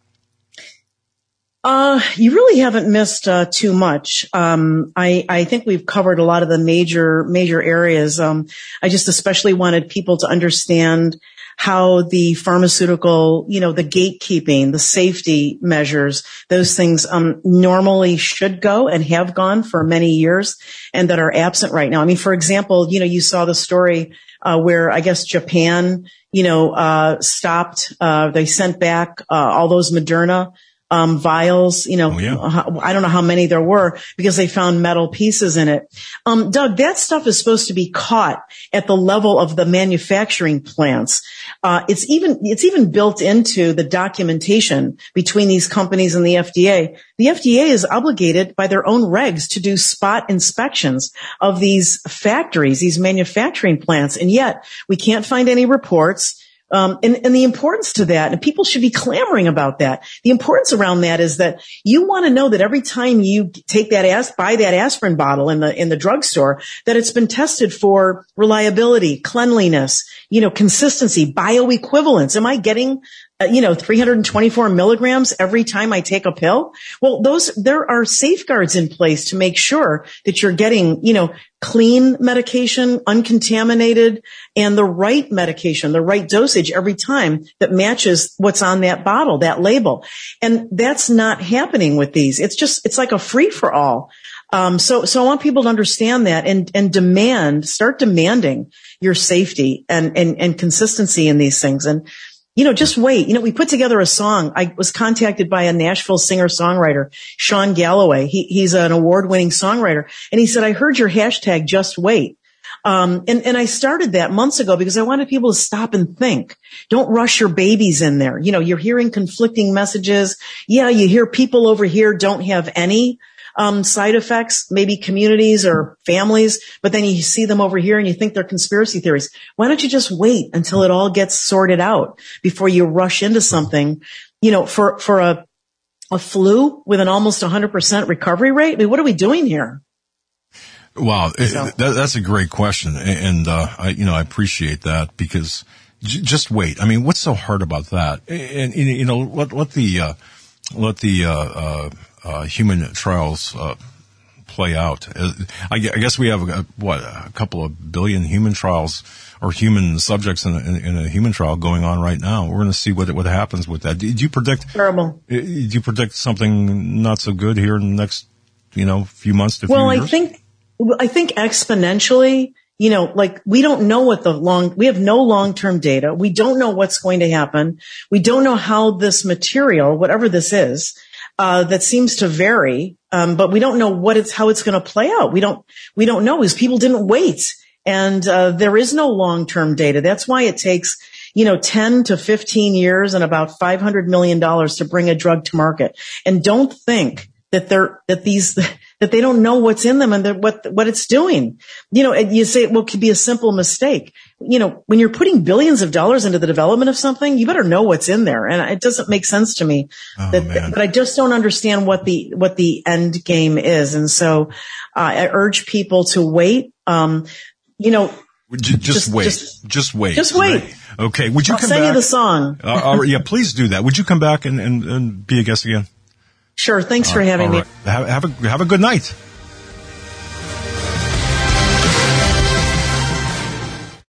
Uh, you really haven't missed, uh, too much. Um, I, I think we've covered a lot of the major, major areas. Um, I just especially wanted people to understand how the pharmaceutical, you know, the gatekeeping, the safety measures, those things, um, normally should go and have gone for many years and that are absent right now. I mean, for example, you know, you saw the story, uh, where I guess Japan, you know, uh, stopped, uh, they sent back, uh, all those Moderna Um, vials, you know, oh, yeah. I don't know how many there were because they found metal pieces in it. Um, Doug, that stuff is supposed to be caught at the level of the manufacturing plants. Uh, it's even, it's even built into the documentation between these companies and the F D A. The F D A is obligated by their own regs to do spot inspections of these factories, these manufacturing plants. And yet we can't find any reports. Um, and, and the importance to that, and people should be clamoring about that. The importance around that is that you want to know that every time you take that as, buy that aspirin bottle in the, in the drugstore, that it's been tested for reliability, cleanliness, you know, consistency, bioequivalence. Am I getting, uh, you know, three hundred twenty-four milligrams every time I take a pill? Well, those, there are safeguards in place to make sure that you're getting, you know, clean medication, uncontaminated, and the right medication, the right dosage every time that matches what's on that bottle, that label. And that's not happening with these. It's just, it's like a free for all. Um, so, so I want people to understand that and, and demand, start demanding your safety and, and, and consistency in these things. And, you know, just wait. You know, we put together a song. I was contacted by a Nashville singer-songwriter, Sean Galloway. He, he's an award-winning songwriter. And he said, I heard your hashtag, just wait. Um, and, and I started that months ago because I wanted people to stop and think. Don't rush your babies in there. You know, you're hearing conflicting messages. Yeah, you hear people over here don't have any Um, side effects, maybe communities or families, but then you see them over here and you think they're conspiracy theories. Why don't you just wait until it all gets sorted out before you rush into something, you know, for, for a, a flu with an almost one hundred percent recovery rate? I mean, what are we doing here? Wow, so. it, that, that's a great question, and uh, I, you know, I appreciate that because j- just wait. I mean, what's so hard about that? And, and you know, let let the uh, let the uh, uh, uh, human trials uh, play out. Uh, I, I guess we have a, what a couple of billion human trials or human subjects in a, in a human trial going on right now. We're going to see what what happens with that. Did you predict? Terrible. Do you predict something not so good here in the next, you know, few months to well, few years? Well, I think. I think exponentially, you know, like we don't know what the long, we have no long-term data. We don't know what's going to happen. We don't know how this material, whatever this is, uh, that seems to vary. Um, but we don't know what it's, how it's going to play out. We don't, we don't know because people didn't wait. And, uh, there is no long-term data. That's why it takes, you know, ten to fifteen years and about five hundred million dollars to bring a drug to market. And don't think that they're, that these, that they don't know what's in them and that what, what it's doing. You know, you say, well, it could be a simple mistake. You know, when you're putting billions of dollars into the development of something, you better know what's in there. And it doesn't make sense to me oh, that, man. but I just don't understand what the, what the end game is. And so, uh, I urge people to wait. Um, you know, just, just wait, just, just wait, just wait. Right? Okay. Would you I'll come send back? you the song. uh, uh, yeah, please do that. Would you come back and, and, and be a guest again? Sure. Thanks all for right, having right. me. Have, have a have a good night.